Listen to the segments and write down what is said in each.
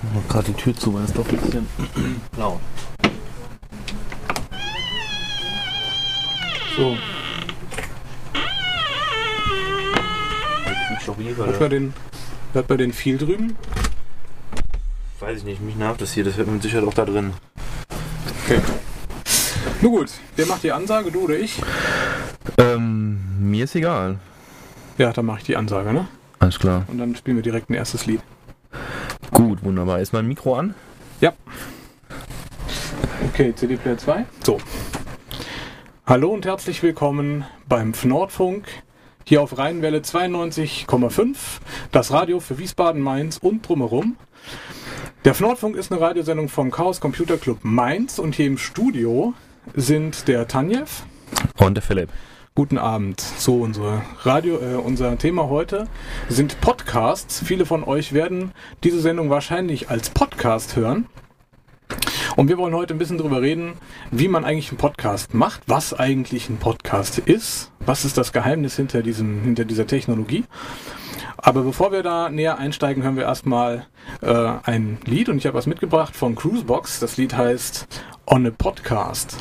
Ich mach gerade die Tür zu, weil es doch ein bisschen laut. So. Hört man den viel drüben? Weiß ich nicht, mich nervt das hier, das hört man mit Sicherheit auch da drin. Okay. Nun gut, wer macht die Ansage, du oder ich? Mir ist egal. Ja, dann mache ich die Ansage, ne? Alles klar. Und dann spielen wir direkt ein erstes Lied. Gut, wunderbar. Ist mein Mikro an? Ja. Okay, CD-Player 2. So. Hallo und herzlich willkommen beim Nordfunk. Hier auf Rheinwelle 92,5. Das Radio für Wiesbaden, Mainz und drumherum. Der Nordfunk ist eine Radiosendung vom Chaos Computer Club Mainz. Und hier im Studio sind der Tanjev. Und der Philipp. Guten Abend. So, unser Thema heute sind Podcasts. Viele von euch werden diese Sendung wahrscheinlich als Podcast hören. Und wir wollen heute ein bisschen darüber reden, wie man eigentlich einen Podcast macht, was eigentlich ein Podcast ist, was ist das Geheimnis hinter dieser Technologie. Aber bevor wir da näher einsteigen, hören wir erstmal ein Lied. Und ich habe was mitgebracht von Cruisebox. Das Lied heißt On a Podcast.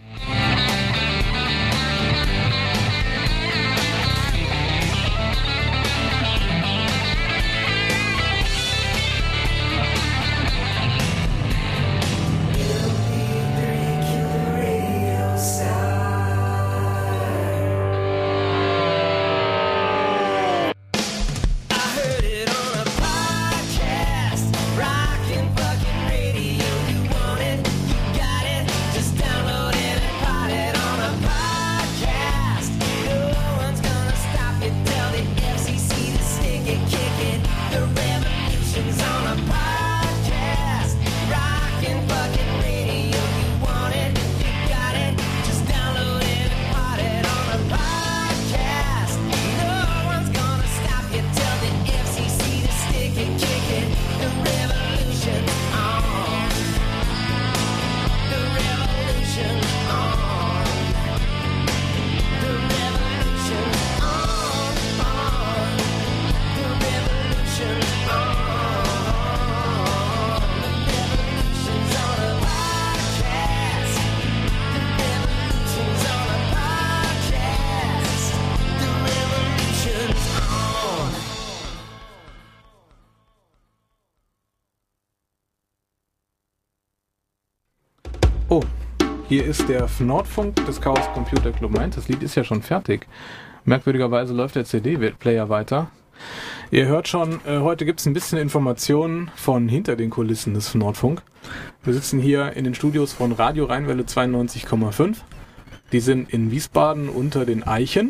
Oh, hier ist der Nordfunk des Chaos Computer Club Mainz. Das Lied ist ja schon fertig. Merkwürdigerweise läuft der CD-Player weiter. Ihr hört schon, heute gibt es ein bisschen Informationen von hinter den Kulissen des Nordfunk. Wir sitzen hier in den Studios von Radio Rheinwelle 92,5. Die sind in Wiesbaden unter den Eichen.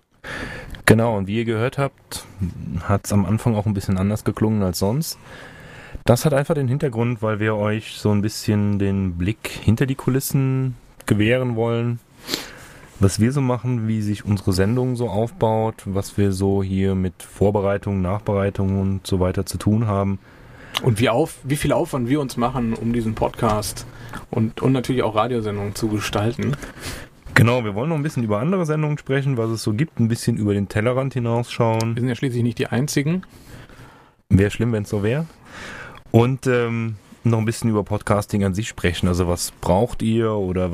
Genau, und wie ihr gehört habt, hat es am Anfang auch ein bisschen anders geklungen als sonst. Das hat einfach den Hintergrund, weil wir euch so ein bisschen den Blick hinter die Kulissen gewähren wollen, was wir so machen, wie sich unsere Sendung so aufbaut, was wir so hier mit Vorbereitung, Nachbereitung und so weiter zu tun haben. Und wie viel Aufwand wir uns machen, um diesen Podcast und natürlich auch Radiosendungen zu gestalten. Genau, wir wollen noch ein bisschen über andere Sendungen sprechen, was es so gibt, ein bisschen über den Tellerrand hinausschauen. Wir sind ja schließlich nicht die Einzigen. Wäre schlimm, wenn es so wäre. Und noch ein bisschen über Podcasting an sich sprechen. Also was braucht ihr oder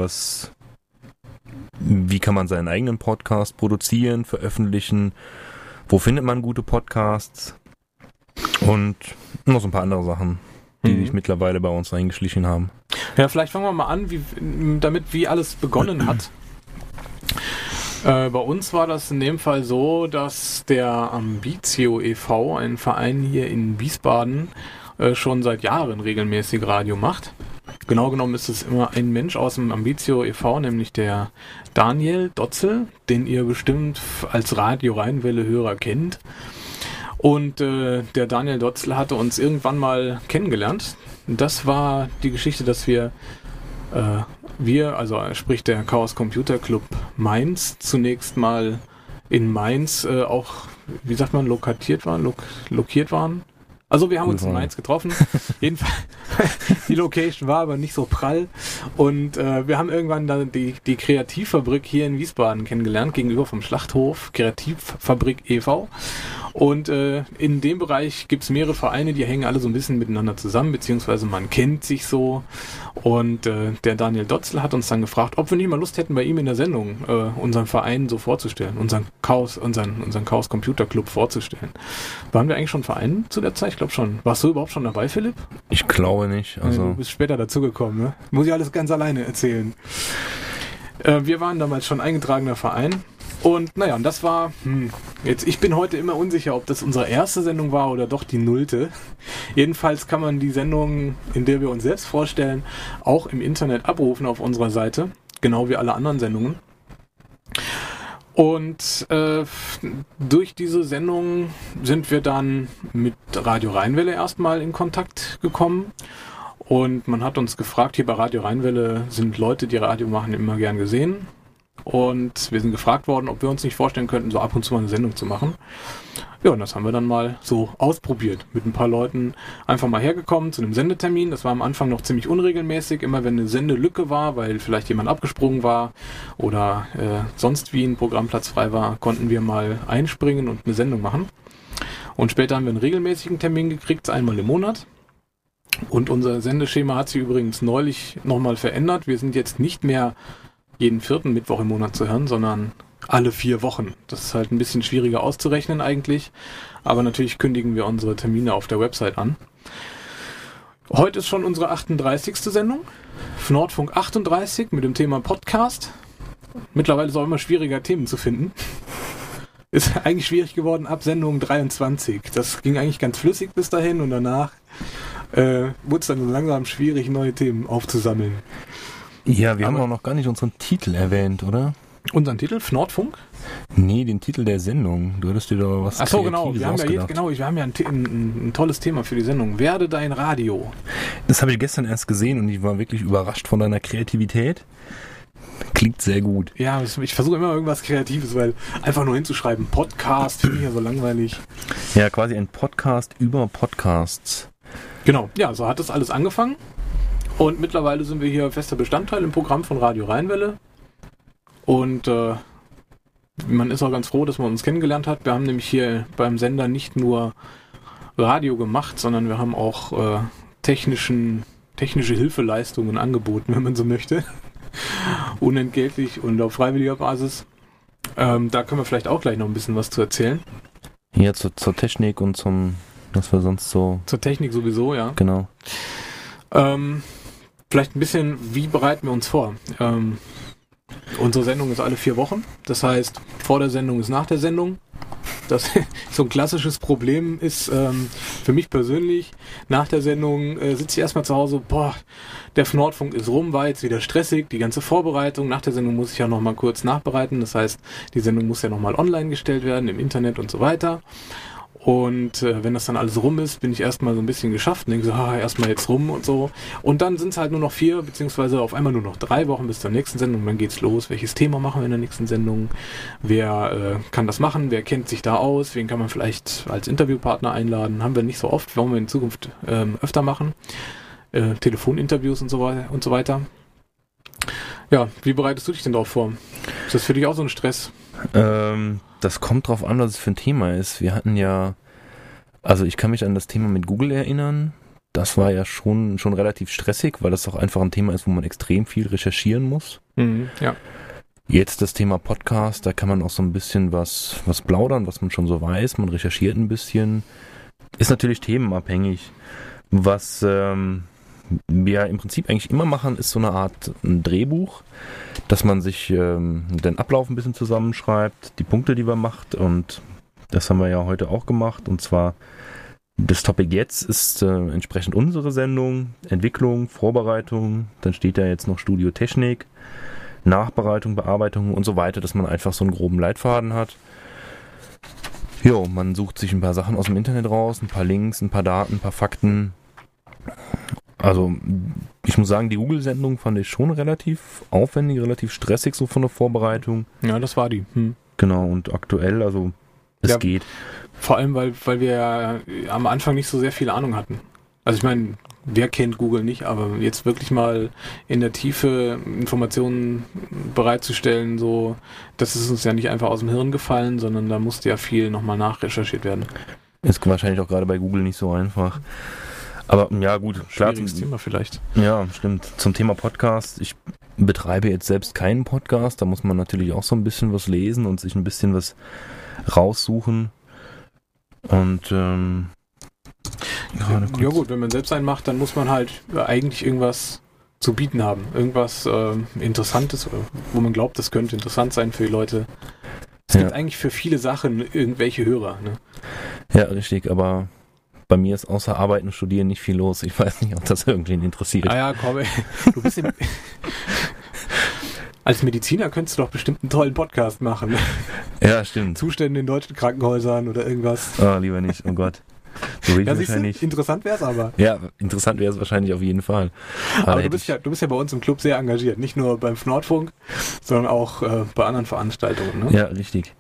wie kann man seinen eigenen Podcast produzieren, veröffentlichen? Wo findet man gute Podcasts? Und noch so ein paar andere Sachen, die sich mittlerweile bei uns eingeschlichen haben. Ja, vielleicht fangen wir mal an, wie alles begonnen hat. Bei uns war das in dem Fall so, dass der Ambitio e.V., ein Verein hier in Wiesbaden, schon seit Jahren regelmäßig Radio macht. Genau genommen ist es immer ein Mensch aus dem Ambitio e.V., nämlich der Daniel Dotzel, den ihr bestimmt als Radio Rheinwelle-Hörer kennt. Und der Daniel Dotzel hatte uns irgendwann mal kennengelernt. Das war die Geschichte, dass sprich der Chaos Computer Club Mainz, zunächst mal in Mainz auch, wie sagt man, lokiert waren. Also wir haben uns in Mainz getroffen. Jedenfalls, die Location war aber nicht so prall. Und wir haben irgendwann dann die Kreativfabrik hier in Wiesbaden kennengelernt, gegenüber vom Schlachthof, Kreativfabrik e.V. Und in dem Bereich gibt es mehrere Vereine, die hängen alle so ein bisschen miteinander zusammen, beziehungsweise man kennt sich so. Und der Daniel Dotzl hat uns dann gefragt, ob wir nicht mal Lust hätten, bei ihm in der Sendung unseren Verein so vorzustellen, unseren Chaos Computer Club vorzustellen. Waren wir eigentlich schon Verein zu der Zeit? Ich glaube schon. Warst du überhaupt schon dabei, Philipp? Ich glaube nicht. Also du bist später dazugekommen, ne? Muss ich alles ganz alleine erzählen. Wir waren damals schon eingetragener Verein. Und naja, und das war, ich bin heute immer unsicher, ob das unsere erste Sendung war oder doch die 0. Jedenfalls kann man die Sendung, in der wir uns selbst vorstellen, auch im Internet abrufen auf unserer Seite, genau wie alle anderen Sendungen. Und durch diese Sendung sind wir dann mit Radio Rheinwelle erstmal in Kontakt gekommen. Und man hat uns gefragt, hier bei Radio Rheinwelle sind Leute, die Radio machen, immer gern gesehen. Und wir sind gefragt worden, ob wir uns nicht vorstellen könnten, so ab und zu mal eine Sendung zu machen. Ja, und das haben wir dann mal so ausprobiert. Mit ein paar Leuten einfach mal hergekommen zu einem Sendetermin. Das war am Anfang noch ziemlich unregelmäßig. Immer wenn eine Sendelücke war, weil vielleicht jemand abgesprungen war oder sonst wie ein Programmplatz frei war, konnten wir mal einspringen und eine Sendung machen. Und später haben wir einen regelmäßigen Termin gekriegt, einmal im Monat. Und unser Sendeschema hat sich übrigens neulich nochmal verändert. Wir sind jetzt nicht mehr jeden 4. Mittwoch im Monat zu hören, sondern alle 4 Wochen. Das ist halt ein bisschen schwieriger auszurechnen eigentlich, aber natürlich kündigen wir unsere Termine auf der Website an. Heute ist schon unsere 38. Sendung, Nordfunk 38 mit dem Thema Podcast. Mittlerweile ist es auch immer schwieriger, Themen zu finden. Ist eigentlich schwierig geworden ab Sendung 23. Das ging eigentlich ganz flüssig bis dahin und danach wurde es dann so langsam schwierig, neue Themen aufzusammeln. Ja, wir haben auch noch gar nicht unseren Titel erwähnt, oder? Unseren Titel? Nordfunk? Nee, den Titel der Sendung. Du hattest dir doch was Kreatives ausgedacht. Wir haben ja ein tolles Thema für die Sendung. Werde dein Radio. Das habe ich gestern erst gesehen und ich war wirklich überrascht von deiner Kreativität. Klingt sehr gut. Ja, ich versuche immer irgendwas Kreatives, weil einfach nur hinzuschreiben, Podcast, finde ich ja so langweilig. Ja, quasi ein Podcast über Podcasts. Genau, ja, so hat das alles angefangen. Und mittlerweile sind wir hier fester Bestandteil im Programm von Radio Rheinwelle. Und man ist auch ganz froh, dass man uns kennengelernt hat. Wir haben nämlich hier beim Sender nicht nur Radio gemacht, sondern wir haben auch technische Hilfeleistungen angeboten, wenn man so möchte. Unentgeltlich und auf freiwilliger Basis. Da können wir vielleicht auch gleich noch ein bisschen was zu erzählen. Ja, zur Technik und was wir sonst so... Zur Technik sowieso, ja. Genau. Vielleicht ein bisschen, wie bereiten wir uns vor? Unsere Sendung ist alle 4 Wochen. Das heißt, vor der Sendung ist nach der Sendung. Das so ein klassisches Problem ist für mich persönlich, nach der Sendung sitze ich erstmal zu Hause, der Nordfunk ist rum, war jetzt wieder stressig, die ganze Vorbereitung. Nach der Sendung muss ich ja nochmal kurz nachbereiten. Das heißt, die Sendung muss ja nochmal online gestellt werden, im Internet und so weiter. Und wenn das dann alles rum ist, bin ich erstmal so ein bisschen geschafft und denke so, erstmal jetzt rum und so. Und dann sind es halt nur noch 4, beziehungsweise auf einmal nur noch 3 Wochen bis zur nächsten Sendung. Dann geht's los. Welches Thema machen wir in der nächsten Sendung? Wer kann das machen? Wer kennt sich da aus? Wen kann man vielleicht als Interviewpartner einladen? Haben wir nicht so oft, wollen wir in Zukunft öfter machen. Telefoninterviews und so weiter. Ja, wie bereitest du dich denn darauf vor? Ist das für dich auch so ein Stress? Das kommt drauf an, was es für ein Thema ist. Wir hatten ja, also ich kann mich an das Thema mit Google erinnern. Das war ja schon relativ stressig, weil das auch einfach ein Thema ist, wo man extrem viel recherchieren muss. Ja. Jetzt das Thema Podcast, da kann man auch so ein bisschen was plaudern, was man schon so weiß. Man recherchiert ein bisschen. Ist natürlich themenabhängig. Was wir im Prinzip eigentlich immer machen, ist so eine Art ein Drehbuch, dass man sich den Ablauf ein bisschen zusammenschreibt, die Punkte, die man macht, und das haben wir ja heute auch gemacht, und zwar das Topic jetzt ist entsprechend unsere Sendung, Entwicklung, Vorbereitung, dann steht da jetzt noch Studio Technik, Nachbereitung, Bearbeitung und so weiter, dass man einfach so einen groben Leitfaden hat. Jo, man sucht sich ein paar Sachen aus dem Internet raus, ein paar Links, ein paar Daten, ein paar Fakten. Also ich muss sagen, die Google-Sendung fand ich schon relativ aufwendig, relativ stressig so von der Vorbereitung. Ja, das war die. Genau, und aktuell, also es geht. Vor allem, weil wir ja am Anfang nicht so sehr viel Ahnung hatten. Also ich meine, wer kennt Google nicht, aber jetzt wirklich mal in der Tiefe Informationen bereitzustellen, so, das ist uns ja nicht einfach aus dem Hirn gefallen, sondern da musste ja viel nochmal nachrecherchiert werden. Ist wahrscheinlich auch gerade bei Google nicht so einfach. Aber ja, gut. Schwieriges Thema vielleicht. Ja, stimmt. Zum Thema Podcast. Ich betreibe jetzt selbst keinen Podcast. Da muss man natürlich auch so ein bisschen was lesen und sich ein bisschen was raussuchen. Und ja gut, wenn man selbst einen macht, dann muss man halt eigentlich irgendwas zu bieten haben. Irgendwas Interessantes, wo man glaubt, das könnte interessant sein für die Leute. Es gibt eigentlich für viele Sachen irgendwelche Hörer. Ne? Ja, richtig, aber bei mir ist außer Arbeiten und Studieren nicht viel los. Ich weiß nicht, ob das irgendwen interessiert. Ah ja, komm, ey. Du bist als Mediziner könntest du doch bestimmt einen tollen Podcast machen. Ja, stimmt. Zustände in deutschen Krankenhäusern oder irgendwas. Oh, lieber nicht, oh Gott. So ja, wahrscheinlich. Interessant wäre es aber. Ja, interessant wäre es wahrscheinlich auf jeden Fall. Aber du bist ja bei uns im Club sehr engagiert. Nicht nur beim Nordfunk, sondern auch bei anderen Veranstaltungen. Ne? Ja, richtig.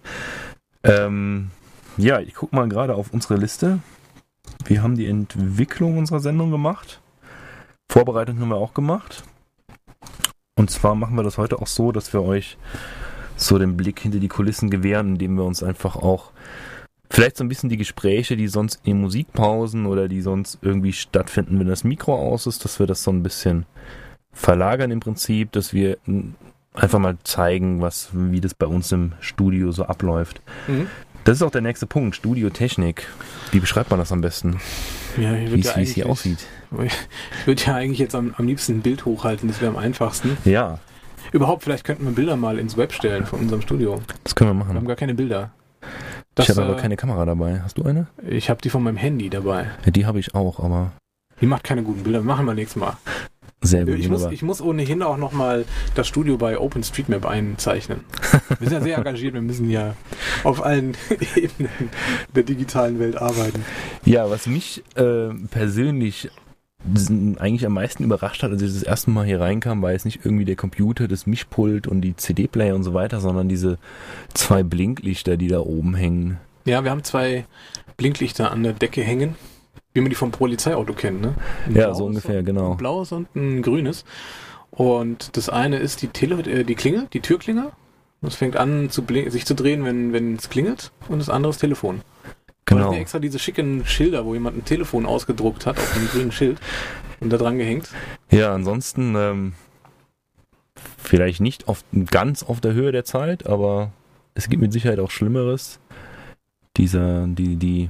Ja, ich gucke mal gerade auf unsere Liste. Wir haben die Entwicklung unserer Sendung gemacht. Vorbereitung haben wir auch gemacht. Und zwar machen wir das heute auch so, dass wir euch so den Blick hinter die Kulissen gewähren, indem wir uns einfach auch vielleicht so ein bisschen die Gespräche, die sonst in Musikpausen oder die sonst irgendwie stattfinden, wenn das Mikro aus ist, dass wir das so ein bisschen verlagern im Prinzip, dass wir einfach mal zeigen, wie das bei uns im Studio so abläuft. Mhm. Das ist auch der nächste Punkt, Studiotechnik. Wie beschreibt man das am besten? Ja, wie es hier aussieht. Ich würde ja eigentlich jetzt am liebsten ein Bild hochhalten, das wäre am einfachsten. Ja. Überhaupt, vielleicht könnten wir Bilder mal ins Web stellen von unserem Studio. Das können wir machen. Wir haben gar keine Bilder. Ich habe aber keine Kamera dabei. Hast du eine? Ich habe die von meinem Handy dabei. Ja, die habe ich auch, aber... Die macht keine guten Bilder. Machen wir nächstes Mal. Sehr gut. Ich muss ohnehin auch nochmal das Studio bei OpenStreetMap einzeichnen. Wir sind ja sehr engagiert, wir müssen ja auf allen Ebenen der digitalen Welt arbeiten. Ja, was mich persönlich eigentlich am meisten überrascht hat, als ich das erste Mal hier reinkam, war jetzt nicht irgendwie der Computer, das Mischpult und die CD-Player und so weiter, sondern diese 2 Blinklichter, die da oben hängen. Ja, wir haben 2 Blinklichter an der Decke hängen. Wie man die vom Polizeiauto kennt, ne? Ja, so ungefähr, genau. Ein blaues und ein grünes. Und das eine ist die Klingel, die Türklingel. Das fängt an, sich zu drehen, wenn es klingelt. Und das andere ist Telefon. Genau. Und extra diese schicken Schilder, wo jemand ein Telefon ausgedruckt hat auf einem grünen Schild und da dran gehängt. Ja, ansonsten vielleicht nicht ganz auf der Höhe der Zeit, aber es gibt mit Sicherheit auch Schlimmeres. Die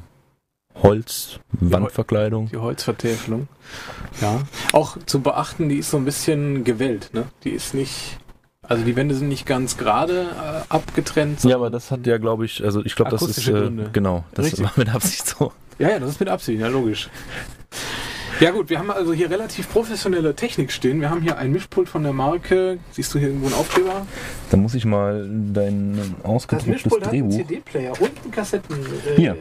Holzwandverkleidung. Die Holzvertäfelung. Ja. Auch zu beachten, die ist so ein bisschen gewellt, ne? Die ist nicht, also die Wände sind nicht ganz gerade abgetrennt. Ja, aber das hat ja, glaube ich, das ist Gründe. Genau, das Richtig. war mit Absicht so. Ja, das ist mit Absicht, ja, logisch. Ja gut, wir haben also hier relativ professionelle Technik stehen. Wir haben hier ein Mischpult von der Marke. Siehst du hier irgendwo einen Aufkleber? Da muss ich mal dein ausgedrucktes Drehbuch... Das Mischpult hat einen CD-Player und einen Kassetten... Hier.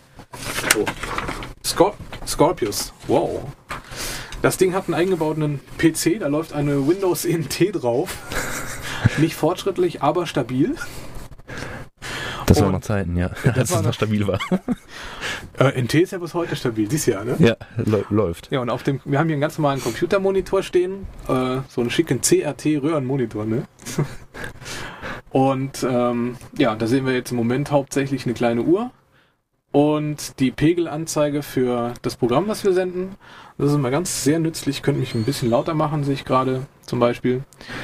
Scorpius. Wow. Das Ding hat einen eingebauten PC, da läuft eine Windows NT drauf. Nicht fortschrittlich, aber stabil. Das waren noch Zeiten, ja, als es noch stabil war. NT ist ja bis heute stabil, siehst du ja, ne? Ja, läuft. Ja, und wir haben hier einen ganz normalen Computermonitor stehen, so einen schicken CRT-Röhrenmonitor, ne? Und da sehen wir jetzt im Moment hauptsächlich eine kleine Uhr und die Pegelanzeige für das Programm, was wir senden. Das ist immer ganz sehr nützlich. Ich könnte mich ein bisschen lauter machen, sehe ich gerade zum Beispiel.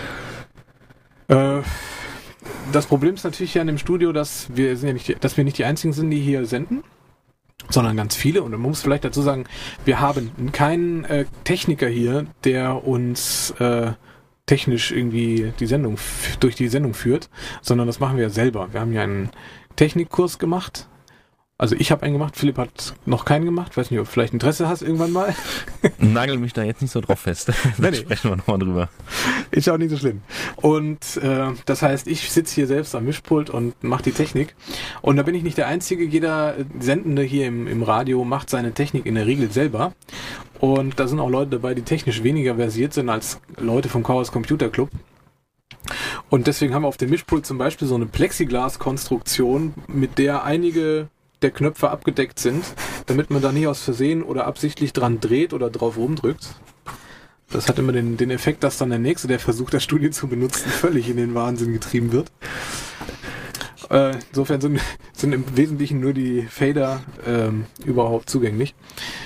Das Problem ist natürlich hier in dem Studio, dass wir nicht die einzigen sind, die hier senden, sondern ganz viele. Und man muss vielleicht dazu sagen, wir haben keinen Techniker hier, der uns technisch irgendwie durch die Sendung führt, sondern das machen wir selber. Wir haben ja einen Technikkurs gemacht. Also ich habe einen gemacht, Philipp hat noch keinen gemacht. Weiß nicht, ob du vielleicht Interesse hast irgendwann mal. Nagel mich da jetzt nicht so drauf fest. Da sprechen wir nochmal drüber. Ist auch nicht so schlimm. Und das heißt, ich sitze hier selbst am Mischpult und mache die Technik. Und da bin ich nicht der Einzige. Jeder Sendende hier im Radio macht seine Technik in der Regel selber. Und da sind auch Leute dabei, die technisch weniger versiert sind als Leute vom Chaos Computer Club. Und deswegen haben wir auf dem Mischpult zum Beispiel so eine Plexiglas-Konstruktion, mit der einige der Knöpfe abgedeckt sind, damit man da nicht aus Versehen oder absichtlich dran dreht oder drauf rumdrückt. Das hat immer den Effekt, dass dann der Nächste, der versucht, das Studio zu benutzen, völlig in den Wahnsinn getrieben wird. Insofern sind im Wesentlichen nur die Fader überhaupt zugänglich.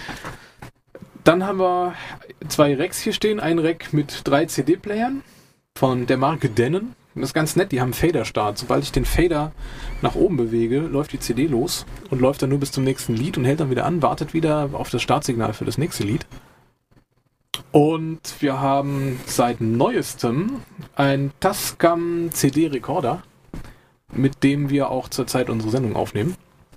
Dann haben wir 2 Racks hier stehen. Ein Rack mit 3 CD-Playern von der Marke Denon. Das ist ganz nett, die haben Fader-Start. Sobald ich den Fader nach oben bewege, läuft die CD los und läuft dann nur bis zum nächsten Lied und hält dann wieder an, wartet wieder auf das Startsignal für das nächste Lied. Und wir haben seit neuestem einen Tascam CD-Recorder, mit dem wir auch zurzeit unsere Sendung aufnehmen.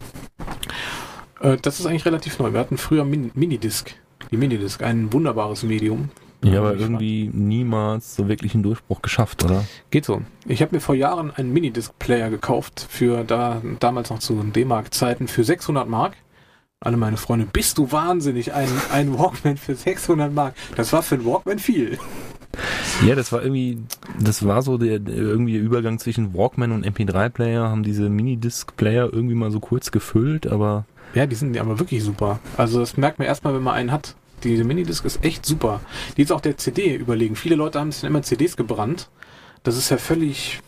Das ist eigentlich relativ neu. Wir hatten früher Minidisc. Die Minidisc, ein wunderbares Medium. Ja, aber irgendwie niemals so wirklich einen Durchbruch geschafft, oder? Geht so. Ich habe mir vor Jahren einen Minidisc-Player gekauft, für damals noch zu D-Mark-Zeiten, für 600 Mark. Alle meine Freunde, bist du wahnsinnig, ein Walkman für 600 Mark. Das war für einen Walkman viel. Ja, das war so der Übergang zwischen Walkman und MP3-Player, haben diese Minidisc-Player irgendwie mal so kurz gefüllt, aber... Ja, die sind aber wirklich super. Also das merkt man erstmal, wenn man einen hat. Diese Minidisc ist echt super. Die ist auch der CD überlegen. Viele Leute haben sich dann immer CDs gebrannt. Das ist ja völlig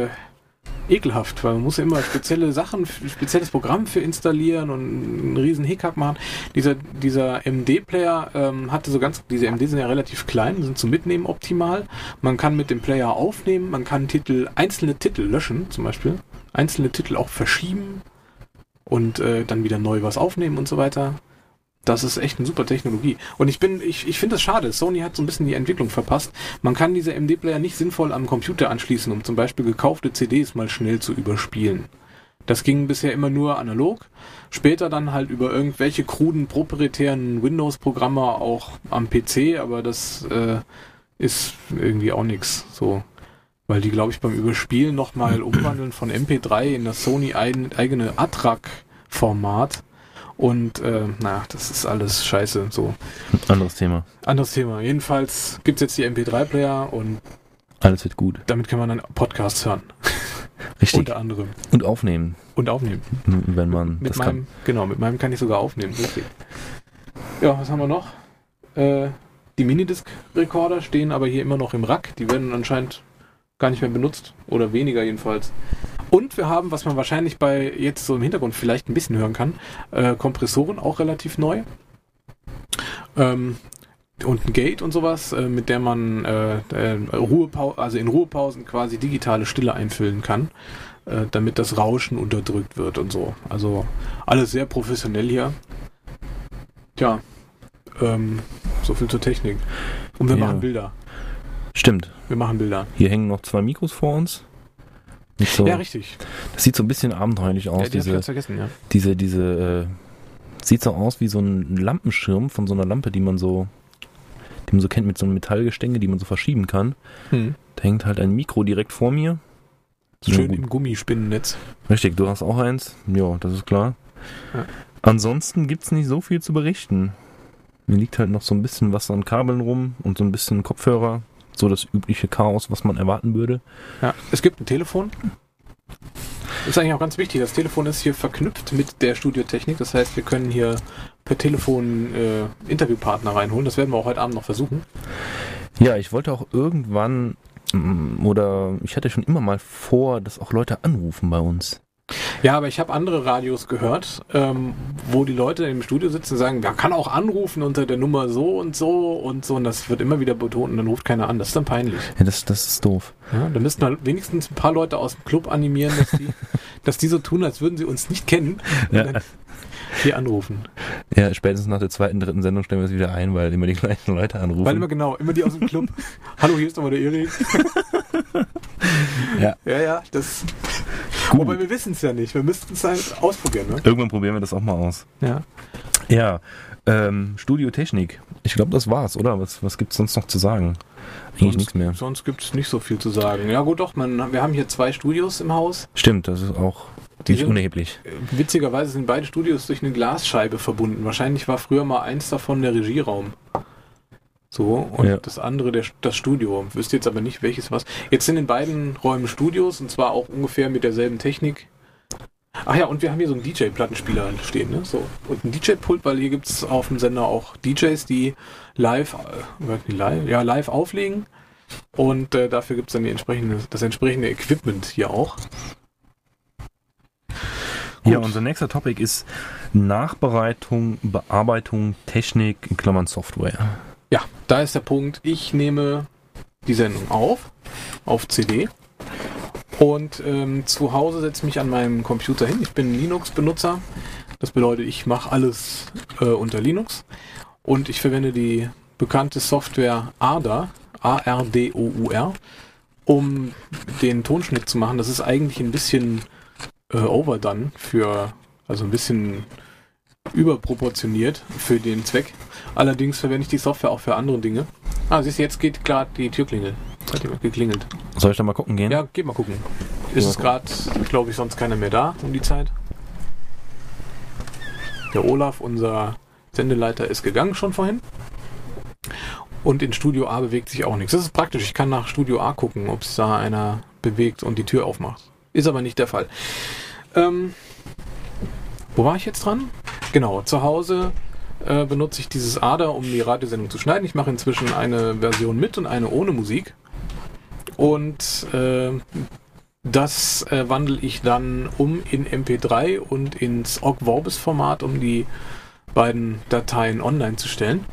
ekelhaft, weil man muss ja immer spezielle Sachen, spezielles Programm für installieren und einen riesen Hickhack machen. Dieser MD-Player hatte diese MD sind ja relativ klein, sind zum Mitnehmen optimal. Man kann mit dem Player aufnehmen, man kann einzelne Titel löschen, zum Beispiel. Einzelne Titel auch verschieben und dann wieder neu was aufnehmen und so weiter. Das ist echt eine super Technologie. Und ich finde das schade. Sony hat so ein bisschen die Entwicklung verpasst. Man kann diese MD-Player nicht sinnvoll am Computer anschließen, um zum Beispiel gekaufte CDs mal schnell zu überspielen. Das ging bisher immer nur analog. Später dann halt über irgendwelche kruden, proprietären Windows-Programme auch am PC, aber das ist irgendwie auch nichts so. Weil die, glaube ich, beim Überspielen nochmal umwandeln von MP3 in das Sony eigene ATRAC-Format. Und das ist alles scheiße. So. Anderes Thema. Jedenfalls gibt es jetzt die MP3-Player und alles wird gut. damit kann man dann Podcasts hören. Richtig. Unter anderem. Und aufnehmen. Wenn man das kann. Genau, mit meinem kann ich sogar aufnehmen. Richtig. Ja, was haben wir noch? Die Minidisc-Recorder stehen aber hier immer noch im Rack. Die werden anscheinend gar nicht mehr benutzt. Oder weniger jedenfalls. Und wir haben, was man wahrscheinlich bei jetzt so im Hintergrund vielleicht ein bisschen hören kann, Kompressoren, auch relativ neu. Und ein Gate und sowas, mit der man in Ruhepausen quasi digitale Stille einfüllen kann, damit das Rauschen unterdrückt wird und so. Also alles sehr professionell hier. Tja, so viel zur Technik. Und wir machen Bilder. Stimmt. Wir machen Bilder. Hier hängen noch 2 Mikros vor uns. So, ja, richtig. Das sieht so ein bisschen abenteuerlich aus. Ja, die hab ich ganz vergessen, ja. Sieht so aus wie so ein Lampenschirm von so einer Lampe, die man so kennt, mit so einem Metallgestänge, die man so verschieben kann. Da hängt halt ein Mikro direkt vor mir. Schön im Gummispinnennetz. Richtig, du hast auch eins. Ja, das ist klar. Ja. Ansonsten gibt's nicht so viel zu berichten. Mir liegt halt noch so ein bisschen was an Kabeln rum und so ein bisschen Kopfhörer. So das übliche Chaos, was man erwarten würde. Ja, es gibt ein Telefon. Das ist eigentlich auch ganz wichtig. Das Telefon ist hier verknüpft mit der Studiotechnik. Das heißt, wir können hier per Telefon Interviewpartner reinholen. Das werden wir auch heute Abend noch versuchen. Ja, ich wollte auch irgendwann, oder ich hatte schon immer mal vor, dass auch Leute anrufen bei uns. Ja, aber ich habe andere Radios gehört, wo die Leute im Studio sitzen und sagen, man kann auch anrufen unter der Nummer so und so und so. Und das wird immer wieder betont und dann ruft keiner an. Das ist dann peinlich. Ja, das ist doof. Ja, da müssten wir wenigstens ein paar Leute aus dem Club animieren, dass die so tun, als würden sie uns nicht kennen. Und dann hier anrufen. Ja, spätestens nach der 2., 3. Sendung stellen wir es wieder ein, weil immer die gleichen Leute anrufen. Weil immer die aus dem Club. Hallo, hier ist nochmal der Erik. Ja, das... Gut. Aber wir wissen es ja nicht. Wir müssten es halt ausprobieren, ne? Irgendwann probieren wir das auch mal aus. Ja, Studiotechnik. Ich glaube, das war's, oder? Was gibt's sonst noch zu sagen? Eigentlich nichts mehr. Sonst gibt es nicht so viel zu sagen. Ja gut, doch. Wir haben hier 2 Studios im Haus. Stimmt, das ist auch nicht unerheblich. Witzigerweise sind beide Studios durch eine Glasscheibe verbunden. Wahrscheinlich war früher mal eins davon der Regieraum. So, und das andere das Studio. Wüsste jetzt aber nicht, welches was. Jetzt sind in beiden Räumen Studios, und zwar auch ungefähr mit derselben Technik. Ach ja, und wir haben hier so einen DJ-Plattenspieler stehen, ne? So. Und einen DJ-Pult, weil hier gibt es auf dem Sender auch DJs, die live auflegen. Und dafür gibt es dann das entsprechende Equipment hier auch. Ja, unser nächster Topic ist Nachbereitung, Bearbeitung, Technik, in Klammern Software. Ja, da ist der Punkt, ich nehme die Sendung auf CD und zu Hause setze ich mich an meinem Computer hin. Ich bin Linux-Benutzer, das bedeutet, ich mache alles unter Linux und ich verwende die bekannte Software ARDOUR, A-R-D-O-U-R, um den Tonschnitt zu machen. Das ist eigentlich ein bisschen overdone also ein bisschen überproportioniert für den Zweck. Allerdings verwende ich die Software auch für andere Dinge. Siehst du, jetzt geht gerade die Türklingel. Hat jemand geklingelt. Soll ich da mal gucken gehen? Ja, geh mal gucken. Ist es gerade, glaube ich, sonst keiner mehr da um die Zeit? Der Olaf, unser Sendeleiter, ist gegangen schon vorhin. Und in Studio A bewegt sich auch nichts. Das ist praktisch. Ich kann nach Studio A gucken, ob es da einer bewegt und die Tür aufmacht. Ist aber nicht der Fall. Wo war ich jetzt dran? Genau, zu Hause benutze ich dieses ARDOUR, um die Radiosendung zu schneiden. Ich mache inzwischen eine Version mit und eine ohne Musik. Und das wandle ich dann um in MP3 und ins Ogg Vorbis Format, um die beiden Dateien online zu stellen.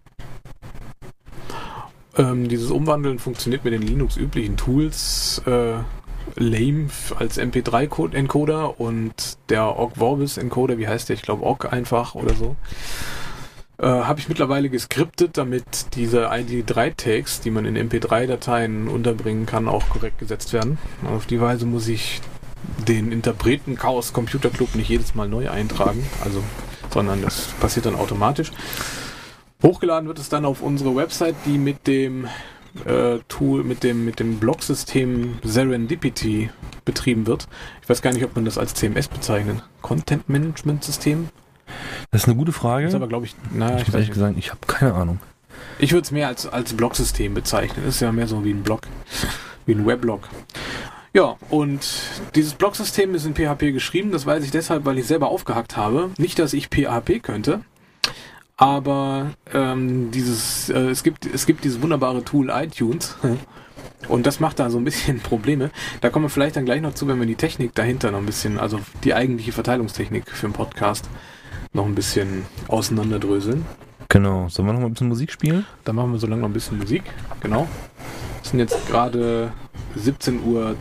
Dieses Umwandeln funktioniert mit den Linux-üblichen Tools, Lame als MP3-Encoder und der Ogg Vorbis Encoder, wie heißt der? Ich glaube Ogg einfach oder so. Habe ich mittlerweile geskriptet, damit diese ID3-Tags, die man in MP3-Dateien unterbringen kann, auch korrekt gesetzt werden. Auf die Weise muss ich den Interpreten Chaos Computer Club nicht jedes Mal neu eintragen, sondern das passiert dann automatisch. Hochgeladen wird es dann auf unsere Website, die mit dem Tool, mit dem Blogsystem Serendipity betrieben wird. Ich weiß gar nicht, ob man das als CMS bezeichnet. Content Management System? Das ist eine gute Frage. Das ist aber, glaube ich, ich ehrlich gesagt, ich habe keine Ahnung. Ich würde es mehr als Blogsystem bezeichnen. Das ist ja mehr so wie ein Blog, wie ein Weblog. Ja, und dieses Blogsystem ist in PHP geschrieben. Das weiß ich deshalb, weil ich selber aufgehackt habe. Nicht, dass ich PHP könnte. Aber es gibt dieses wunderbare Tool iTunes und das macht da so ein bisschen Probleme. Da kommen wir vielleicht dann gleich noch zu, wenn wir die Technik dahinter noch ein bisschen, also die eigentliche Verteilungstechnik für den Podcast noch ein bisschen auseinanderdröseln. Genau. Sollen wir noch mal ein bisschen Musik spielen? Dann machen wir so lange noch ein bisschen Musik. Genau. Es sind jetzt gerade 17:20 Uhr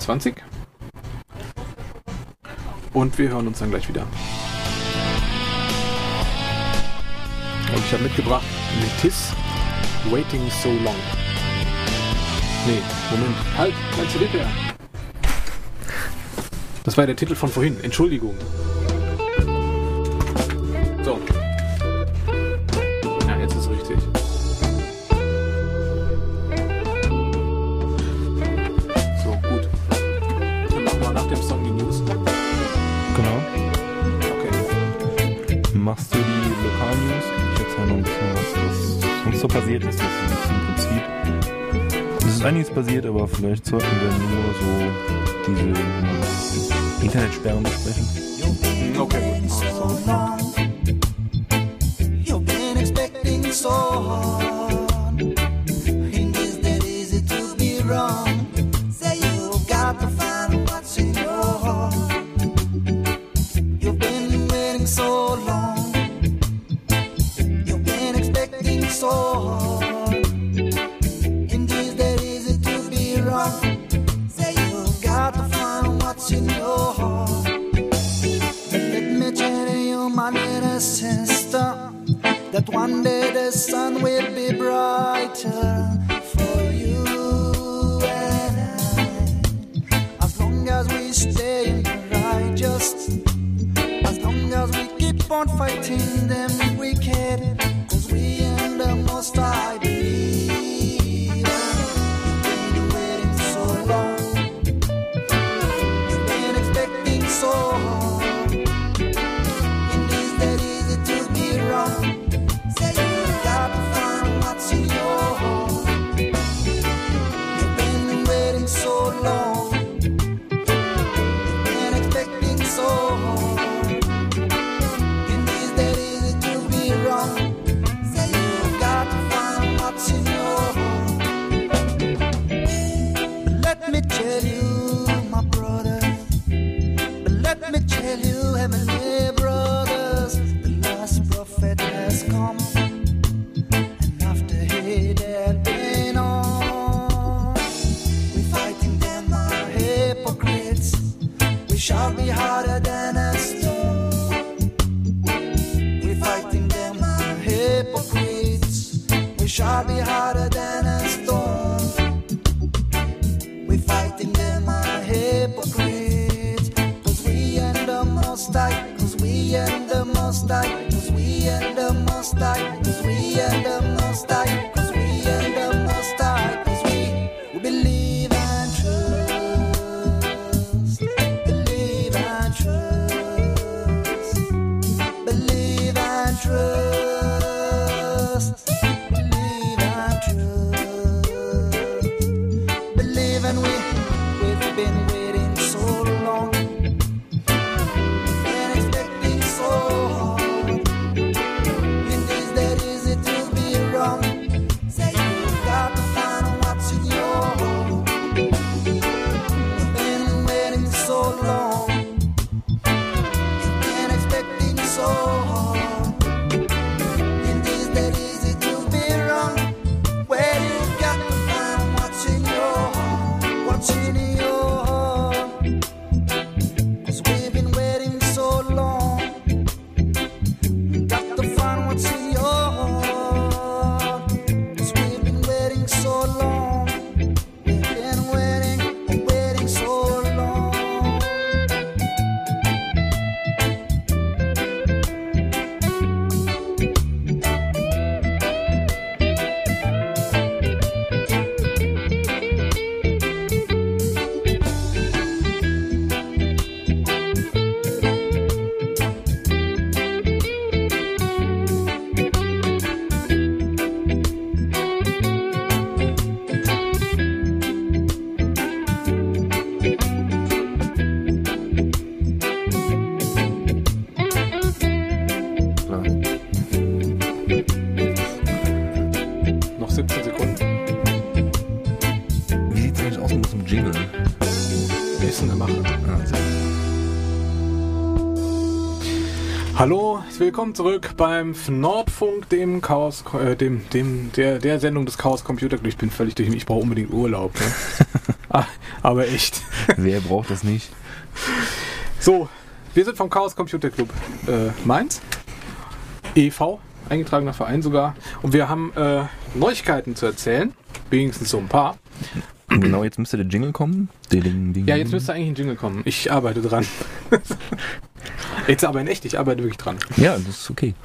und wir hören uns dann gleich wieder. Und ich habe mitgebracht Metis, Waiting So Long. Nee, Moment. Halt, mein CD-Player. Das war der Titel von vorhin. Entschuldigung. So. Ja, jetzt ist es richtig. So, gut. Dann machen wir nach dem Song die News. Genau. Okay. Machst du die Lokal-News? Ich erzähle noch ein bisschen was sonst so passiert ist. Das ist im Prinzip. Es ist einiges passiert, aber vielleicht sollten wir nur so diese Internetsperren besprechen. Okay. You've been expecting so hard. In this that easy to be wrong. Say you've got to find what's in your heart. You've been waiting so long. You've been expecting so hard. In this that easy to be wrong. Say you've got to find what's in your heart. Let me tell you, my little sister, that one day the sun will be brighter for you and I. As long as we stay in the righteous, as long as we keep on fighting them wicked, 'cause we in the Most High believe. You've been waiting so long, you've been expecting so hard. In this that easy to be wrong. Say you got to find what's in your heart. You've been waiting so long. You've been expecting so hard. shall be harder than a stone. We fighting them are hypocrites, 'cause we and the Most High, 'cause we and the Most High, 'cause we and the Most High, 'cause we and the Most High, 'cause we and the Most High, 'cause we believe and trust, believe and trust, believe and trust, believe and trust, believe and we've been waiting so long, been expecting so hard. In this that easy to be wrong. Say you got to find what's in your heart. Been waiting so long, been expecting so hard. In this that easy to be wrong. Where you got to find what's in your heart, what's in your heart. 'Cause we've been waiting so long. Got to find what's in your heart. 'Cause we've been waiting so long. We've been waiting so long. Noch 17 Sekunden. Wie sieht es eigentlich aus mit dem Jingle? Nächsten gemacht. Ah, sehr gut. Hallo, willkommen zurück beim Nordfunk, dem Chaos, der Sendung des Chaos Computer Club. Ich bin völlig durch, ich brauche unbedingt Urlaub. Ne? Aber echt. Wer braucht das nicht? So, wir sind vom Chaos Computer Club Mainz, e.V., eingetragener Verein sogar. Und wir haben Neuigkeiten zu erzählen, wenigstens so ein paar. Genau, jetzt müsste der Jingle kommen. Ding. Ja, jetzt müsste eigentlich ein Jingle kommen. Ich arbeite dran. Jetzt aber in echt, ich arbeite wirklich dran. Ja, das ist okay.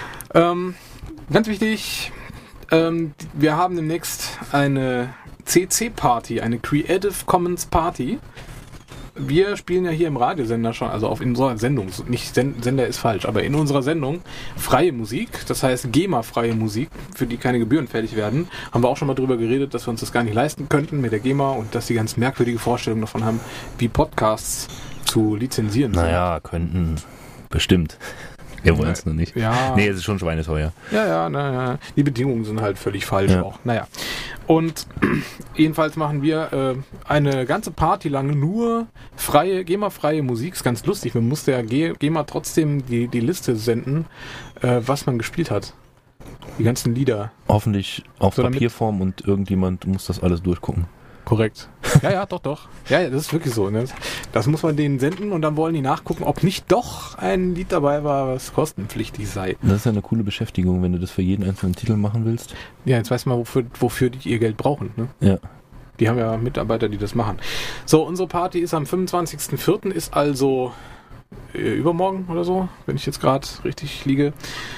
Ganz wichtig, wir haben demnächst eine CC-Party, eine Creative Commons Party. Wir spielen ja hier im Radiosender schon, also in unserer Sendung, nicht Sender ist falsch, aber in unserer Sendung freie Musik, das heißt GEMA-freie Musik, für die keine Gebühren fällig werden. Haben wir auch schon mal drüber geredet, dass wir uns das gar nicht leisten könnten mit der GEMA und dass die ganz merkwürdige Vorstellungen davon haben, wie Podcasts zu lizenzieren sind. Naja, könnten. Bestimmt. Wir wollen es nur nicht. Ja. Nee, es ist schon schweineteuer. Ja. Die Bedingungen sind halt völlig falsch Ja. auch. Naja. Und jedenfalls machen wir eine ganze Party lang nur GEMA-freie Musik. Ist ganz lustig. Man musste ja GEMA trotzdem die Liste senden, was man gespielt hat. Die ganzen Lieder. Hoffentlich auf So, damit- Papierform und irgendjemand muss das alles durchgucken. Korrekt. Ja, doch. Ja, das ist wirklich so. Ne? Das muss man denen senden und dann wollen die nachgucken, ob nicht doch ein Lied dabei war, was kostenpflichtig sei. Das ist ja eine coole Beschäftigung, wenn du das für jeden einzelnen Titel machen willst. Ja, jetzt weiß man, wofür die ihr Geld brauchen. Ne? Ja. Die haben ja Mitarbeiter, die das machen. So, unsere Party ist am 25.04., ist also übermorgen oder so, wenn ich jetzt gerade richtig liege.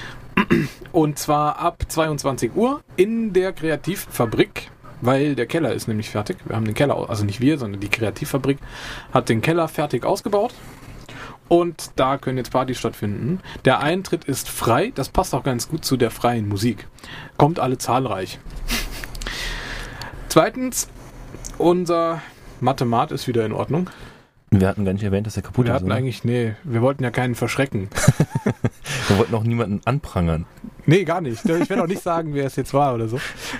Und zwar ab 22 Uhr in der Kreativfabrik, weil der Keller ist nämlich fertig. Wir haben den Keller, also nicht wir, sondern die Kreativfabrik hat den Keller fertig ausgebaut. Und da können jetzt Partys stattfinden. Der Eintritt ist frei, das passt auch ganz gut zu der freien Musik. Kommt alle zahlreich. Zweitens, unser Mathemat ist wieder in Ordnung. Wir hatten gar nicht erwähnt, dass er kaputt Wir ist. hatten oder? eigentlich, wir wollten ja keinen verschrecken. Wir wollten auch niemanden anprangern. Nee, gar nicht. Ich werde auch nicht sagen, wer es jetzt war oder so.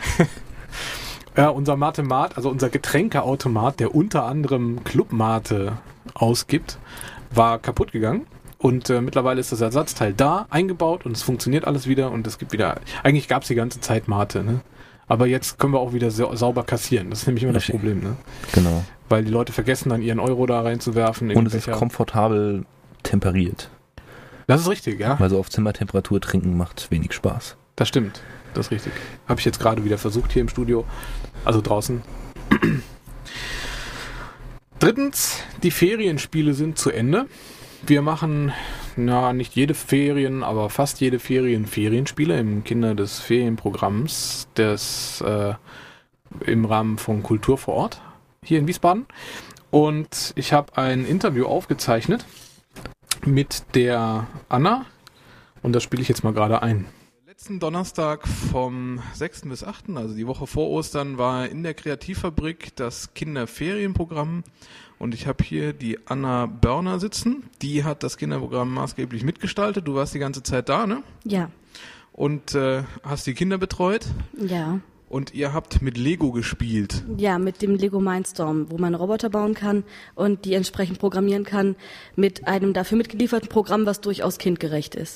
Unser Mathemat, also unser Getränkeautomat, der unter anderem Clubmate ausgibt, war kaputt gegangen. Und mittlerweile ist das Ersatzteil da, eingebaut und es funktioniert alles wieder und es gibt wieder, eigentlich gab es die ganze Zeit Mate, ne? Aber jetzt können wir auch wieder sauber kassieren. Das ist nämlich immer das Richtig. Problem, ne? Genau. Weil die Leute vergessen dann ihren Euro da reinzuwerfen. Und es ist irgendwelcher- komfortabel temperiert. Das ist richtig, ja. Also auf Zimmertemperatur trinken macht wenig Spaß. Das stimmt. das ist richtig. Habe ich jetzt gerade wieder versucht hier im Studio, also draußen. Drittens, die Ferienspiele sind zu Ende. Wir machen, nicht jede Ferien, aber fast jede Ferienspiele im Kinder des Ferienprogramms im Rahmen von Kultur vor Ort hier in Wiesbaden. Und ich habe ein Interview aufgezeichnet mit der Anna und das spiele ich jetzt mal gerade ein. Letzten Donnerstag vom 6. bis 8., also die Woche vor Ostern, war in der Kreativfabrik das Kinderferienprogramm und ich habe hier die Anna Börner sitzen. Die hat das Kinderprogramm maßgeblich mitgestaltet. Du warst die ganze Zeit da, ne? Ja. Und hast die Kinder betreut? Ja. Und ihr habt mit Lego gespielt? Ja, mit dem Lego Mindstorm, wo man Roboter bauen kann und die entsprechend programmieren kann mit einem dafür mitgelieferten Programm, was durchaus kindgerecht ist.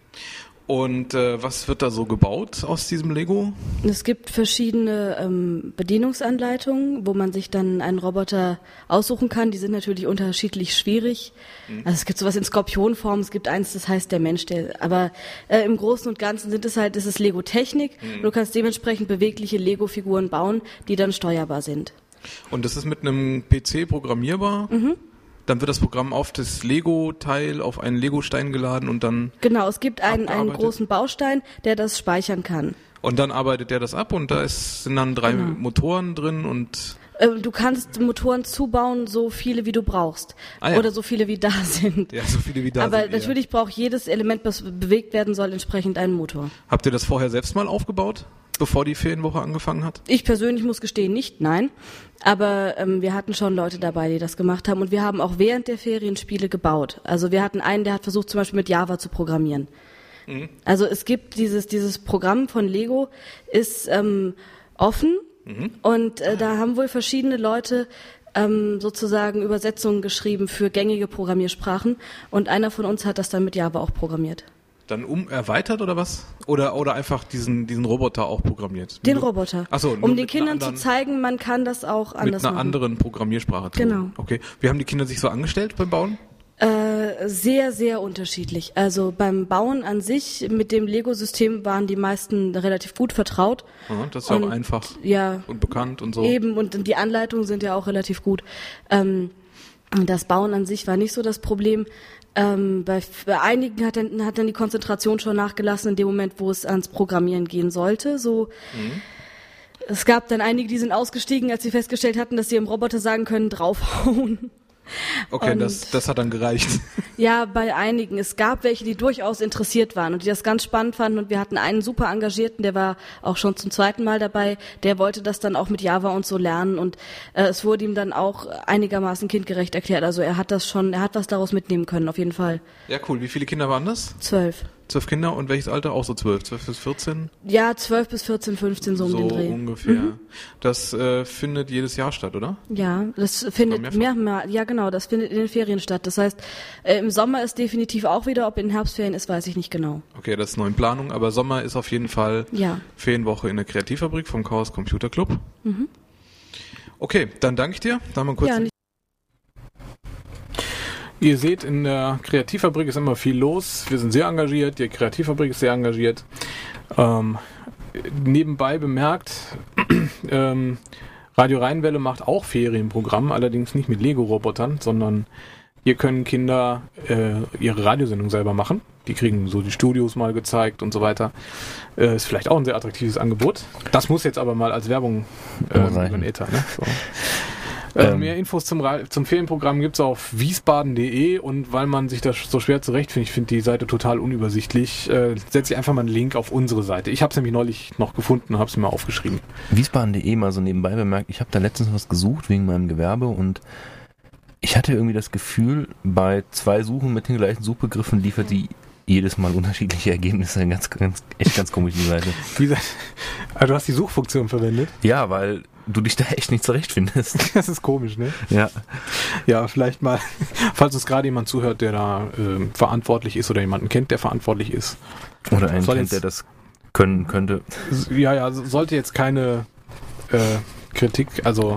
Und was wird da so gebaut aus diesem Lego? Es gibt verschiedene Bedienungsanleitungen, wo man sich dann einen Roboter aussuchen kann. Die sind natürlich unterschiedlich schwierig. Also es gibt sowas in Skorpionform, es gibt eins, das heißt der Mensch. Aber im Großen und Ganzen ist es Lego-Technik. Du kannst dementsprechend bewegliche Lego-Figuren bauen, die dann steuerbar sind. Und das ist mit einem PC programmierbar? Mhm. Dann wird das Programm auf das Lego-Teil, auf einen Lego-Stein geladen und dann... Genau, es gibt einen großen Baustein, der das speichern kann. Und dann arbeitet der das ab und da sind dann 3 Motoren drin und... Du kannst Motoren zubauen, so viele wie du brauchst. Ja. Oder so viele wie da sind. Ja, so viele wie da Aber sind. Aber natürlich braucht jedes Element, das bewegt werden soll, entsprechend einen Motor. Habt ihr das vorher selbst mal aufgebaut, bevor die Ferienwoche angefangen hat? Ich persönlich muss gestehen, nicht, nein. Aber wir hatten schon Leute dabei, die das gemacht haben. Und wir haben auch während der Ferienspiele gebaut. Also wir hatten einen, der hat versucht, zum Beispiel mit Java zu programmieren. Mhm. Also es gibt dieses Programm von Lego, ist offen. Mhm. Und da haben wohl verschiedene Leute sozusagen Übersetzungen geschrieben für gängige Programmiersprachen. Und einer von uns hat das dann mit Java auch programmiert. Dann erweitert oder was? Oder einfach diesen Roboter auch programmiert? Den Roboter. Ach so, um den Kindern zu zeigen, man kann das auch anders machen. Mit einer anderen Programmiersprache tun. Genau. Okay. Wie haben die Kinder sich so angestellt beim Bauen? Sehr, sehr unterschiedlich. Also beim Bauen an sich mit dem Lego-System waren die meisten relativ gut vertraut. Ja, das ist ja auch einfach und bekannt und so. Eben, und die Anleitungen sind ja auch relativ gut. Das Bauen an sich war nicht so das Problem. Bei einigen hat dann die Konzentration schon nachgelassen in dem Moment, wo es ans Programmieren gehen sollte. Es gab dann einige, die sind ausgestiegen, als sie festgestellt hatten, dass sie im Roboter sagen können, draufhauen. Okay, das hat dann gereicht. Ja, bei einigen. Es gab welche, die durchaus interessiert waren und die das ganz spannend fanden und wir hatten einen super Engagierten, der war auch schon zum 2. Mal dabei, der wollte das dann auch mit Java und so lernen und es wurde ihm dann auch einigermaßen kindgerecht erklärt. Also er hat was daraus mitnehmen können, auf jeden Fall. Ja, cool. Wie viele Kinder waren das? 12. 12 Kinder und welches Alter? Auch so 12? 12 bis 14? Ja, 12 bis 14, 15, so um den Dreh. So ungefähr. Mhm. Das findet jedes Jahr statt, oder? Ja, das findet mehrmals. Ja, genau, das findet in den Ferien statt. Das heißt, im Sommer ist definitiv auch wieder, ob in den Herbstferien ist, weiß ich nicht genau. Okay, das ist noch in Planung, aber Sommer ist auf jeden Fall Ferienwoche in der Kreativfabrik vom Chaos Computer Club. Mhm. Okay, dann danke ich dir. Da mal kurz. Ja, ihr seht, in der Kreativfabrik ist immer viel los. Wir sind sehr engagiert, die Kreativfabrik ist sehr engagiert. Nebenbei bemerkt, Radio Rheinwelle macht auch Ferienprogramm, allerdings nicht mit Lego-Robotern, sondern hier können Kinder ihre Radiosendung selber machen. Die kriegen so die Studios mal gezeigt und so weiter. Ist vielleicht auch ein sehr attraktives Angebot. Das muss jetzt aber mal als Werbung über den Äther. Ne? So. Mehr Infos zum Ferienprogramm gibt's auf wiesbaden.de und weil man sich das so schwer zurechtfindet, ich finde die Seite total unübersichtlich, setze ich einfach mal einen Link auf unsere Seite. Ich habe es nämlich neulich noch gefunden und habe es mir mal aufgeschrieben. Wiesbaden.de mal so nebenbei bemerkt, ich habe da letztens was gesucht wegen meinem Gewerbe und ich hatte irgendwie das Gefühl, bei 2 Suchen mit den gleichen Suchbegriffen liefert die jedes Mal unterschiedliche Ergebnisse. Echt ganz komisch, die Seite. Also du hast die Suchfunktion verwendet? Ja, weil du dich da echt nicht zurechtfindest. Das ist komisch, ne? Ja. Ja, vielleicht mal, falls uns gerade jemand zuhört, der da verantwortlich ist oder jemanden kennt, der verantwortlich ist. Oder einen kennt, der das können könnte. Ja, sollte jetzt keine Kritik, also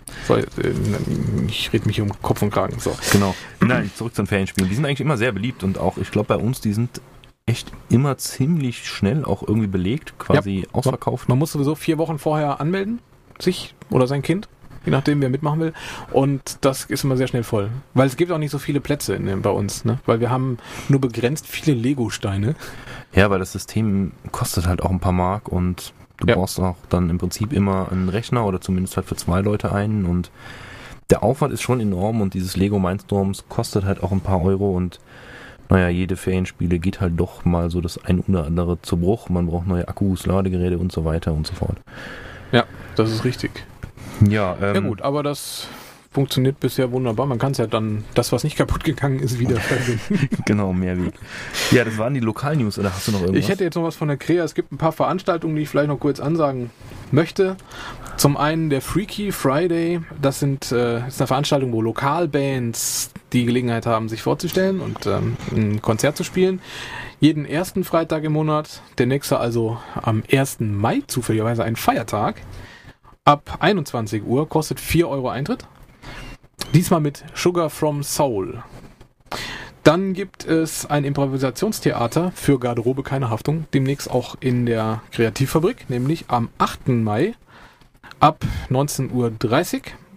ich rede mich um Kopf und Kragen. So. Genau. Nein, zurück zu den Ferienspielen. Die sind eigentlich immer sehr beliebt und auch, ich glaube bei uns, die sind echt immer ziemlich schnell auch irgendwie belegt, quasi ausverkauft. Man muss sowieso 4 Wochen vorher anmelden, sich oder sein Kind, je nachdem, wer mitmachen will. Und das ist immer sehr schnell voll. Weil es gibt auch nicht so viele Plätze bei uns, ne? Weil wir haben nur begrenzt viele Lego-Steine. Ja, weil das System kostet halt auch ein paar Mark und du brauchst auch dann im Prinzip immer einen Rechner oder zumindest halt für 2 Leute einen und der Aufwand ist schon enorm und dieses Lego Mindstorms kostet halt auch ein paar Euro und naja, jede Ferienspiele geht halt doch mal so das ein oder andere zu Bruch. Man braucht neue Akkus, Ladegeräte und so weiter und so fort. Ja, das ist richtig. Ja, Ja gut, aber das funktioniert bisher wunderbar. Man kann es ja dann, das was nicht kaputt gegangen ist, wieder verwenden. Genau, Mehrweg. Ja, das waren die Lokal-News, oder hast du noch irgendwas? Ich hätte jetzt noch was von der Krea. Es gibt ein paar Veranstaltungen, die ich vielleicht noch kurz ansagen möchte. Zum einen der Freaky Friday. Das ist eine Veranstaltung, wo Lokalbands die Gelegenheit haben, sich vorzustellen und ein Konzert zu spielen. Jeden ersten Freitag im Monat. Der nächste also am 1. Mai, zufälligerweise ein Feiertag. Ab 21 Uhr, kostet 4 Euro Eintritt. Diesmal mit Sugar from Soul. Dann gibt es ein Improvisationstheater für Garderobe keine Haftung, demnächst auch in der Kreativfabrik, nämlich am 8. Mai ab 19:30 Uhr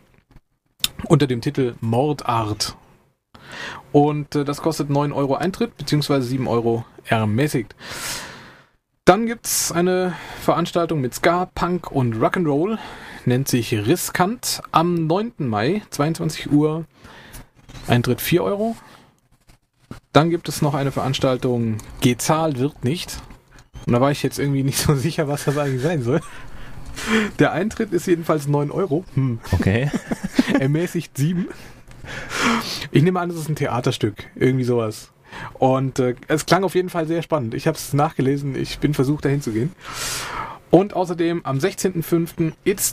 unter dem Titel Mordart. Und das kostet 9 Euro Eintritt, beziehungsweise 7 Euro ermäßigt. Dann gibt es eine Veranstaltung mit Ska, Punk und Rock'n'Roll, nennt sich Riskant, am 9. Mai, 22 Uhr, Eintritt 4 Euro. Dann gibt es noch eine Veranstaltung, Gezahlt wird nicht. Und da war ich jetzt irgendwie nicht so sicher, was das eigentlich sein soll. Der Eintritt ist jedenfalls 9 Euro. Okay. Ermäßigt 7. Ich nehme an, das ist ein Theaterstück, irgendwie sowas. Und es klang auf jeden Fall sehr spannend. Ich habe es nachgelesen, ich bin versucht, dahin zu gehen. Und außerdem am 16.05.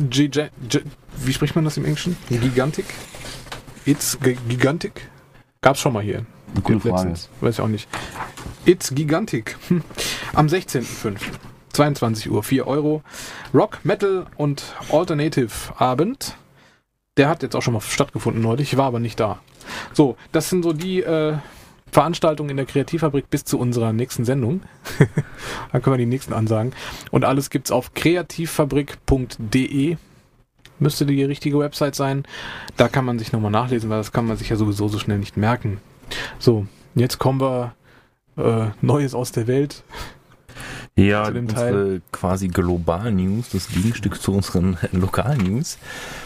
Wie spricht man das im Englischen? Gigantic? Gigantic? Gab's schon mal hier. Eine coole Frage. Weiß ich auch nicht. It's Gigantic. Am 16.05. 22 Uhr, 4 Euro. Rock, Metal und Alternative Abend. Der hat jetzt auch schon mal stattgefunden neulich, war aber nicht da. So, das sind so die Veranstaltungen in der Kreativfabrik bis zu unserer nächsten Sendung. Dann können wir die nächsten ansagen. Und alles gibt's auf kreativfabrik.de. Müsste die richtige Website sein. Da kann man sich nochmal nachlesen, weil das kann man sich ja sowieso so schnell nicht merken. So, jetzt kommen wir Neues aus der Welt. Ja, zu dem unsere quasi Global-News, das Gegenstück zu unseren Lokal-News.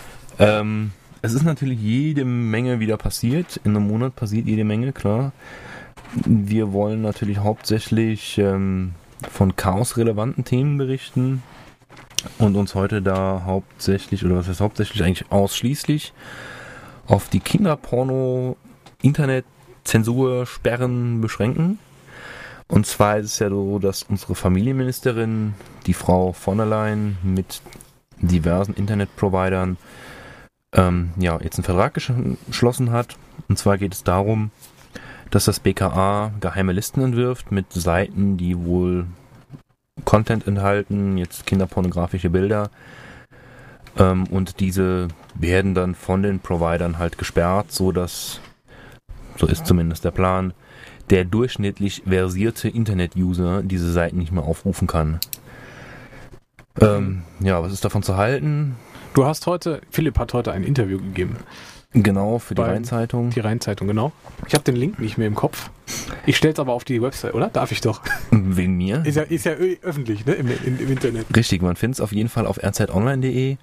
Es ist natürlich jede Menge wieder passiert. In einem Monat passiert jede Menge, klar. Wir wollen natürlich hauptsächlich von chaosrelevanten Themen berichten und uns heute da hauptsächlich, oder was heißt hauptsächlich, eigentlich ausschließlich auf die Kinderporno-Internet-Zensur-Sperren beschränken. Und zwar ist es ja so, dass unsere Familienministerin, die Frau von der Leyen, mit diversen Internetprovidern jetzt einen Vertrag geschlossen hat. Und zwar geht es darum, dass das BKA geheime Listen entwirft mit Seiten, die wohl Content enthalten, jetzt kinderpornografische Bilder. Und diese werden dann von den Providern halt gesperrt, so ist zumindest der Plan, der durchschnittlich versierte Internet-User diese Seiten nicht mehr aufrufen kann. Was ist davon zu halten? Philipp hat heute ein Interview gegeben. Genau, für die Rhein-Zeitung. Die Rhein-Zeitung, genau. Ich habe den Link nicht mehr im Kopf. Ich stell's aber auf die Website, oder? Darf ich doch. Wegen mir? Ist ja öffentlich, ne? Im Internet. Richtig, man findet es auf jeden Fall auf rzonline.de.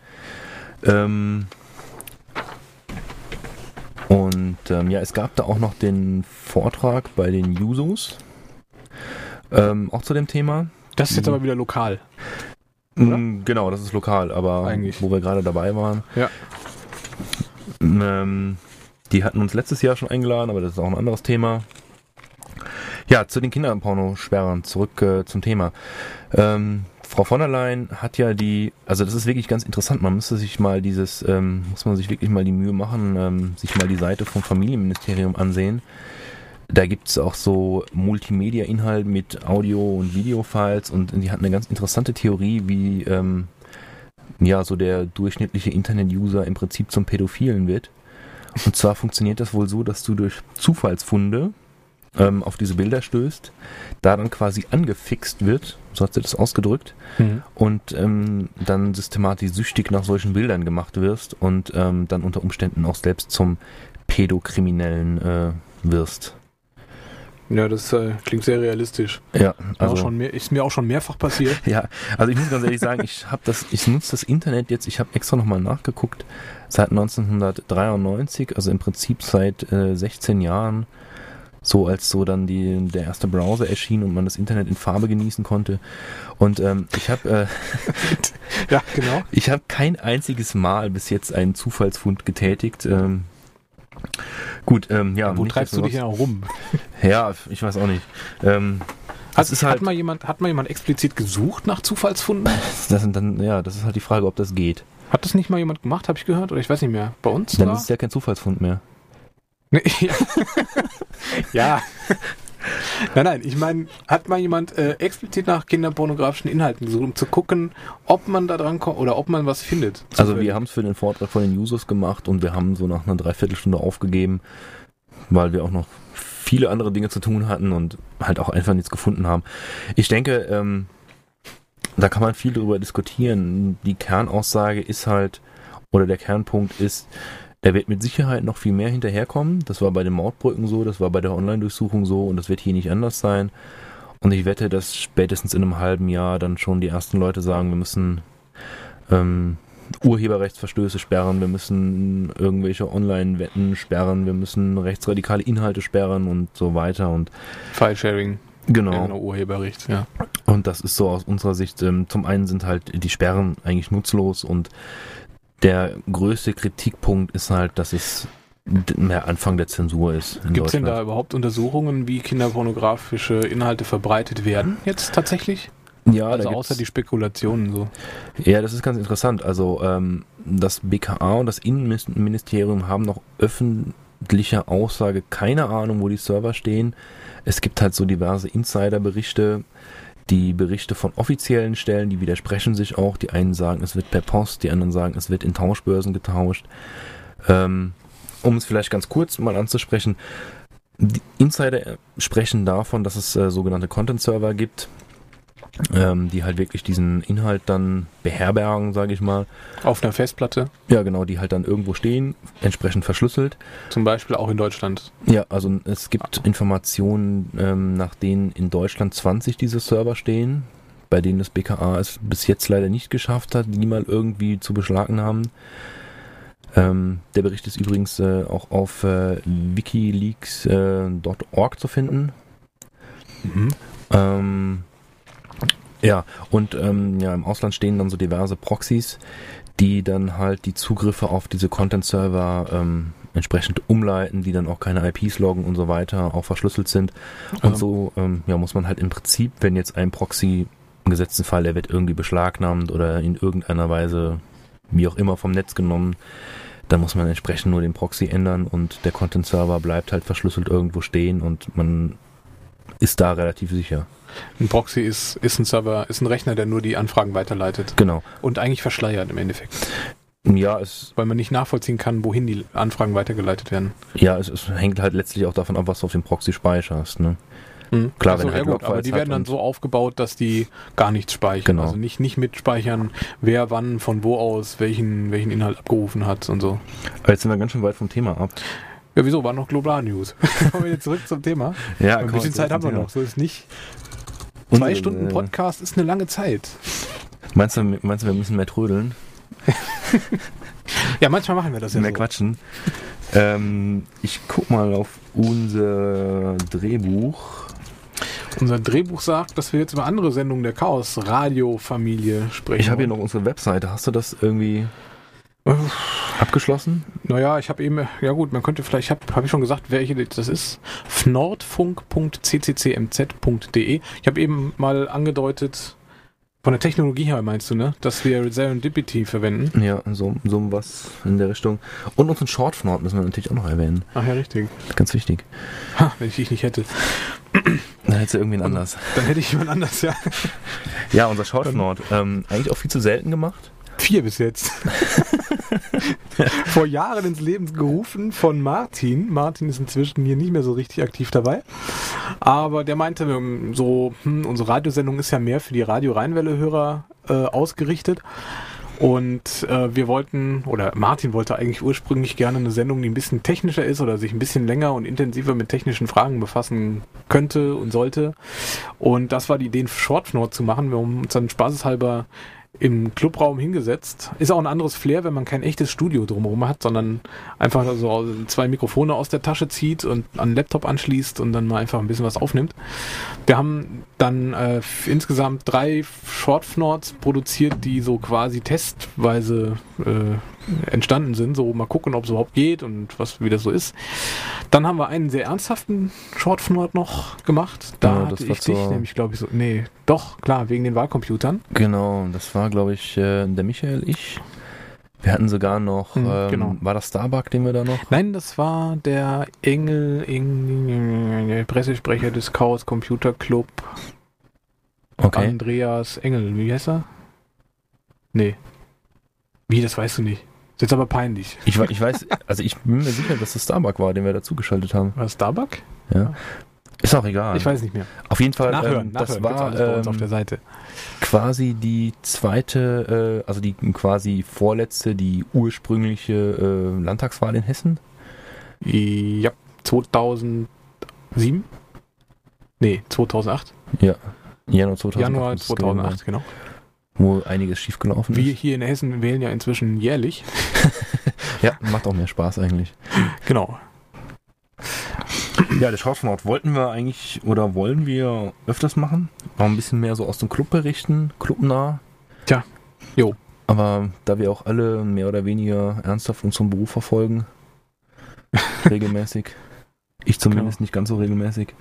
Es gab da auch noch den Vortrag bei den Jusos. Auch zu dem Thema. Das ist jetzt aber wieder lokal. Oder? Genau, das ist lokal, aber eigentlich, wo wir gerade dabei waren. Ja. Die hatten uns letztes Jahr schon eingeladen, aber das ist auch ein anderes Thema. Ja, zu den Kinderpornosperren, zurück zum Thema. Frau von der Leyen hat ja das ist wirklich ganz interessant, man müsste sich mal muss man sich wirklich mal die Mühe machen, sich mal die Seite vom Familienministerium ansehen. Da gibt es auch so Multimedia-Inhalt mit Audio- und Video-Files und die hat eine ganz interessante Theorie, wie so der durchschnittliche Internet-User im Prinzip zum Pädophilen wird. Und zwar funktioniert das wohl so, dass du durch Zufallsfunde auf diese Bilder stößt, da dann quasi angefixt wird, so hat sie das ausgedrückt, und dann systematisch süchtig nach solchen Bildern gemacht wirst und dann unter Umständen auch selbst zum Pädokriminellen wirst. Ja, das klingt sehr realistisch. Ja, also Ist mir auch schon mehrfach passiert. ja, also ich muss ganz ehrlich sagen, ich nutze das Internet jetzt, ich habe extra nochmal nachgeguckt, seit 1993, also im Prinzip seit 16 Jahren, so als so dann der erste Browser erschien und man das Internet in Farbe genießen konnte. Und ich habe Ja, genau. ich habe kein einziges Mal bis jetzt einen Zufallsfund getätigt. Gut, ja. Wo treibst du dich ja rum? Ja, ich weiß auch nicht. Hat mal jemand explizit gesucht nach Zufallsfunden? Das ist halt die Frage, ob das geht. Hat das nicht mal jemand gemacht, habe ich gehört? Oder ich weiß nicht mehr. Bei uns? Dann ist es ja kein Zufallsfund mehr. Nee, ja. Ja. Nein, ich meine, hat mal jemand explizit nach kinderpornografischen Inhalten gesucht, um zu gucken, ob man da dran kommt oder ob man was findet? Also wir haben es für den Vortrag von den Users gemacht und wir haben so nach einer Dreiviertelstunde aufgegeben, weil wir auch noch viele andere Dinge zu tun hatten und halt auch einfach nichts gefunden haben. Ich denke, da kann man viel drüber diskutieren. Die Kernaussage ist halt, oder der Kernpunkt ist, er wird mit Sicherheit noch viel mehr hinterherkommen. Das war bei den Mordbrücken so, das war bei der Online-Durchsuchung so und das wird hier nicht anders sein. Und ich wette, dass spätestens in einem halben Jahr dann schon die ersten Leute sagen, wir müssen Urheberrechtsverstöße sperren, wir müssen irgendwelche Online-Wetten sperren, wir müssen rechtsradikale Inhalte sperren und so weiter. Und File-Sharing. genau. Urheberrecht, ja. Und das ist so aus unserer Sicht, zum einen sind halt die Sperren eigentlich nutzlos und der größte Kritikpunkt ist halt, dass es mehr Anfang der Zensur ist. Gibt es denn da überhaupt Untersuchungen, wie kinderpornografische Inhalte verbreitet werden jetzt tatsächlich? Ja, Also da außer die Spekulationen so. Ja, das ist ganz interessant. Also das BKA und das Innenministerium haben noch öffentliche Aussage keine Ahnung, wo die Server stehen. Es gibt halt so diverse Insiderberichte. Die Berichte von offiziellen Stellen, die widersprechen sich auch. Die einen sagen, es wird per Post, die anderen sagen, es wird in Tauschbörsen getauscht. Um es vielleicht ganz kurz mal anzusprechen, die Insider sprechen davon, dass es sogenannte Content-Server gibt, die halt wirklich diesen Inhalt dann beherbergen, sage ich mal. Auf einer Festplatte? Ja, genau, die halt dann irgendwo stehen, entsprechend verschlüsselt. Zum Beispiel auch in Deutschland? Ja, also es gibt Informationen, nach denen in Deutschland 20 diese Server stehen, bei denen das BKA es bis jetzt leider nicht geschafft hat, die mal irgendwie zu beschlagnahmen. Der Bericht ist übrigens auch auf wikileaks.org zu finden. Ja, und im Ausland stehen dann so diverse Proxys, die dann halt die Zugriffe auf diese Content-Server entsprechend umleiten, die dann auch keine IPs loggen und so weiter, auch verschlüsselt sind. Und so muss man halt im Prinzip, wenn jetzt ein Proxy, im gesetzten Fall, der wird irgendwie beschlagnahmt oder in irgendeiner Weise, wie auch immer, vom Netz genommen, dann muss man entsprechend nur den Proxy ändern und der Content-Server bleibt halt verschlüsselt irgendwo stehen und man ist da relativ sicher. Ein Proxy ist ein Server, ist ein Rechner, der nur die Anfragen weiterleitet. Genau. Und eigentlich verschleiert im Endeffekt. Ja, weil man nicht nachvollziehen kann, wohin die Anfragen weitergeleitet werden. Ja, es hängt halt letztlich auch davon ab, was du auf dem Proxy speicherst, ne? Klar, also, wenn halt aber die werden dann so aufgebaut, dass die gar nichts speichern. Genau. Also nicht mitspeichern, wer wann, von wo aus, welchen Inhalt abgerufen hat und so. Aber jetzt sind wir ganz schön weit vom Thema ab. Ja, wieso? War noch Global-News. Kommen wir jetzt zurück zum Thema. Ja, ein bisschen Zeit haben wir noch, so ist nicht. 2 Stunden Podcast ist eine lange Zeit. Meinst du, wir müssen mehr trödeln? Ja, manchmal machen wir das ja mehr so. Quatschen. Ich guck mal auf unser Drehbuch. Unser Drehbuch sagt, dass wir jetzt über andere Sendungen der Chaos-Radio-Familie sprechen. Ich habe hier noch unsere Webseite. Hast du das irgendwie abgeschlossen? Naja, ich habe eben, ja gut, man könnte vielleicht, hab ich schon gesagt, welche das ist. fnordfunk.cccmz.de. Ich habe eben mal angedeutet, von der Technologie her meinst du, ne? Dass wir Serendipity verwenden. Ja, so was in der Richtung. Und unseren Shortfnord müssen wir natürlich auch noch erwähnen. Ach ja, richtig. Ganz wichtig. Ha, wenn ich dich nicht hätte. Dann hättest du irgendwen anders. Dann hätte ich jemand anders, ja. Ja, unser Shortfnord. Eigentlich auch viel zu selten gemacht. 4 bis jetzt. Vor Jahren ins Leben gerufen von Martin. Martin ist inzwischen hier nicht mehr so richtig aktiv dabei. Aber der meinte, unsere Radiosendung ist ja mehr für die Radio-Rheinwelle-Hörer ausgerichtet. Und Martin wollte eigentlich ursprünglich gerne eine Sendung, die ein bisschen technischer ist oder sich ein bisschen länger und intensiver mit technischen Fragen befassen könnte und sollte. Und das war die Idee, einen Shortnote zu machen. Wir haben uns dann spaßeshalber im Clubraum hingesetzt. Ist auch ein anderes Flair, wenn man kein echtes Studio drumherum hat, sondern einfach so 2 Mikrofone aus der Tasche zieht und an den Laptop anschließt und dann mal einfach ein bisschen was aufnimmt. Wir haben dann insgesamt 3 Shortnotes produziert, die so quasi testweise entstanden sind. So mal gucken, ob es überhaupt geht und wie das so ist. Dann haben wir einen sehr ernsthaften Shortnote noch gemacht. Da hatte ich dich nämlich, glaube ich, so... Nee, doch, klar, wegen den Wahlcomputern. Genau, das war, glaube ich, der Michael, ich. Wir hatten sogar noch... genau. War das Starbuck, den wir da noch... Nein, das war der der Pressesprecher des Chaos Computer Club. Okay. Andreas Engel, wie heißt er? Nee. Wie, das weißt du nicht. Ist jetzt aber peinlich. Ich weiß, also ich bin mir sicher, dass das Starbuck war, den wir dazugeschaltet haben. War das Starbuck? Ja. Ist auch egal. Ich weiß nicht mehr. Auf jeden Fall, Nachhören, das gibt's alles bei uns war auf der Seite. quasi die zweite, also die quasi vorletzte, die ursprüngliche Landtagswahl in Hessen. Ja, 2007? Nee, 2008. Ja, Januar 2008. Januar 2008, genau. Wo einiges schiefgelaufen Wir ist. hier in Hessen wählen ja inzwischen jährlich. Ja, macht auch mehr Spaß eigentlich. Genau. Ja, der Shortnote wollen wir öfters machen. Auch ein bisschen mehr so aus dem Club berichten, clubnah. Tja, jo. Aber da wir auch alle mehr oder weniger ernsthaft unseren Beruf verfolgen, regelmäßig. Ich zumindest nicht ganz so regelmäßig.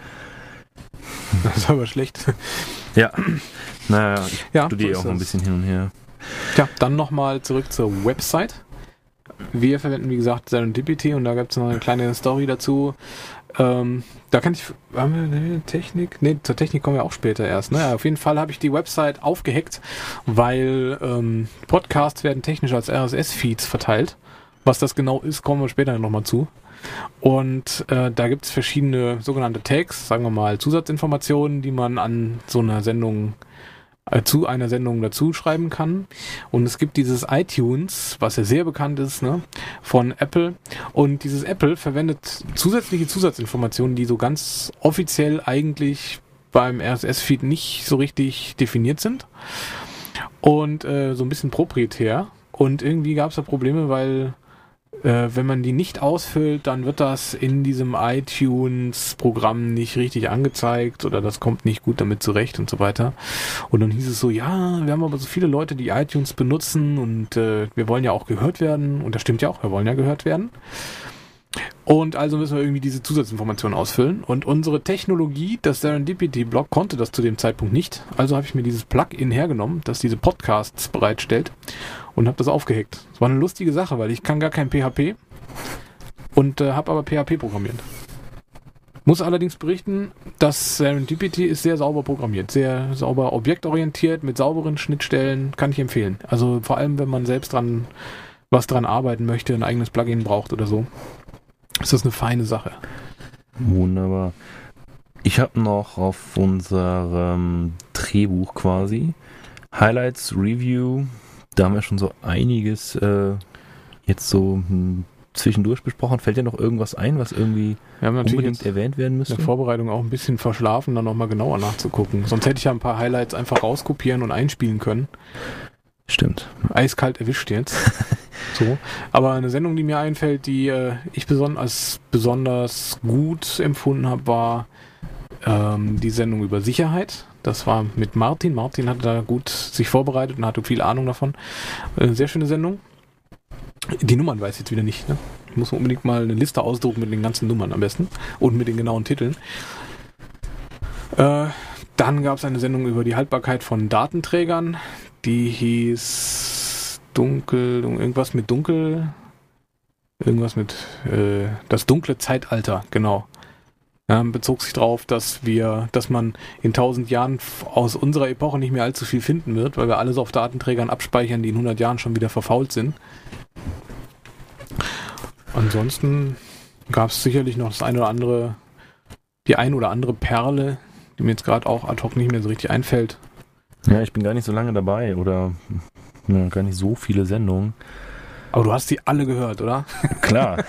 Das ist aber schlecht. Ja, naja, ich Ja, studiere so auch ist ein das. bisschen hin und her. Tja, dann nochmal zurück zur Website. Wir verwenden, wie gesagt, Serendipity und da gibt es noch eine kleine Story dazu. Da kann ich... Haben wir eine Technik? Ne, zur Technik kommen wir auch später erst. Ne? Auf jeden Fall habe ich die Website aufgehackt, weil Podcasts werden technisch als RSS-Feeds verteilt. Was das genau ist, kommen wir später nochmal zu. Und da gibt es verschiedene sogenannte Tags, sagen wir mal Zusatzinformationen, die man an so einer Sendung zu einer Sendung dazu schreiben kann. Und es gibt dieses iTunes, was ja sehr bekannt ist, ne, von Apple. Und dieses Apple verwendet zusätzliche Zusatzinformationen, die so ganz offiziell eigentlich beim RSS-Feed nicht so richtig definiert sind. Und so ein bisschen proprietär. Und irgendwie gab es da Probleme, weil wenn man die nicht ausfüllt, dann wird das in diesem iTunes-Programm nicht richtig angezeigt oder das kommt nicht gut damit zurecht und so weiter. Und dann hieß es so, ja, wir haben aber so viele Leute, die iTunes benutzen und wir wollen ja auch gehört werden. Und das stimmt ja auch, wir wollen ja gehört werden. Und also müssen wir irgendwie diese Zusatzinformationen ausfüllen. Und unsere Technologie, das Serendipity-Blog, konnte das zu dem Zeitpunkt nicht. Also habe ich mir dieses Plugin hergenommen, das diese Podcasts bereitstellt und habe das aufgehackt. Das war eine lustige Sache, weil ich kann gar kein PHP und habe aber PHP programmiert. Muss allerdings berichten, dass Serendipity ist sehr sauber programmiert, sehr sauber objektorientiert, mit sauberen Schnittstellen, kann ich empfehlen. Also vor allem, wenn man selbst was dran arbeiten möchte, ein eigenes Plugin braucht oder so. Ist das eine feine Sache. Wunderbar. Ich habe noch auf unserem Drehbuch quasi Highlights, Review, da haben wir schon so einiges jetzt so zwischendurch besprochen. Fällt dir noch irgendwas ein, was irgendwie unbedingt erwähnt werden müsste? In der Vorbereitung auch ein bisschen verschlafen, dann nochmal genauer nachzugucken. Sonst hätte ich ja ein paar Highlights einfach rauskopieren und einspielen können. Stimmt. Eiskalt erwischt jetzt. So. Aber eine Sendung, die mir einfällt, die ich besonders gut empfunden habe, war die Sendung über Sicherheit. Das war mit Martin. Martin hatte da gut sich vorbereitet und hatte viel Ahnung davon. Sehr schöne Sendung. Die Nummern weiß ich jetzt wieder nicht. Ne? Ich muss unbedingt mal eine Liste ausdrucken mit den ganzen Nummern am besten und mit den genauen Titeln. Dann gab es eine Sendung über die Haltbarkeit von Datenträgern. Die hieß irgendwas mit das dunkle Zeitalter, genau. bezog sich darauf, dass man in 1000 Jahren aus unserer Epoche nicht mehr allzu viel finden wird, weil wir alles auf Datenträgern abspeichern, die in 100 Jahren schon wieder verfault sind. Ansonsten gab es sicherlich noch die ein oder andere Perle, die mir jetzt gerade auch ad hoc nicht mehr so richtig einfällt. Ja, ich bin gar nicht so lange dabei oder gar nicht so viele Sendungen. Aber du hast die alle gehört, oder? Klar.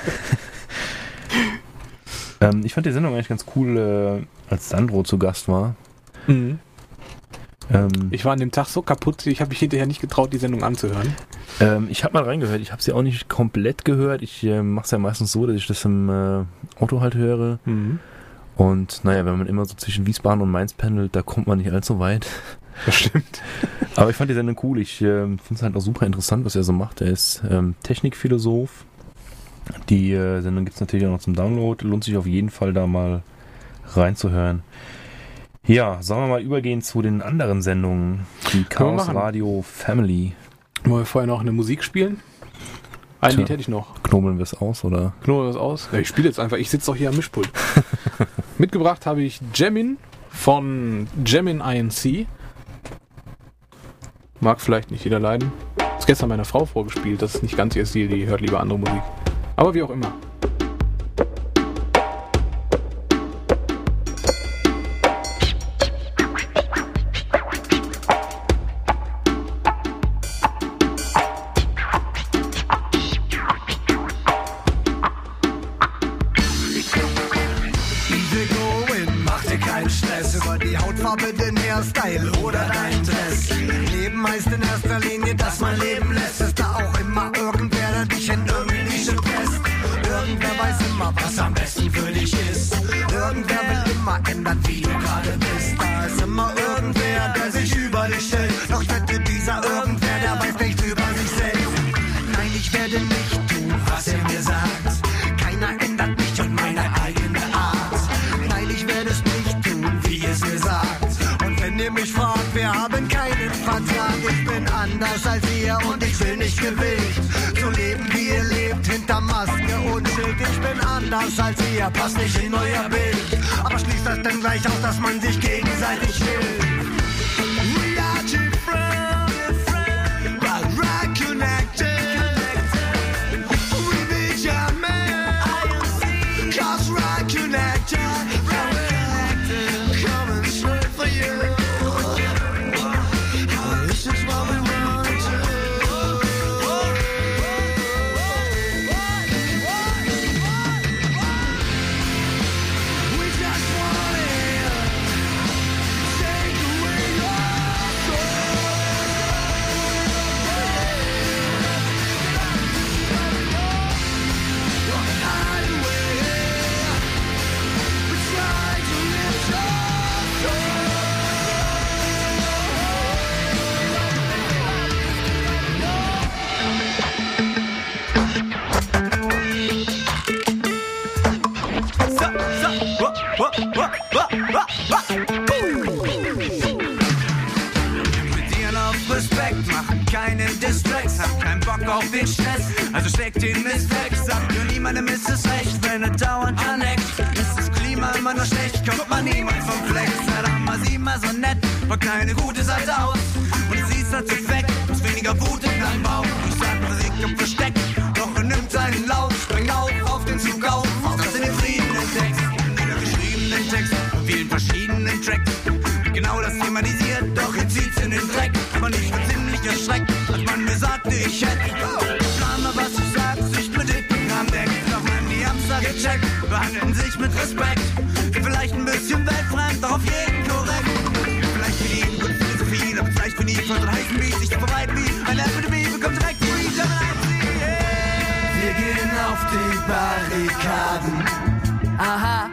Ich fand die Sendung eigentlich ganz cool, als Sandro zu Gast war. Mhm. Ich war an dem Tag so kaputt, ich habe mich hinterher nicht getraut, die Sendung anzuhören. Ich habe mal reingehört, ich habe sie auch nicht komplett gehört. Ich mache es ja meistens so, dass ich das im Auto halt höre. Mhm. Und naja, wenn man immer so zwischen Wiesbaden und Mainz pendelt, da kommt man nicht allzu weit. Das stimmt. Aber ich fand die Sendung cool. Ich finde es halt auch super interessant, was er so macht. Er ist Technikphilosoph. Die Sendung gibt es natürlich auch noch zum Download. Lohnt sich auf jeden Fall, da mal reinzuhören. Ja, sollen wir mal übergehen zu den anderen Sendungen. Die Chaos Radio Family. Wollen wir vorher noch eine Musik spielen? Ein Lied hätte ich noch. Knobeln wir es aus, oder? Knobeln wir es aus? Ja, ich spiele jetzt einfach. Ich sitze doch hier am Mischpult. Mitgebracht habe ich Jamin von Jamin INC. Mag vielleicht nicht jeder leiden. Ist gestern meiner Frau vorgespielt. Das ist nicht ganz ihr Stil. Die hört lieber andere Musik. Aber wie auch immer. Den Hairstyle oder dein Dress. Leben heißt in erster Linie, dass man leben lässt. Ist da auch immer irgendwer, der dich in irgendeine Nische presst. Irgendwer weiß immer, was am besten für dich ist. Irgendwer will immer ändern, wie du gerade bist. Da ist immer irgendwer, der sich über dich stellt. Doch ich wette, dieser irgendwer, der weiß nicht über sich selbst. Nein, ich werde nicht tun, was er mir sagt. Keiner ändert mich und meine eigene Art. Nein, ich werde es nicht tun, wie es mir sagt. Wenn ihr mich fragt, wir haben keinen Vertrag. Ich bin anders als ihr und ich will nicht Gewicht. So leben wie ihr lebt, hinter Maske und Schild. Ich bin anders als ihr, passt nicht in euer Bild. Aber schließt das denn gleich aus, dass man sich gegenseitig will? We are different, but right connected. We need your man, cause right connected. Coming straight for you. Keinen Distracks, hab keinen Bock auf den Stress, also steck den Mist weg, sagt nur niemandem ist es recht, wenn er dauernd aneckt, ist das Klima immer noch schlecht, kommt man niemand vom Flex, sei doch mal sie mal so nett, pack keine gute Seite aus, und sie ist halt so weg, muss weniger Wut in deinem Bauch, ich sag Musik im Versteck, doch er nimmt seinen Lauf, spring auf den Zug auf, das in den Frieden entdeckst, jeder geschriebenen Text, von vielen verschiedenen Tracks, genau das thematisiert, doch jetzt zieht's in den Dreck, aber nicht für ziemlich erschreckt, als man mir sagte, ich hätte Plan mal, was du sagst, ich bin dick am Deck, doch wenn die Hamster gecheckt, behandeln sich mit Respekt, vielleicht ein bisschen weltfremd, doch auf jeden korrekt, vielleicht für die gute Philosophie, aber vielleicht für nie von so heißen Beats, ich verweit wie eine Epidemie, bekommt direkt die Region Wir gehen auf die Barrikaden, aha.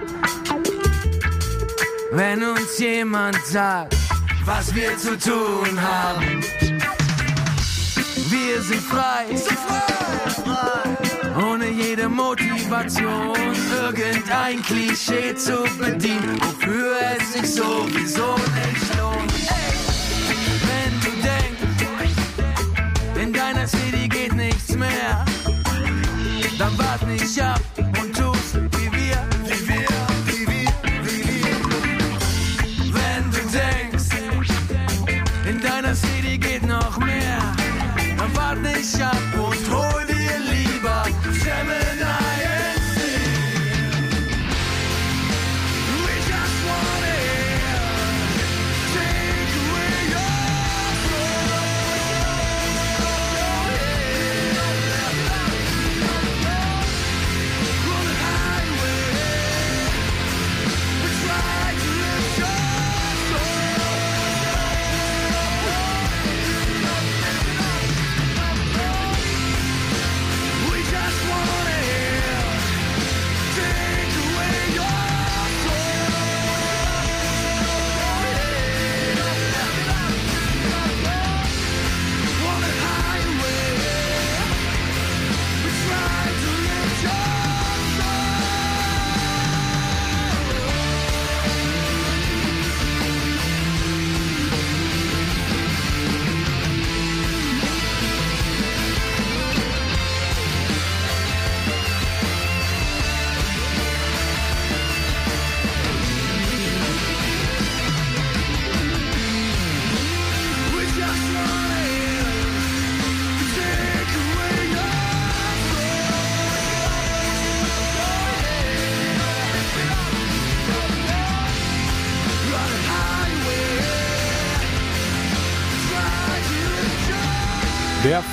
Wenn uns jemand sagt, was wir zu tun haben, wir sind frei, ohne jede Motivation, irgendein Klischee zu bedienen, wofür es sich sowieso nicht lohnt. Wenn du denkst, in deiner City geht nichts mehr, dann wart nicht ab und tust wie wir.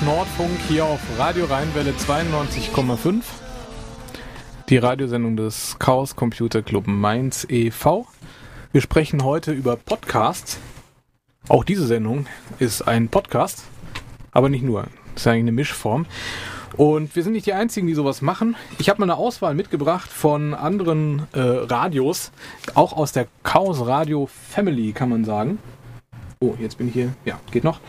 Nordfunk hier auf Radio Rheinwelle 92,5. Die Radiosendung des Chaos Computer Club Mainz e.V. Wir sprechen heute über Podcasts. Auch diese Sendung ist ein Podcast, aber nicht nur. Das ist eigentlich eine Mischform. Und wir sind nicht die Einzigen, die sowas machen. Ich habe mal eine Auswahl mitgebracht von anderen Radios, auch aus der Chaos Radio Family, kann man sagen. Oh, jetzt bin ich hier. Ja, geht noch.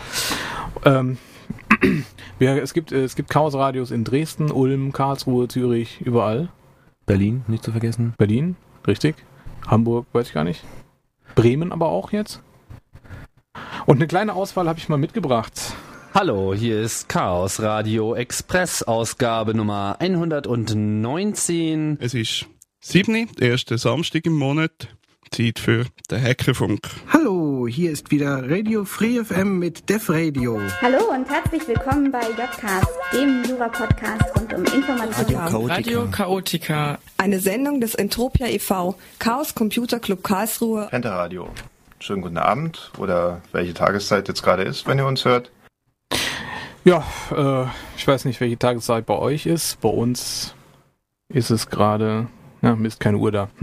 Es gibt Chaos Radios in Dresden, Ulm, Karlsruhe, Zürich, überall. Berlin, nicht zu vergessen. Berlin, richtig. Hamburg, weiß ich gar nicht. Bremen aber auch jetzt. Und eine kleine Auswahl habe ich mal mitgebracht. Hallo, hier ist Chaos Radio Express, Ausgabe Nummer 119. Es ist 7. erster Samstag im Monat. Zeit für den Hackerfunk. Hallo, hier ist wieder Radio Free FM mit Def Radio. Hallo und herzlich willkommen bei Jodcast, dem Jura-Podcast rund um Information. Radio Chaotica. Eine Sendung des Entropia e.V., Chaos Computer Club Karlsruhe. Pentaradio. Schönen guten Abend oder welche Tageszeit jetzt gerade ist, wenn ihr uns hört. Ja, ich weiß nicht, welche Tageszeit bei euch ist. Bei uns ist es gerade... Ja, Mist, keine Uhr da.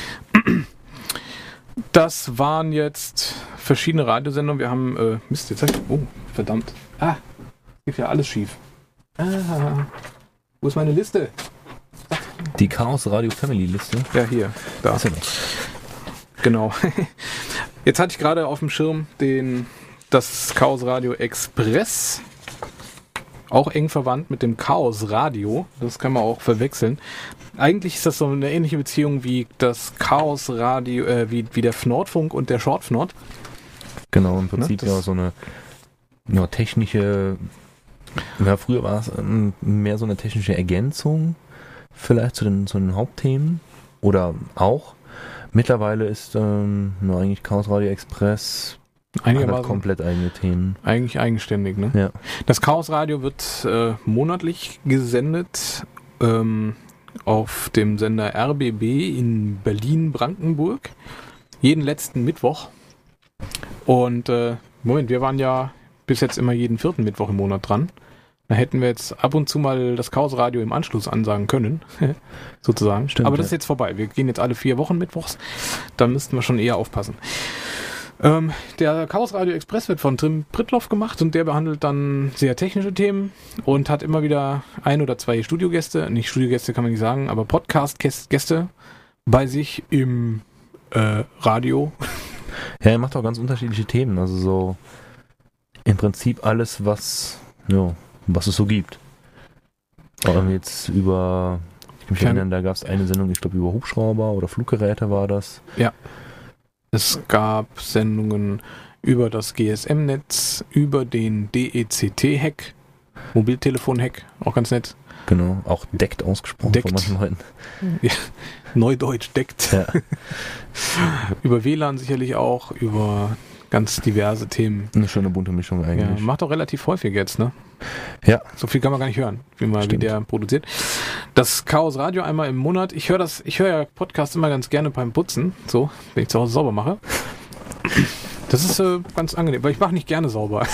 Das waren jetzt verschiedene Radiosendungen. Wir haben... Mist, jetzt oh, verdammt. Geht ja alles schief. Wo ist meine Liste? Die Chaos Radio Family Liste. Ja, hier. Da. Ist ja noch. Genau. Jetzt hatte ich gerade auf dem Schirm das Chaos Radio Express. Auch eng verwandt mit dem Chaos Radio. Das kann man auch verwechseln. Eigentlich ist das so eine ähnliche Beziehung wie das Chaos Radio, wie der Nordfunk und der Shortfnord. Genau, im Prinzip ja so eine technische, ja, früher war es mehr so eine technische Ergänzung vielleicht zu den Hauptthemen oder auch. Mittlerweile ist eigentlich Chaos Radio Express komplett eigene Themen. Eigentlich eigenständig, ne? Ja. Das Chaos Radio wird monatlich gesendet auf dem Sender RBB in Berlin-Brandenburg. Jeden letzten Mittwoch. Und wir waren ja bis jetzt immer jeden 4. Mittwoch im Monat dran. Da hätten wir jetzt ab und zu mal das Chaos Radio im Anschluss ansagen können, sozusagen. Stimmt, aber das ist jetzt vorbei. Wir gehen jetzt alle 4 Wochen mittwochs. Da müssten wir schon eher aufpassen. Der Chaos Radio Express wird von Tim Prittloff gemacht und der behandelt dann sehr technische Themen und hat immer wieder 1 oder 2 Studiogäste, nicht Studiogäste kann man nicht sagen, aber Podcast-Gäste bei sich im Radio. Ja, er macht auch ganz unterschiedliche Themen, also so im Prinzip alles, was es so gibt. Auch jetzt ich kann mich erinnern, da gab es eine Sendung, ich glaube über Hubschrauber oder Fluggeräte war das. Ja. Es gab Sendungen über das GSM-Netz, über den DECT-Hack, Mobiltelefon-Hack, auch ganz nett. Genau, auch deckt ausgesprochen von manchen Leuten. Ja, Neudeutsch deckt. Ja. Über WLAN sicherlich auch, über ganz diverse Themen. Eine schöne bunte Mischung eigentlich. Ja, macht auch relativ häufig jetzt, ne? Ja. So viel kann man gar nicht hören, wie der produziert. Das Chaos Radio einmal im Monat. Ich höre ja Podcasts immer ganz gerne beim Putzen, so, wenn ich zu Hause sauber mache. Das ist ganz angenehm, weil ich mache nicht gerne sauber.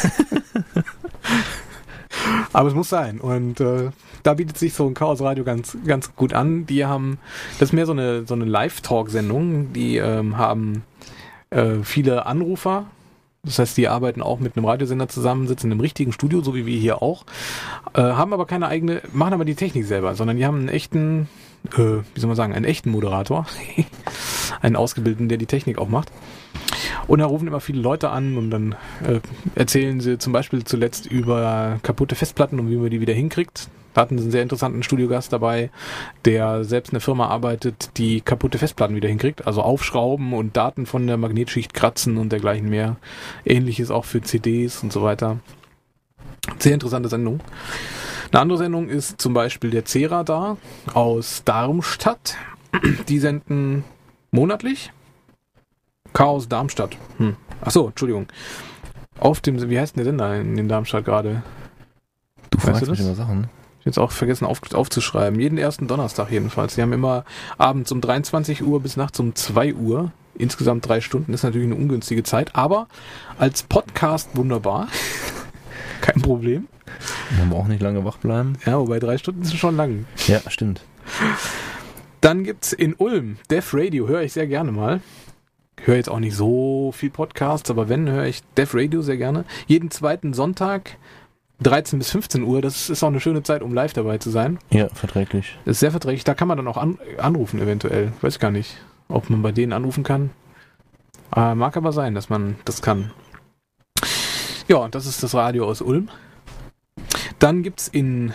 Aber es muss sein. Und da bietet sich so ein Chaos Radio ganz, ganz gut an. Das ist mehr so eine Live-Talk-Sendung. Die haben viele Anrufer. Das heißt, die arbeiten auch mit einem Radiosender zusammen, sitzen in einem richtigen Studio, so wie wir hier auch, haben aber keine eigene, machen aber die Technik selber, sondern die haben einen echten, einen echten Moderator, einen Ausgebildeten, der die Technik auch macht. Und da rufen immer viele Leute an und dann erzählen sie zum Beispiel zuletzt über kaputte Festplatten und wie man die wieder hinkriegt. Da hatten sie einen sehr interessanten Studiogast dabei, der selbst eine Firma arbeitet, die kaputte Festplatten wieder hinkriegt. Also aufschrauben und Daten von der Magnetschicht kratzen und dergleichen mehr. Ähnliches auch für CDs und so weiter. Sehr interessante Sendung. Eine andere Sendung ist zum Beispiel der C-Radar aus Darmstadt. Die senden monatlich. Chaos Darmstadt. Achso, Entschuldigung. Wie heißt denn der Sender in Darmstadt gerade? Du fragst mich immer Sachen. Ich habe jetzt auch vergessen aufzuschreiben. Jeden ersten Donnerstag jedenfalls. Die haben immer abends um 23 Uhr bis nachts um 2 Uhr. Insgesamt 3 Stunden. Ist natürlich eine ungünstige Zeit. Aber als Podcast wunderbar. Kein Problem. Man braucht nicht lange wach bleiben. Ja, wobei 3 Stunden sind schon lang. Ja, stimmt. Dann gibt's in Ulm Def Radio, höre ich sehr gerne mal. Ich höre jetzt auch nicht so viel Podcasts, aber wenn, höre ich Def Radio sehr gerne. Jeden zweiten Sonntag 13 bis 15 Uhr, das ist auch eine schöne Zeit, um live dabei zu sein. Ja, verträglich. Das ist sehr verträglich, da kann man dann auch anrufen eventuell. Weiß gar nicht, ob man bei denen anrufen kann. Mag aber sein, dass man das kann. Ja, das ist das Radio aus Ulm. Dann gibt's in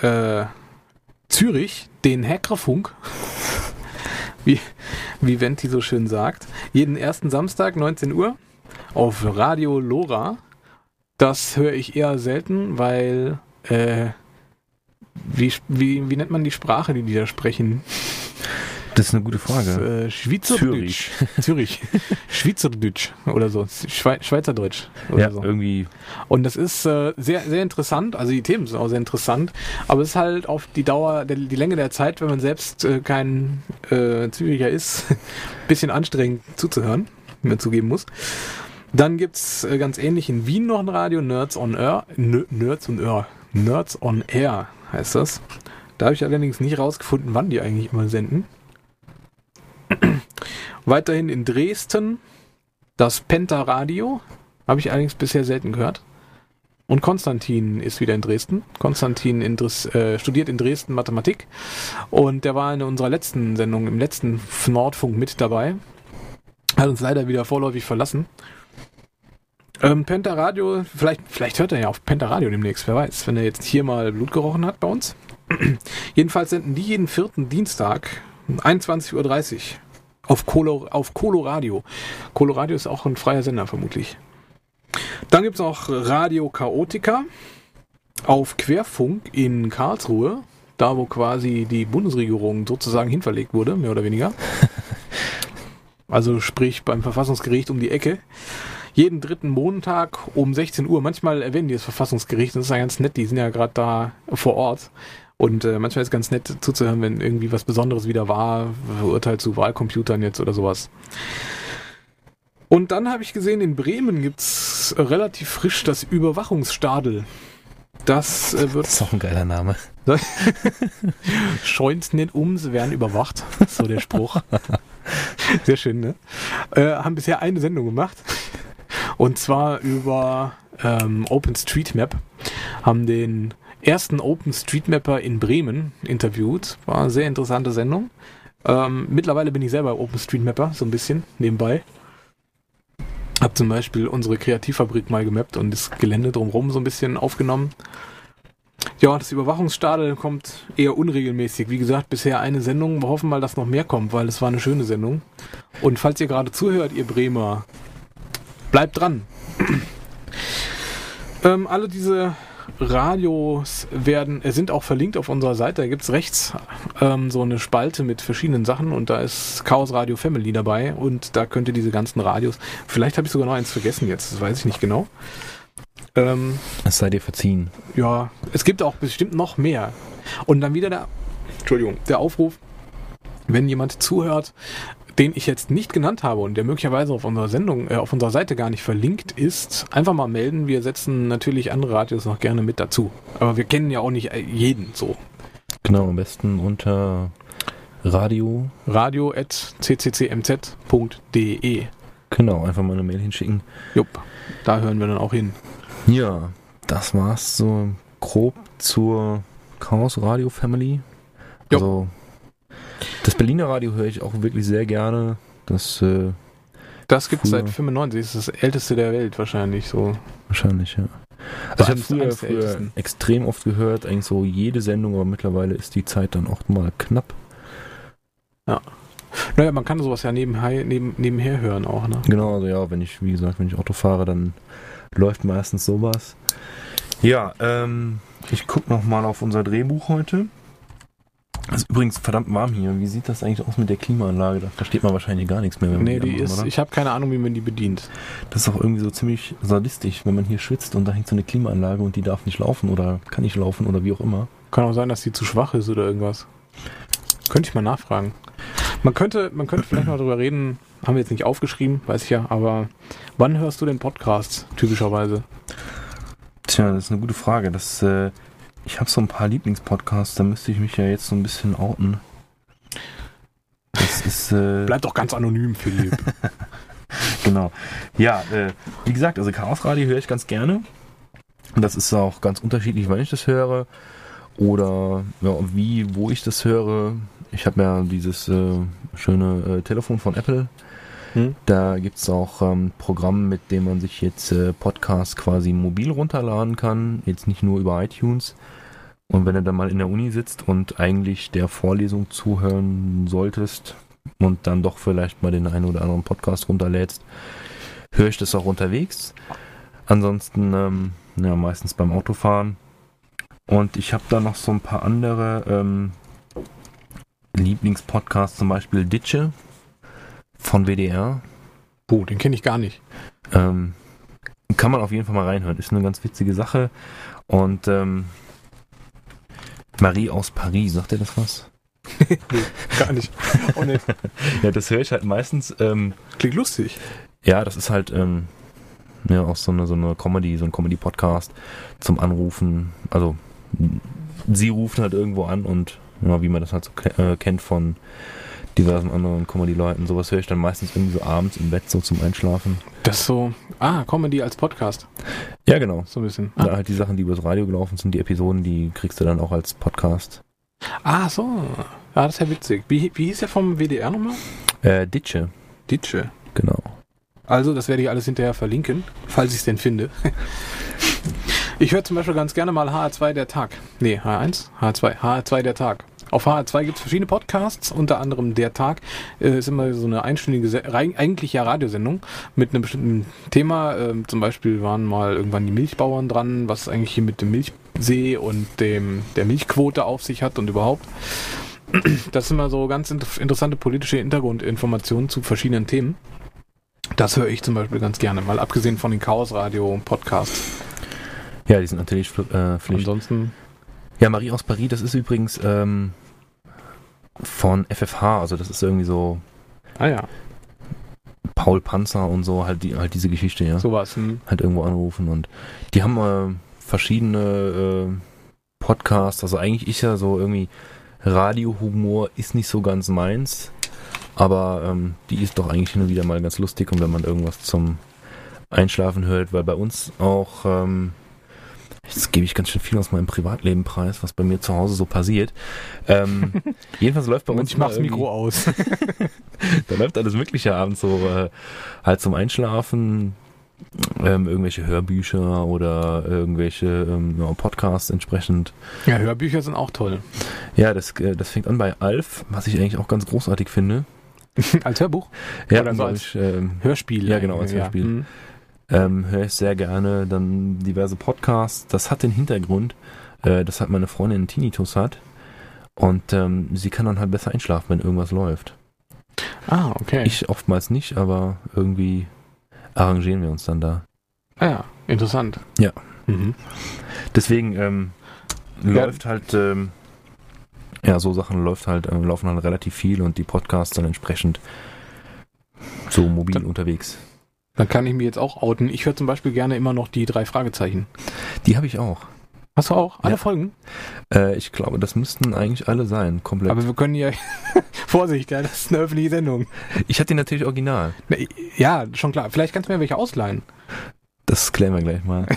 Zürich den Hackerfunk, wie Venti so schön sagt. Jeden ersten Samstag 19 Uhr auf Radio Lora. Das höre ich eher selten, weil wie nennt man die Sprache, die da sprechen? Das ist eine gute Frage. Schweizerdeutsch. Zürich. Schweizerdeutsch oder so. Schweizerdeutsch oder ja, so. Irgendwie. Und das ist sehr, sehr interessant. Also die Themen sind auch sehr interessant. Aber es ist halt auf die Dauer, die Länge der Zeit, wenn man selbst kein Züricher ist, ein bisschen anstrengend zuzuhören, wie man zugeben muss. Dann gibt's ganz ähnlich in Wien noch ein Radio, Nerds on Air. Nerds on Air heißt das. Da habe ich allerdings nicht rausgefunden, wann die eigentlich immer senden. Weiterhin in Dresden das Penta-Radio. Habe ich allerdings bisher selten gehört. Und Konstantin ist wieder in Dresden. Konstantin studiert in Dresden Mathematik. Und der war in unserer letzten Sendung, im letzten Nordfunk mit dabei. Hat uns leider wieder vorläufig verlassen. Penta-Radio, vielleicht hört er ja auf Penta-Radio demnächst, wer weiß, wenn er jetzt hier mal Blut gerochen hat bei uns. Jedenfalls senden die jeden 4. Dienstag 21.30 Uhr auf Coloradio. Coloradio ist auch ein freier Sender vermutlich. Dann gibt es auch Radio Chaotica auf Querfunk in Karlsruhe, da wo quasi die Bundesregierung sozusagen hinverlegt wurde, mehr oder weniger. Also sprich beim Verfassungsgericht um die Ecke. Jeden 3. Montag um 16 Uhr. Manchmal erwähnen die das Verfassungsgericht, das ist ja ganz nett, die sind ja gerade da vor Ort. Und manchmal ist es ganz nett zuzuhören, wenn irgendwie was Besonderes wieder war, Urteil zu Wahlcomputern jetzt oder sowas. Und dann habe ich gesehen, in Bremen gibt's relativ frisch das Überwachungsstadel. Das wird... Das ist auch ein geiler Name. Scheun's nicht um, sie werden überwacht. So der Spruch. Sehr schön, ne? Haben bisher eine Sendung gemacht. Und zwar über OpenStreetMap. Haben den ersten OpenStreetMapper in Bremen interviewt. War eine sehr interessante Sendung. Mittlerweile bin ich selber OpenStreetMapper, so ein bisschen nebenbei. Hab zum Beispiel unsere Kreativfabrik mal gemappt und das Gelände drumherum so ein bisschen aufgenommen. Ja, das Überwachungsstadel kommt eher unregelmäßig. Wie gesagt, bisher eine Sendung. Wir hoffen mal, dass noch mehr kommt, weil es war eine schöne Sendung. Und falls ihr gerade zuhört, ihr Bremer, bleibt dran. Alle diese Radios sind auch verlinkt auf unserer Seite. Da gibt's rechts so eine Spalte mit verschiedenen Sachen und da ist Chaos Radio Family dabei und da könnt ihr diese ganzen Radios, vielleicht habe ich sogar noch eins vergessen jetzt, das weiß ich nicht genau. Es sei dir verziehen. Ja, es gibt auch bestimmt noch mehr. Und dann wieder der Aufruf, wenn jemand zuhört, den ich jetzt nicht genannt habe und der möglicherweise auf unserer Sendung, auf unserer Seite gar nicht verlinkt ist, einfach mal melden. Wir setzen natürlich andere Radios noch gerne mit dazu. Aber wir kennen ja auch nicht jeden so. Genau, am besten unter radio@cccmz.de. Genau, einfach mal eine Mail hinschicken. Jupp, da hören wir dann auch hin. Ja, das war's so grob zur Chaos Radio Family. Also das Berliner Radio höre ich auch wirklich sehr gerne. Das gibt es seit 95, das ist das älteste der Welt wahrscheinlich so. Wahrscheinlich, ja. Also ich habe früher extrem oft gehört, eigentlich so jede Sendung, aber mittlerweile ist die Zeit dann auch mal knapp. Ja. Naja, man kann sowas ja nebenher hören auch, ne? Genau, also ja, wenn ich Auto fahre, dann läuft meistens sowas. Ja, ich gucke nochmal auf unser Drehbuch heute. Es ist übrigens verdammt warm hier. Wie sieht das eigentlich aus mit der Klimaanlage? Da versteht man wahrscheinlich gar nichts mehr. Wenn man ich habe keine Ahnung, wie man die bedient. Das ist auch irgendwie so ziemlich sadistisch, wenn man hier schwitzt und da hängt so eine Klimaanlage und die darf nicht laufen oder kann nicht laufen oder wie auch immer. Kann auch sein, dass die zu schwach ist oder irgendwas. Könnte ich mal nachfragen. Man könnte vielleicht mal drüber reden, haben wir jetzt nicht aufgeschrieben, weiß ich ja, aber wann hörst du den Podcast typischerweise? Tja, das ist eine gute Frage. Ich habe so ein paar Lieblingspodcasts, da müsste ich mich ja jetzt so ein bisschen outen. Das ist... Bleib doch ganz anonym, Philipp. Genau. Ja, wie gesagt, also Chaos Radio höre ich ganz gerne. Das ist auch ganz unterschiedlich, wann ich das höre oder ja, wo ich das höre. Ich habe ja dieses schöne Telefon von Apple. Da gibt es auch Programm, mit dem man sich jetzt Podcasts quasi mobil runterladen kann. Jetzt nicht nur über iTunes. Und wenn du dann mal in der Uni sitzt und eigentlich der Vorlesung zuhören solltest und dann doch vielleicht mal den einen oder anderen Podcast runterlädst, höre ich das auch unterwegs. Ansonsten meistens beim Autofahren. Und ich habe da noch so ein paar andere Lieblingspodcasts, zum Beispiel Ditsche von WDR. Oh, den kenne ich gar nicht. Kann man auf jeden Fall mal reinhören. Ist eine ganz witzige Sache. Und Marie aus Paris, sagt ihr das was? Nee, gar nicht. Oh, nee. Ja, das höre ich halt meistens. Klingt lustig. Ja, das ist halt auch so eine Comedy, so ein Comedy-Podcast zum Anrufen. Also sie rufen halt irgendwo an und ja, wie man das halt so kennt von diversen anderen Comedy-Leuten. Sowas höre ich dann meistens irgendwie so abends im Bett so zum Einschlafen. Das ist so, Comedy als Podcast. Ja, genau. So ein bisschen. Da halt die Sachen, die übers Radio gelaufen sind, die Episoden, die kriegst du dann auch als Podcast. Ah, so. Ja, das ist ja witzig. Wie hieß der vom WDR nochmal? Ditsche. Ditsche. Genau. Also, das werde ich alles hinterher verlinken, falls ich es denn finde. Ich höre zum Beispiel ganz gerne mal HR2 der Tag. Nee, HR1? HR2 der Tag. Auf HR2 gibt es verschiedene Podcasts, unter anderem Der Tag. Ist immer so eine einstündige, eigentlich ja Radiosendung mit einem bestimmten Thema. Zum Beispiel waren mal irgendwann die Milchbauern dran, was eigentlich hier mit dem Milchsee und der Milchquote auf sich hat und überhaupt. Das sind immer so ganz interessante politische Hintergrundinformationen zu verschiedenen Themen. Das höre ich zum Beispiel ganz gerne, mal abgesehen von den Chaos Radio Podcasts. Ja, die sind natürlich Pflicht. Ansonsten... Ja, Marie aus Paris, das ist übrigens von FFH, also das ist irgendwie so Paul Panzer und so, halt diese Geschichte, ja. Sowas. Halt irgendwo anrufen und die haben verschiedene Podcasts, also eigentlich ist ja so irgendwie Radiohumor ist nicht so ganz meins, aber die ist doch eigentlich hin und wieder mal ganz lustig und wenn man irgendwas zum Einschlafen hört, weil bei uns auch jetzt gebe ich ganz schön viel aus meinem Privatleben preis, was bei mir zu Hause so passiert. Jedenfalls läuft bei uns... Ich mach's Mikro aus. Da läuft alles Mögliche abends so halt zum Einschlafen, irgendwelche Hörbücher oder irgendwelche Podcasts entsprechend. Ja, Hörbücher sind auch toll. Ja, das fängt an bei Alf, was ich eigentlich auch ganz großartig finde. Als Hörbuch? Ja, oder so als Hörspiel. Ja, genau, als Hörspiel. Höre ich sehr gerne, dann diverse Podcasts. Das hat den Hintergrund, dass halt meine Freundin Tinnitus hat und sie kann dann halt besser einschlafen, wenn irgendwas läuft. Ah, okay. Ich oftmals nicht, aber irgendwie arrangieren wir uns dann da. Ah ja, interessant. Ja. Deswegen läuft halt so Sachen laufen halt relativ viel und die Podcasts dann entsprechend so mobil unterwegs. Dann kann ich mir jetzt auch outen. Ich höre zum Beispiel gerne immer noch die 3 Fragezeichen. Die habe ich auch. Hast du auch? Alle Folgen? Ich glaube, das müssten eigentlich alle sein, komplett. Aber wir können ja... Vorsicht, ja, das ist eine öffentliche Sendung. Ich hatte die natürlich original. Ja, schon klar. Vielleicht kannst du mir welche ausleihen. Das klären wir gleich mal.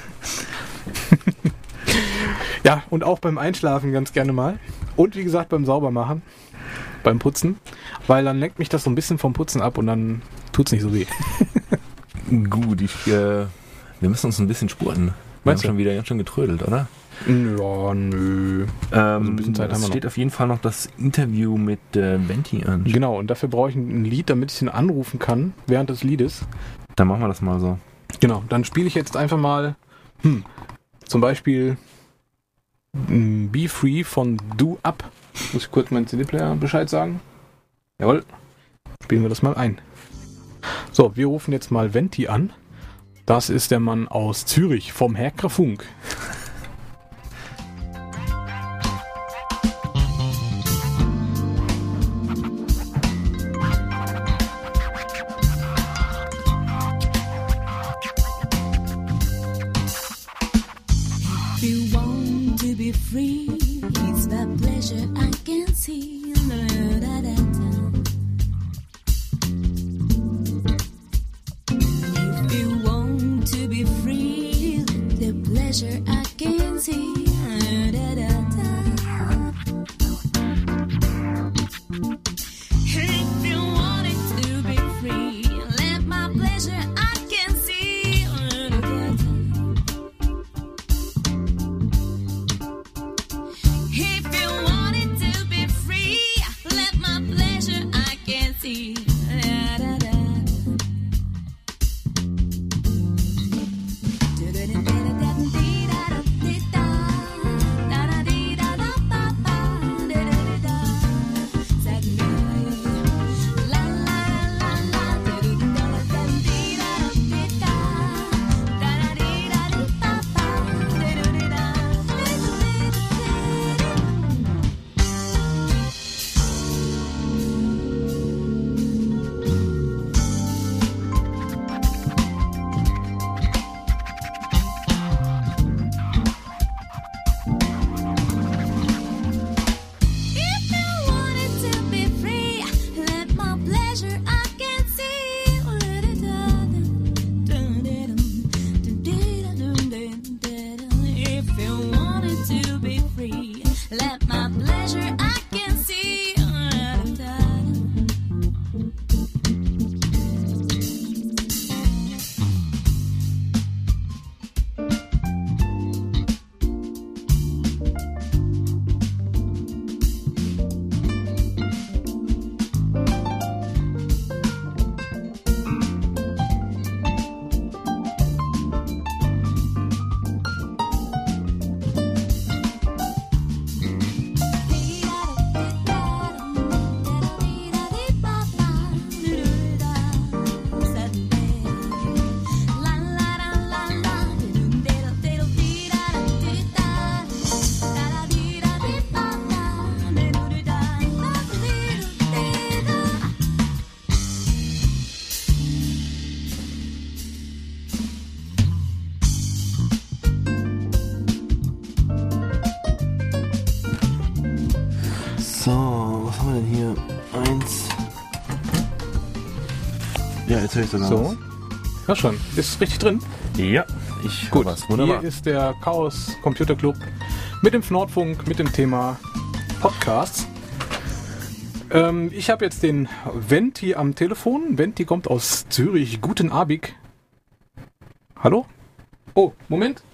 Ja, und auch beim Einschlafen ganz gerne mal. Und wie gesagt, beim Saubermachen. Beim Putzen. Weil dann lenkt mich das so ein bisschen vom Putzen ab und dann tut's nicht so weh. Gut, wir müssen uns ein bisschen spurten. Wir haben schon wieder ganz schön getrödelt, oder? Ja, nö. Also ein bisschen Zeit haben wir noch. Es steht auf jeden Fall noch das Interview mit Venti an. Genau, und dafür brauche ich ein Lied, damit ich ihn anrufen kann während des Liedes. Dann machen wir das mal so. Genau, dann spiele ich jetzt einfach mal zum Beispiel Be Free von Do Up. Muss ich kurz meinen CD-Player Bescheid sagen? Jawohl. Spielen wir das mal ein. So, wir rufen jetzt mal Venti an. Das ist der Mann aus Zürich vom Herkrefunk. free. It's my pleasure I can see. If you want to be free, the pleasure I can see. If you want it to be free, let my pleasure I can see. If you want it to be free, let my pleasure I can see. So, was haben wir denn hier? 1. Ja, jetzt höre ich sogar So. was. Ja schon. Ist richtig drin? Ja, ich Gut. was. Wunderbar. Hier ist der Chaos Computer Club mit dem Nordfunk, mit dem Thema Podcasts. Ich habe jetzt den Venti am Telefon. Venti kommt aus Zürich. Guten Abend. Hallo? Oh, Moment.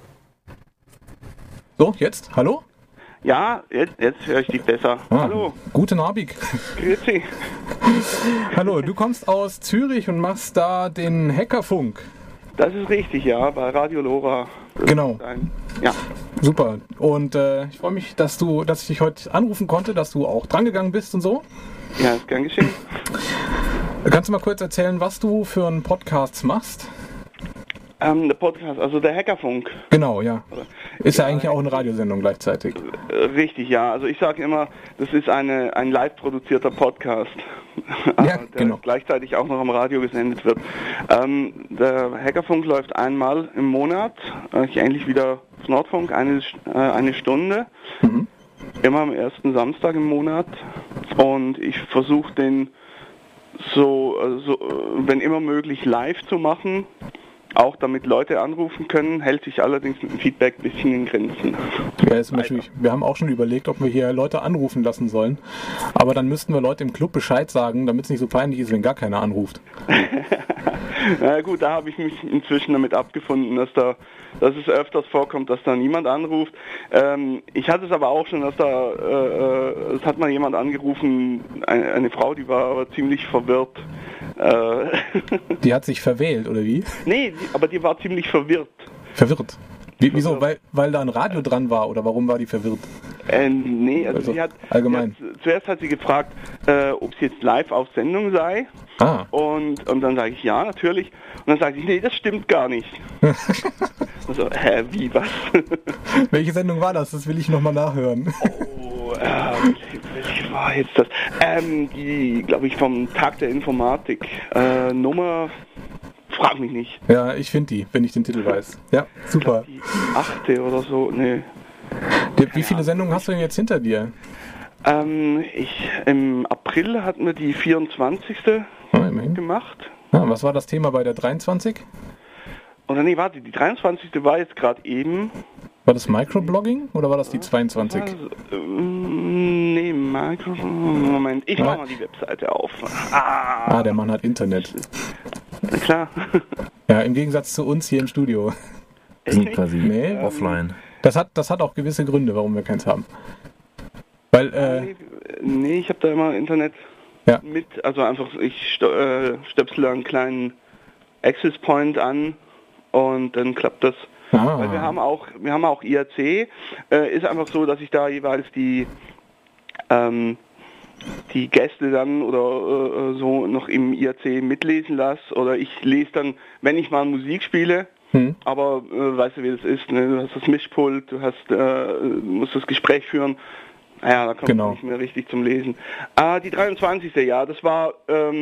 So, jetzt? Hallo? Ja, jetzt höre ich dich besser. Hallo. Guten Abend. Grüezi. Hallo, du kommst aus Zürich und machst da den Hackerfunk. Das ist richtig, ja, bei Radio Lora. Genau. Ja. Super. Und ich freue mich, dass ich dich heute anrufen konnte, dass du auch drangegangen bist und so. Ja, ist gern geschehen. Kannst du mal kurz erzählen, was du für einen Podcast machst? Der Podcast, also der Hackerfunk. Genau, ja. Ist ja eigentlich auch eine Radiosendung gleichzeitig. Richtig, ja. Also ich sage immer, das ist ein live produzierter Podcast, ja, der gleichzeitig auch noch am Radio gesendet wird. Der Hackerfunk läuft einmal im Monat, ähnlich wie der Nordfunk, eine Stunde. Mhm. Immer am ersten Samstag im Monat. Und ich versuche den so, wenn immer möglich, live zu machen. Auch damit Leute anrufen können, hält sich allerdings mit dem Feedback ein bisschen in Grenzen. Ja, ist natürlich, wir haben auch schon überlegt, ob wir hier Leute anrufen lassen sollen. Aber dann müssten wir Leute im Club Bescheid sagen, damit es nicht so peinlich ist, wenn gar keiner anruft. Na gut, da habe ich mich inzwischen damit abgefunden, dass es öfters vorkommt, dass da niemand anruft. Ich hatte es aber auch schon, dass es hat mal jemand angerufen, eine Frau, die war aber ziemlich verwirrt. Die hat sich verwählt, oder wie? Nee, aber die war ziemlich verwirrt. Verwirrt? Wieso? Weil da ein Radio dran war, oder warum war die verwirrt? Nee, also sie hat allgemein. Zuerst hat sie gefragt, ob sie jetzt live auf Sendung sei. Ah. Und dann sage ich, ja, natürlich. Und dann sagt sie, nee, das stimmt gar nicht. Also, wie, was? Welche Sendung war das? Das will ich nochmal nachhören. Oh, welche war jetzt das? Die, glaube ich, vom Tag der Informatik. Nummer, frag mich nicht. Ja, ich finde die, wenn ich den Titel weiß. Ja, super. Die 8. oder so, nee. Wie viele Sendungen hast du denn jetzt hinter dir? Im April hatten wir die 24. gemacht. Was war das Thema bei der 23? Oder nee, warte, die 23. war jetzt gerade eben. War das Microblogging oder war das die 22? Nee, Moment, ich mach mal die Webseite auf. Der Mann hat Internet. Klar. Ja, im Gegensatz zu uns hier im Studio. Wir sind quasi offline. Das hat auch gewisse Gründe, warum wir keins haben. Weil, nee, ich habe da immer Internet mit, also einfach, ich stöpsel da einen kleinen Access Point an und dann klappt das. Weil wir haben auch IRC, ist einfach so, dass ich da jeweils die Gäste dann oder so noch im IRC mitlesen lasse, oder ich lese dann, wenn ich mal Musik spiele, aber weißt du, wie das ist, ne? Du hast das Mischpult, du musst das Gespräch führen, naja, da kommt man nicht mehr richtig zum Lesen. Die 23. das war,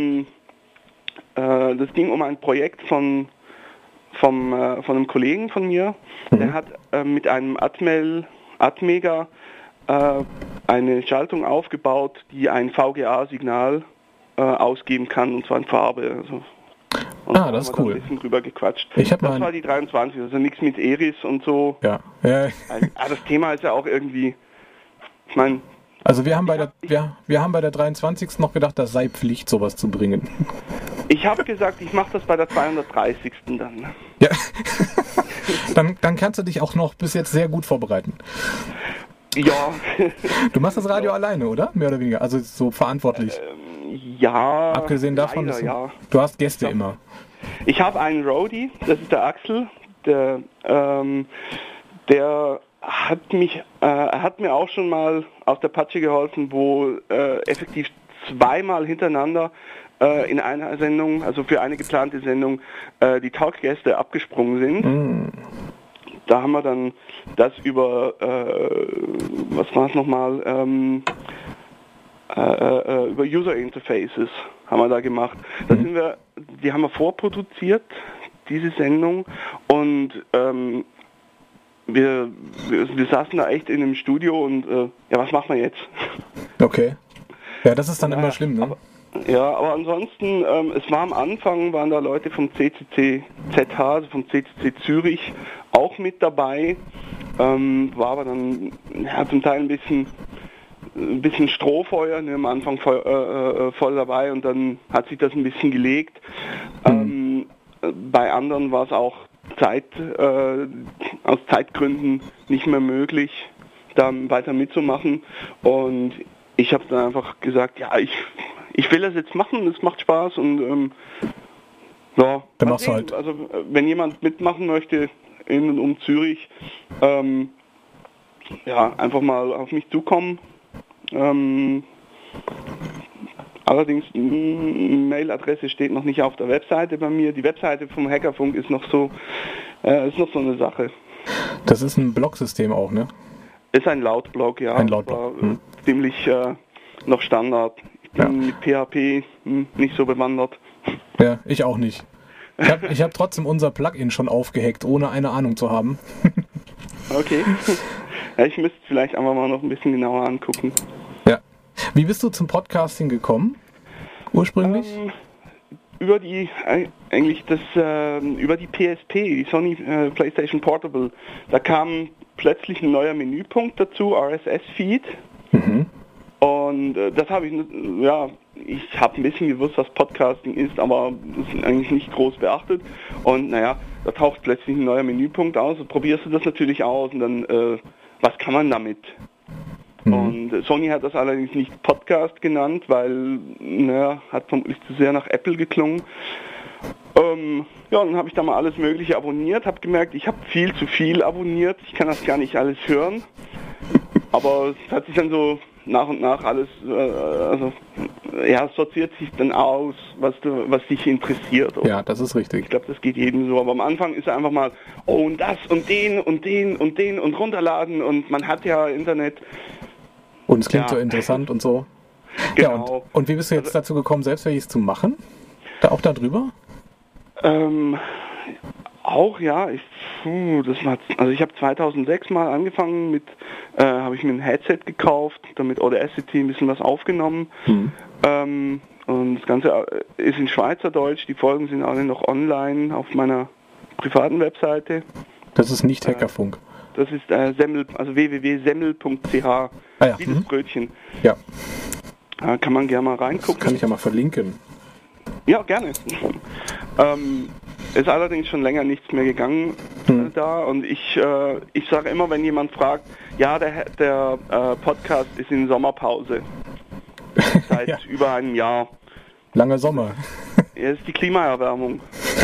das ging um ein Projekt von einem Kollegen von mir, der hat mit einem Atmega eine Schaltung aufgebaut, die ein VGA-Signal ausgeben kann, und zwar in Farbe. Also, das ist cool. Ein bisschen drüber gequatscht. Das war die 23, also nichts mit Eris und so. Ja. Das Thema ist ja auch irgendwie, ich meine... Also wir haben bei der 23. noch gedacht, das sei Pflicht, sowas zu bringen. Ich habe gesagt, ich mache das bei der 230. dann. Ja. dann kannst du dich auch noch bis jetzt sehr gut vorbereiten. Ja. Du machst das Radio alleine, oder? Mehr oder weniger, also so verantwortlich. Ja. Abgesehen davon, leider, du hast Gäste immer. Ich habe einen Roadie, das ist der Axel, der hat mir auch schon mal aus der Patsche geholfen, wo effektiv zweimal hintereinander in einer Sendung, also für eine geplante Sendung, die Talkgäste abgesprungen sind. Da haben wir dann das über, was war es nochmal, über User Interfaces haben wir da gemacht. Die haben wir vorproduziert, diese Sendung, und wir saßen da echt in einem Studio und was machen wir jetzt? Okay. Ja, das ist dann immer schlimm, ne? Aber ansonsten, es war am Anfang, waren da Leute vom CCC ZH, also vom CCC Zürich, auch mit dabei. War aber dann zum Teil ein bisschen Strohfeuer, ne, am Anfang voll dabei, und dann hat sich das ein bisschen gelegt. Bei anderen war es auch aus Zeitgründen nicht mehr möglich, da weiter mitzumachen, und ich habe dann einfach gesagt, ich will das jetzt machen, es macht Spaß, und dann machst du halt. Also wenn jemand mitmachen möchte in und um Zürich, einfach mal auf mich zukommen. Allerdings, Mailadresse steht noch nicht auf der Webseite bei mir. Die Webseite vom Hackerfunk ist noch so eine Sache. Das ist ein Blogsystem auch, ne? Ist ein Lautblog, ja. Ein Lautblog. Ziemlich noch Standard. Ich bin mit PHP nicht so bewandert. Ja, ich auch nicht. Ich hab trotzdem unser Plugin schon aufgehackt, ohne eine Ahnung zu haben. Okay. Ja, ich müsste es vielleicht einfach mal noch ein bisschen genauer angucken. Ja. Wie bist du zum Podcasting gekommen? Ursprünglich? Über die PSP, die Sony PlayStation Portable. Da kam plötzlich ein neuer Menüpunkt dazu, RSS-Feed. Und das habe ich habe ein bisschen gewusst, was Podcasting ist, aber das ist eigentlich nicht groß beachtet. Und da taucht plötzlich ein neuer Menüpunkt aus, und probierst du das natürlich aus, und dann, was kann man damit? Und Sony hat das allerdings nicht Podcast genannt, weil, hat vermutlich zu sehr nach Apple geklungen. Dann habe ich da mal alles Mögliche abonniert, habe gemerkt, ich habe viel zu viel abonniert, ich kann das gar nicht alles hören. Aber es hat sich dann so nach und nach alles, sortiert sich dann aus, was dich interessiert. Oder? Ja, das ist richtig. Ich glaube, das geht jedem so. Aber am Anfang ist er einfach mal, und das und den und den und den und runterladen, und man hat ja Internet. Und es klingt so interessant und so. Genau. Ja, und wie bist du jetzt dazu gekommen, selbst welches zu machen? Auch darüber? Auch, ja. Ich habe 2006 mal angefangen mit, habe ich mir ein Headset gekauft, damit Audacity ein bisschen was aufgenommen. Und das Ganze ist in Schweizerdeutsch. Die Folgen sind alle noch online auf meiner privaten Webseite. Das ist nicht Hackerfunk. Das ist www.semmel.ch. Ja. Wie das Brötchen. Ja. Kann man gerne mal reingucken. Das kann ich ja mal verlinken. Ja, gerne. Ist allerdings schon länger nichts mehr gegangen da. Und ich sage immer, wenn jemand fragt, ja, der Podcast ist in Sommerpause. Seit über einem Jahr. Langer Sommer. Ja, ist die Klimaerwärmung.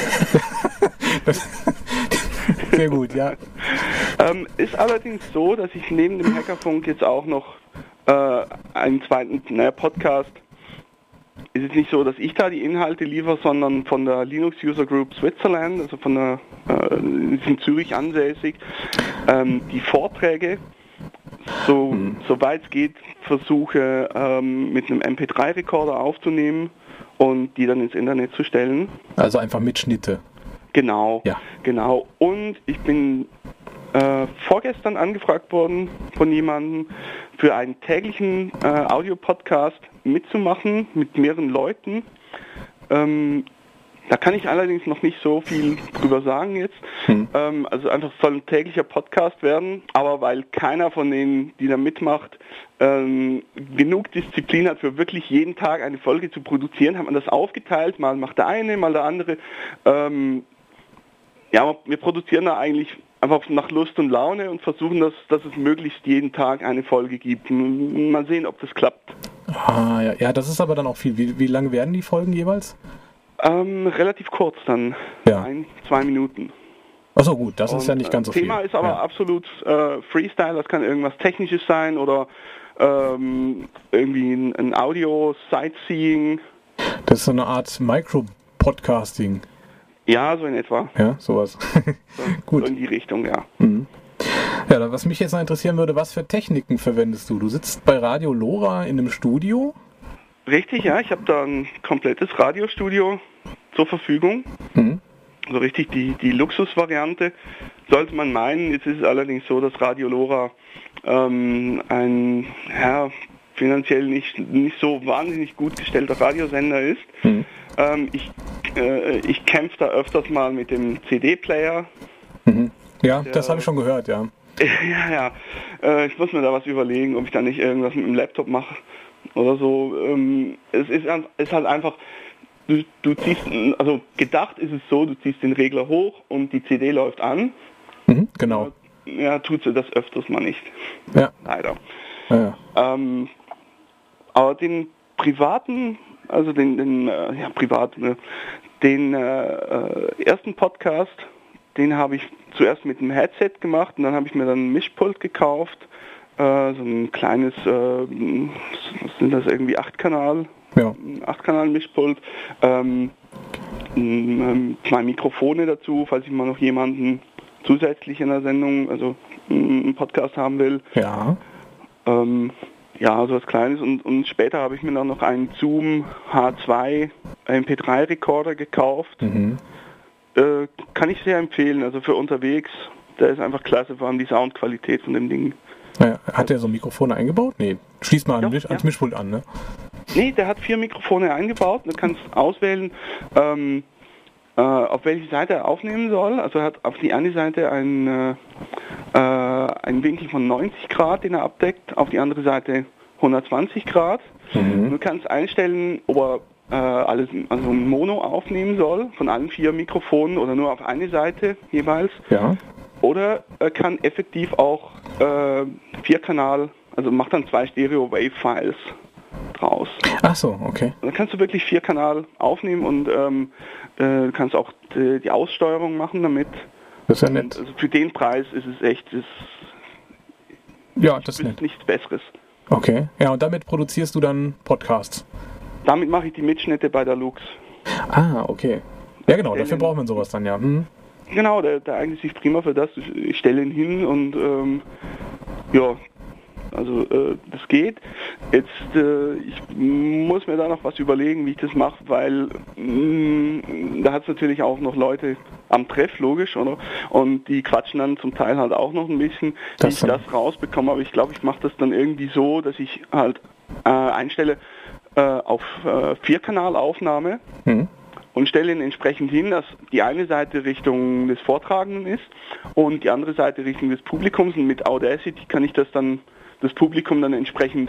Sehr gut, ja. Ist allerdings so, dass ich neben dem Hackerfunk jetzt auch noch einen zweiten Podcast, ist es nicht so, dass ich da die Inhalte liefere, sondern von der Linux User Group Switzerland, also von der, ist in Zürich ansässig, die Vorträge, soweit es geht, versuche mit einem MP3-Rekorder aufzunehmen und die dann ins Internet zu stellen. Also einfach Mitschnitte. Genau, ja. Genau. Und ich bin vorgestern angefragt worden von jemandem, für einen täglichen Audio-Podcast mitzumachen mit mehreren Leuten. Da kann ich allerdings noch nicht so viel drüber sagen jetzt. Also einfach soll ein täglicher Podcast werden, aber weil keiner von denen, die da mitmacht, genug Disziplin hat, für wirklich jeden Tag eine Folge zu produzieren, hat man das aufgeteilt, mal macht der eine, mal der andere. Ja, wir produzieren da eigentlich einfach nach Lust und Laune und versuchen, dass es möglichst jeden Tag eine Folge gibt. Mal sehen, ob das klappt. Ah, ja. Ja, das ist aber dann auch viel. Wie lang werden die Folgen jeweils? Relativ kurz dann. Ja. 1-2 Minuten. Achso, gut, das ist ja nicht ganz so viel. Thema ist aber absolut Freestyle, das kann irgendwas Technisches sein oder irgendwie ein Audio-Sightseeing. Das ist so eine Art Micro-Podcasting. Ja, so in etwa. Ja, sowas. Gut. So in die Richtung, ja. Mhm. Ja, was mich jetzt noch interessieren würde, was für Techniken verwendest du? Du sitzt bei Radio Lora in einem Studio? Richtig, ja. Ich habe da ein komplettes Radiostudio zur Verfügung. Also richtig die Luxusvariante. Sollte man meinen, jetzt ist es allerdings so, dass Radio Lora ein finanziell nicht so wahnsinnig gut gestellter Radiosender ist. Ich kämpfe da öfters mal mit dem CD-Player. Ja, das habe ich schon gehört, ja. Ja. Ich muss mir da was überlegen, ob ich da nicht irgendwas mit dem Laptop mache oder so. Es ist halt einfach, du ziehst, also gedacht ist es so, du ziehst den Regler hoch und die CD läuft an. Genau. Ja, tut sie das öfters mal nicht. Ja. Leider. Ja. Aber den privaten, also den ersten Podcast, den habe ich zuerst mit einem Headset gemacht und dann habe ich mir dann ein Mischpult gekauft, so ein kleines, was sind das, irgendwie 8-Kanal, ja. 8-Kanal-Mischpult, 2 Mikrofone dazu, falls ich mal noch jemanden zusätzlich in der Sendung, also einen Podcast haben will. Ja. Ja, so was Kleines und später habe ich mir dann noch einen Zoom H2 MP3-Rekorder gekauft. Kann ich sehr empfehlen, also für unterwegs, der ist einfach klasse, vor allem die Soundqualität von dem Ding. Ja, hat der so Mikrofone eingebaut? Nee, schließ mal ans Mischpult an, ne? Nee, der hat 4 Mikrofone eingebaut, du kannst auswählen, auf welche Seite er aufnehmen soll. Also er hat auf die eine Seite einen Winkel von 90 Grad, den er abdeckt, auf die andere Seite 120 Grad. Du kannst einstellen, ob er alles, also Mono aufnehmen soll, von allen 4 Mikrofonen oder nur auf eine Seite jeweils. Ja. Oder er kann effektiv auch 4-Kanal, also macht dann 2 Stereo-Wave-Files draus. Ach so, okay. Und dann kannst du wirklich 4-Kanal aufnehmen und kannst auch die Aussteuerung machen damit. Das ist ja nett. Also für den Preis ist es echt, ja, das ist nett. Nichts Besseres. Okay, ja, und damit produzierst du dann Podcasts? Damit mache ich die Mitschnitte bei der Lux. Ah, okay. Ja genau, dafür braucht man sowas dann, ja. Genau, der eignet sich prima für das. Ich stelle ihn hin und ja, also das geht. Jetzt, ich muss mir da noch was überlegen, wie ich das mache, weil da hat es natürlich auch noch Leute am Treff, logisch, oder? Und die quatschen dann zum Teil halt auch noch ein bisschen, wie ich das rausbekomme. Aber ich glaube, ich mache das dann irgendwie so, dass ich halt einstelle auf 4-Kanal-Aufnahme und stelle ihn entsprechend hin, dass die eine Seite Richtung des Vortragenden ist und die andere Seite Richtung des Publikums. Und mit Audacity kann ich das Publikum dann entsprechend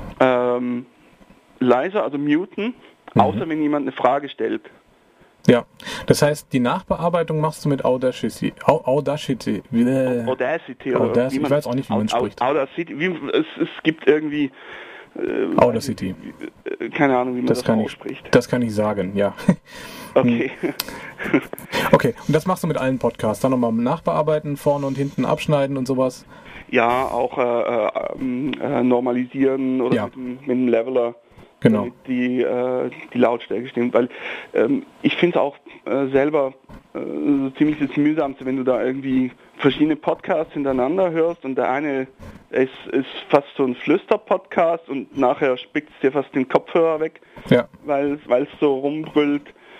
leiser, also muten, außer wenn jemand eine Frage stellt. Ja, das heißt, die Nachbearbeitung machst du mit Audacity. Audacity, oder ich weiß auch nicht, wie man spricht. Audacity, es gibt irgendwie Audacity. Keine Ahnung, wie man das ausspricht. Das kann ich sagen, ja. Okay. Okay, und das machst du mit allen Podcasts? Dann nochmal nachbearbeiten, vorne und hinten abschneiden und sowas? Ja, auch normalisieren oder mit einem Leveler. Genau. Damit die Lautstärke stimmt, weil ich finde es auch selber so ziemlich das Mühsamste, wenn du da irgendwie verschiedene Podcasts hintereinander hörst und der eine ist fast so ein Flüster-Podcast und nachher spickt es dir fast den Kopfhörer weg, weil es so rumbrüllt.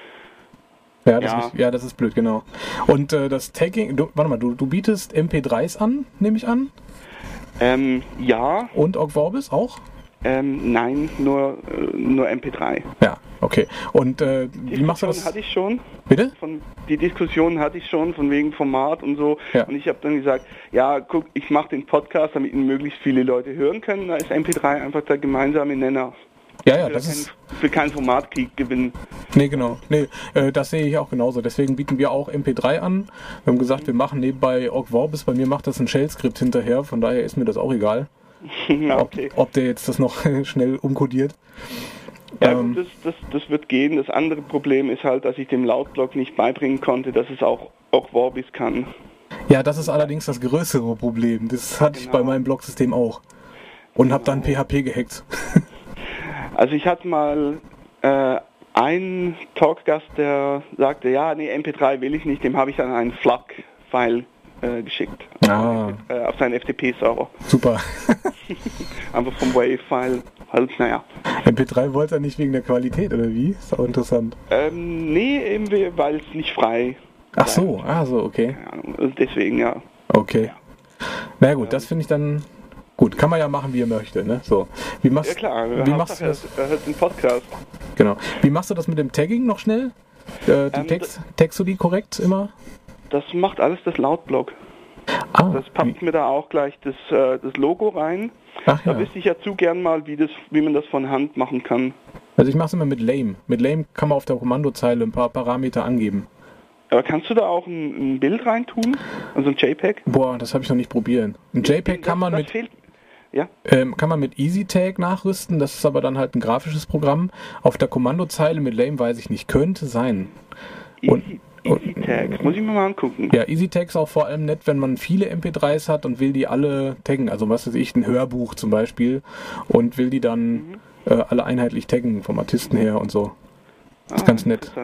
Ja, das ist blöd, genau. Und das Tagging, du bietest MP3s an, nehme ich an? Ja. Und Ogg Vorbis auch? Nein, nur MP3. Ja, okay. Und wie machst du das? Hatte ich schon. Bitte? Die Diskussion hatte ich schon, von wegen Format und so. Ja. Und ich habe dann gesagt, ja, guck, ich mache den Podcast, damit ihn möglichst viele Leute hören können. Da ist MP3 einfach der gemeinsame Nenner. Ja, das ist... Für keinen Formatkrieg gewinnen. Nee, genau. Nee, das sehe ich auch genauso. Deswegen bieten wir auch MP3 an. Wir haben gesagt, wir machen nebenbei Ogg Vorbis. Bei mir macht das ein Shell-Skript hinterher. Von daher ist mir das auch egal. Ja, okay. Ob der jetzt das noch schnell umkodiert. Ja gut, das wird gehen. Das andere Problem ist halt, dass ich dem Lautblock nicht beibringen konnte, dass es auch Ogg Vorbis kann. Ja, das ist allerdings das größere Problem. Das hatte ich bei meinem Blogsystem auch. Und habe dann PHP gehackt. Also ich hatte mal einen Talkgast, der sagte, ja, nee, MP3 will ich nicht, dem habe ich dann einen FLAC-File geschickt. Auf seinen FTP-Server. Super. Einfach vom Wave-File, halt, naja. MP3 wollte er nicht wegen der Qualität, oder wie? Ist auch interessant. Nee, eben weil es nicht frei. Ach so, okay. Ja, deswegen, ja. Okay. Na gut, das finde ich dann... Gut, kann man ja machen, wie er möchte, ne? So. Wie machst du das? Er hört den Podcast. Genau. Wie machst du das mit dem Tagging noch schnell? Taggst du die korrekt immer? Das macht alles das Lautblock. Das packt mir da auch gleich das Logo rein. Ach, ja. Da wüsste ich ja zu gern mal, wie man das von Hand machen kann. Also ich mache es immer mit Lame. Mit Lame kann man auf der Kommandozeile ein paar Parameter angeben. Aber kannst du da auch ein Bild reintun? Also ein JPEG? Boah, das habe ich noch nicht probiert. Ein JPEG kann man mit EasyTag nachrüsten, das ist aber dann halt ein grafisches Programm. Auf der Kommandozeile mit Lame weiß ich nicht, könnte sein. EasyTag, muss ich mir mal angucken. Ja, EasyTag ist auch vor allem nett, wenn man viele MP3s hat und will die alle taggen. Also was weiß ich, ein Hörbuch zum Beispiel und will die dann alle einheitlich taggen, vom Artisten her und so. Das ist ganz nett.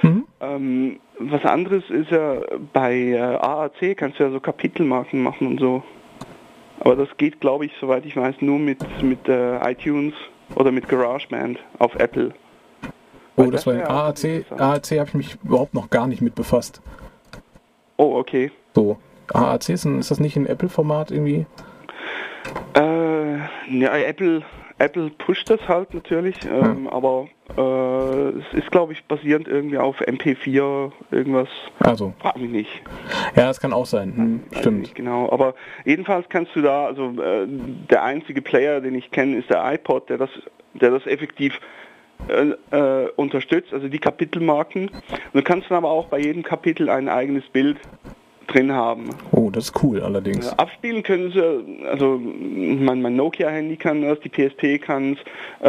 Was anderes ist ja, bei AAC kannst du ja so Kapitelmarken machen und so. Aber das geht, glaube ich, soweit ich weiß, nur mit iTunes oder mit GarageBand auf Apple. Oh, das war AAC habe ich mich überhaupt noch gar nicht mit befasst. Oh, okay. So, AAC ist das nicht ein Apple-Format irgendwie? Ja, Apple pusht das halt natürlich, aber es ist, glaube ich, basierend irgendwie auf MP4 irgendwas. Also. Frag mich nicht. Ja, das kann auch sein. Stimmt. Nicht genau, aber jedenfalls kannst du da, also der einzige Player, den ich kenne, ist der iPod, der das effektiv unterstützt, also die Kapitelmarken. Du kannst dann aber auch bei jedem Kapitel ein eigenes Bild drin haben. Oh, das ist cool allerdings. Abspielen können sie, also mein Nokia-Handy kann das, die PSP kann es,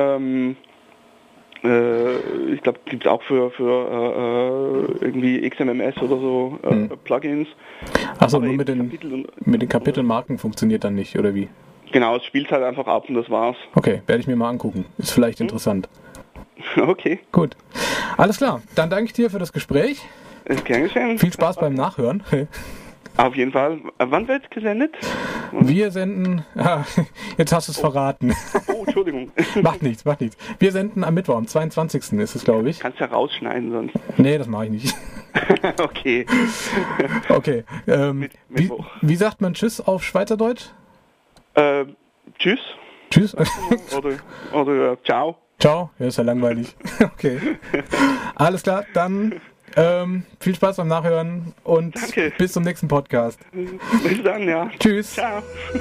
ich glaube, gibt es auch für irgendwie XMMS oder so Plugins. Achso, nur mit den Kapitelmarken funktioniert dann nicht, oder wie? Genau, es spielt halt einfach ab und das war's. Okay, werde ich mir mal angucken. Ist vielleicht interessant. Okay. Gut. Alles klar, dann danke ich dir für das Gespräch. Ist gern geschehen. Viel Spaß beim Nachhören. Auf jeden Fall. Wann wird gesendet? Wir senden... jetzt hast du es verraten. Oh, Entschuldigung. Macht nichts. Wir senden am Mittwoch, am 22. ist es, glaube ich. Kannst ja rausschneiden sonst. Nee, das mache ich nicht. Okay. Okay. Wie sagt man Tschüss auf Schweizerdeutsch? Tschüss. Tschüss. Oder ciao. Ciao. Ja, ist ja langweilig. Okay. Alles klar, dann viel Spaß beim Nachhören und bis zum nächsten Podcast. Bis dann, ja. Tschüss. Ciao.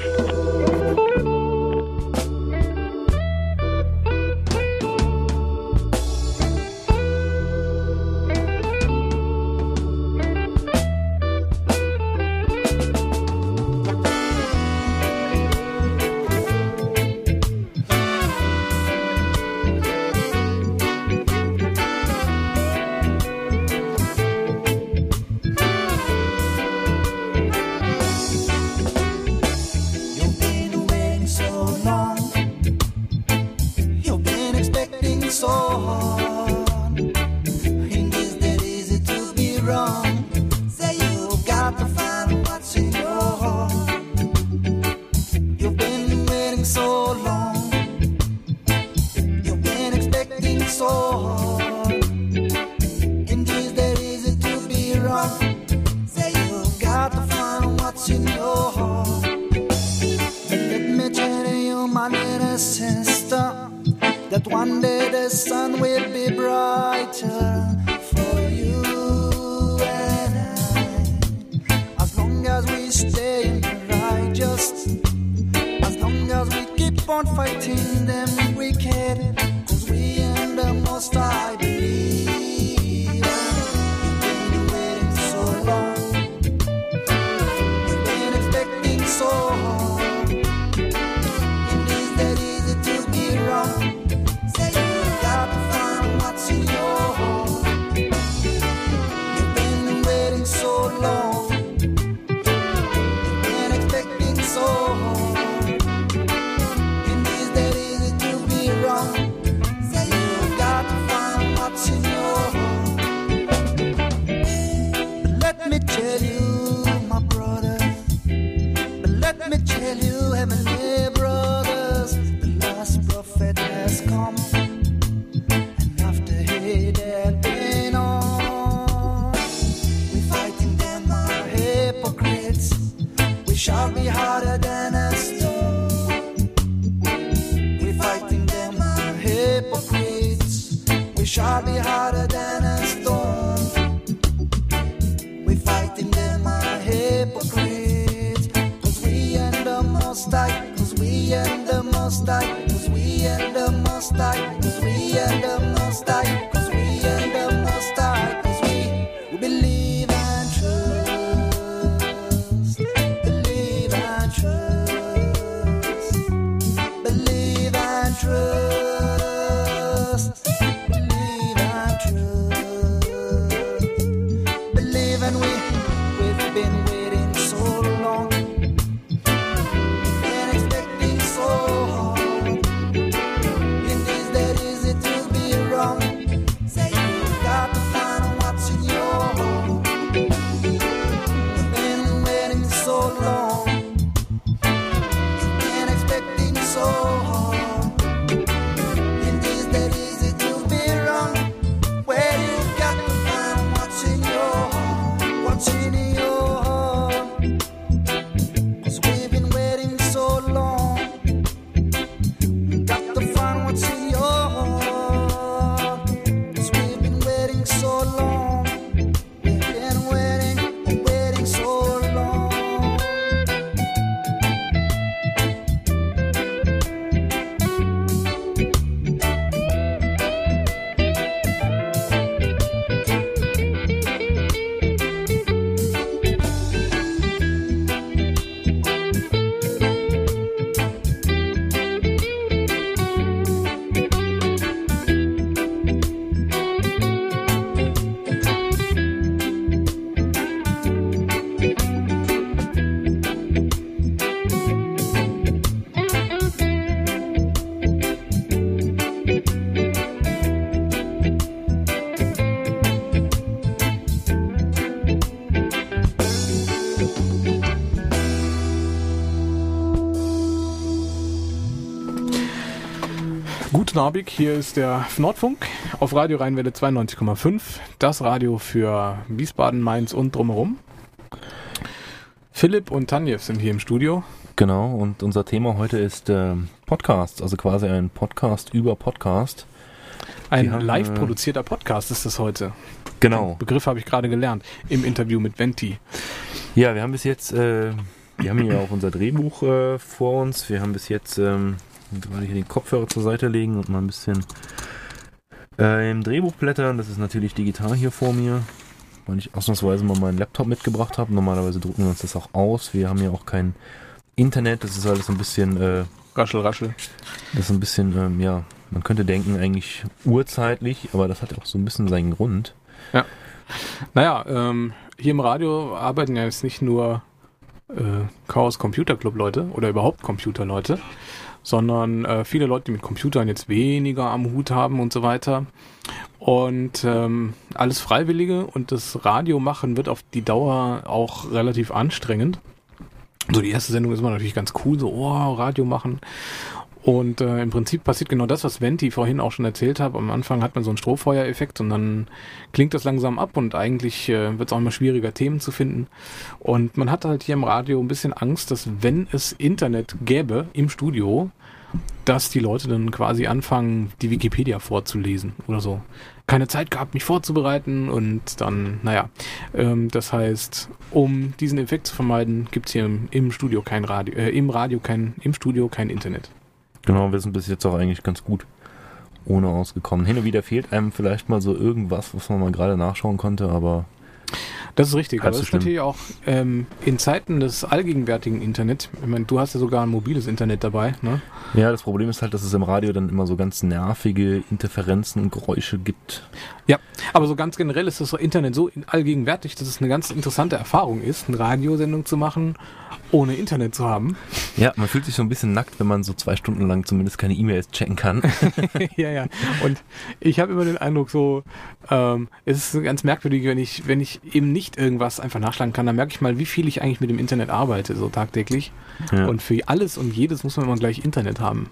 So hard in this that easy to be wrong. Say you've got to find what's in your heart. You've been waiting so long. You've been expecting so hard in this that easy to be wrong. Say you've got to find what's in your heart. Let me tell you, my little sister, that one day the sun will be brighter for you and I. As long as we stay in the righteous, as long as we keep on fighting them wicked, 'cause we in the Most High believe. You've been waiting so long, you've been expecting so hard. In this that easy to be wrong. In your heart, you've been waiting so long, you've been expecting so hard. In this that easy to be wrong. Say you've got to find what's in your heart. But let me tell you, my brothers, but let me tell you, heavenly brothers, the last prophet has come. Shall be harder than a stone. We're fighting them hypocrites. We shall be harder than a stone. We're fighting them hypocrites. 'Cause we and the Most High. 'Cause we and the Most High. 'Cause we and the Most High. 'Cause we and the Most High. 'Cause we and the Most High. 'Cause we believe and trust. Trust, believe and trust. Believe and we've been waiting so long, been expecting so hard. In this that easy to be wrong. Say you've got to find what's in your heart. You've been waiting so long, you've been expecting so hard. Guten Abend, hier ist der Nordfunk auf Radio Rheinwelle 92,5, das Radio für Wiesbaden, Mainz und drumherum. Philipp und Tanjev sind hier im Studio. Genau, und unser Thema heute ist Podcast, also quasi ein Podcast über Podcast. Ein live produzierter Podcast ist das heute. Genau. Den Begriff habe ich gerade gelernt im Interview mit Venti. Ja, wir haben bis jetzt, wir haben hier auch unser Drehbuch vor uns. Wir haben bis jetzt, gerade hier den Kopfhörer zur Seite legen und mal ein bisschen im Drehbuch blättern. Das ist natürlich digital hier vor mir, weil ich ausnahmsweise mal meinen Laptop mitgebracht habe. Normalerweise drucken wir uns das auch aus. Wir haben ja auch kein Internet. Das ist alles ein bisschen... Raschel. Das ist ein bisschen, ja, man könnte denken eigentlich urzeitlich, aber das hat auch so ein bisschen seinen Grund. Ja. Naja, hier im Radio arbeiten ja jetzt nicht nur Chaos Computer Club Leute oder überhaupt Computerleute, sondern viele Leute, die mit Computern jetzt weniger am Hut haben und so weiter. Und alles Freiwillige, und das Radio machen wird auf die Dauer auch relativ anstrengend. So, die erste Sendung ist immer natürlich ganz cool, so, Radio machen. Und im Prinzip passiert genau das, was Venti vorhin auch schon erzählt hat. Am Anfang hat man so einen Strohfeuereffekt und dann klingt das langsam ab und eigentlich wird es auch immer schwieriger, Themen zu finden. Und man hat halt hier im Radio ein bisschen Angst, dass wenn es Internet gäbe im Studio, dass die Leute dann quasi anfangen, die Wikipedia vorzulesen oder so. Keine Zeit gehabt, mich vorzubereiten und dann, das heißt, um diesen Effekt zu vermeiden, gibt es hier im Studio kein Radio, im Studio kein Internet. Genau, wir sind bis jetzt auch eigentlich ganz gut ohne ausgekommen. Hin und wieder fehlt einem vielleicht mal so irgendwas, was man mal gerade nachschauen konnte, aber... Das ist richtig, aber es ist natürlich auch in Zeiten des allgegenwärtigen Internet, ich meine, du hast ja sogar ein mobiles Internet dabei, ne? Ja, das Problem ist halt, dass es im Radio dann immer so ganz nervige Interferenzen und Geräusche gibt. Ja, aber so ganz generell ist das Internet so allgegenwärtig, dass es eine ganz interessante Erfahrung ist, eine Radiosendung zu machen, ohne Internet zu haben. Ja, man fühlt sich so ein bisschen nackt, wenn man so 2 Stunden lang zumindest keine E-Mails checken kann. Ja, und ich habe immer den Eindruck so, es ist ganz merkwürdig, wenn ich eben nicht irgendwas einfach nachschlagen kann, dann merke ich mal, wie viel ich eigentlich mit dem Internet arbeite, so tagtäglich. Ja. Und für alles und jedes muss man immer gleich Internet haben.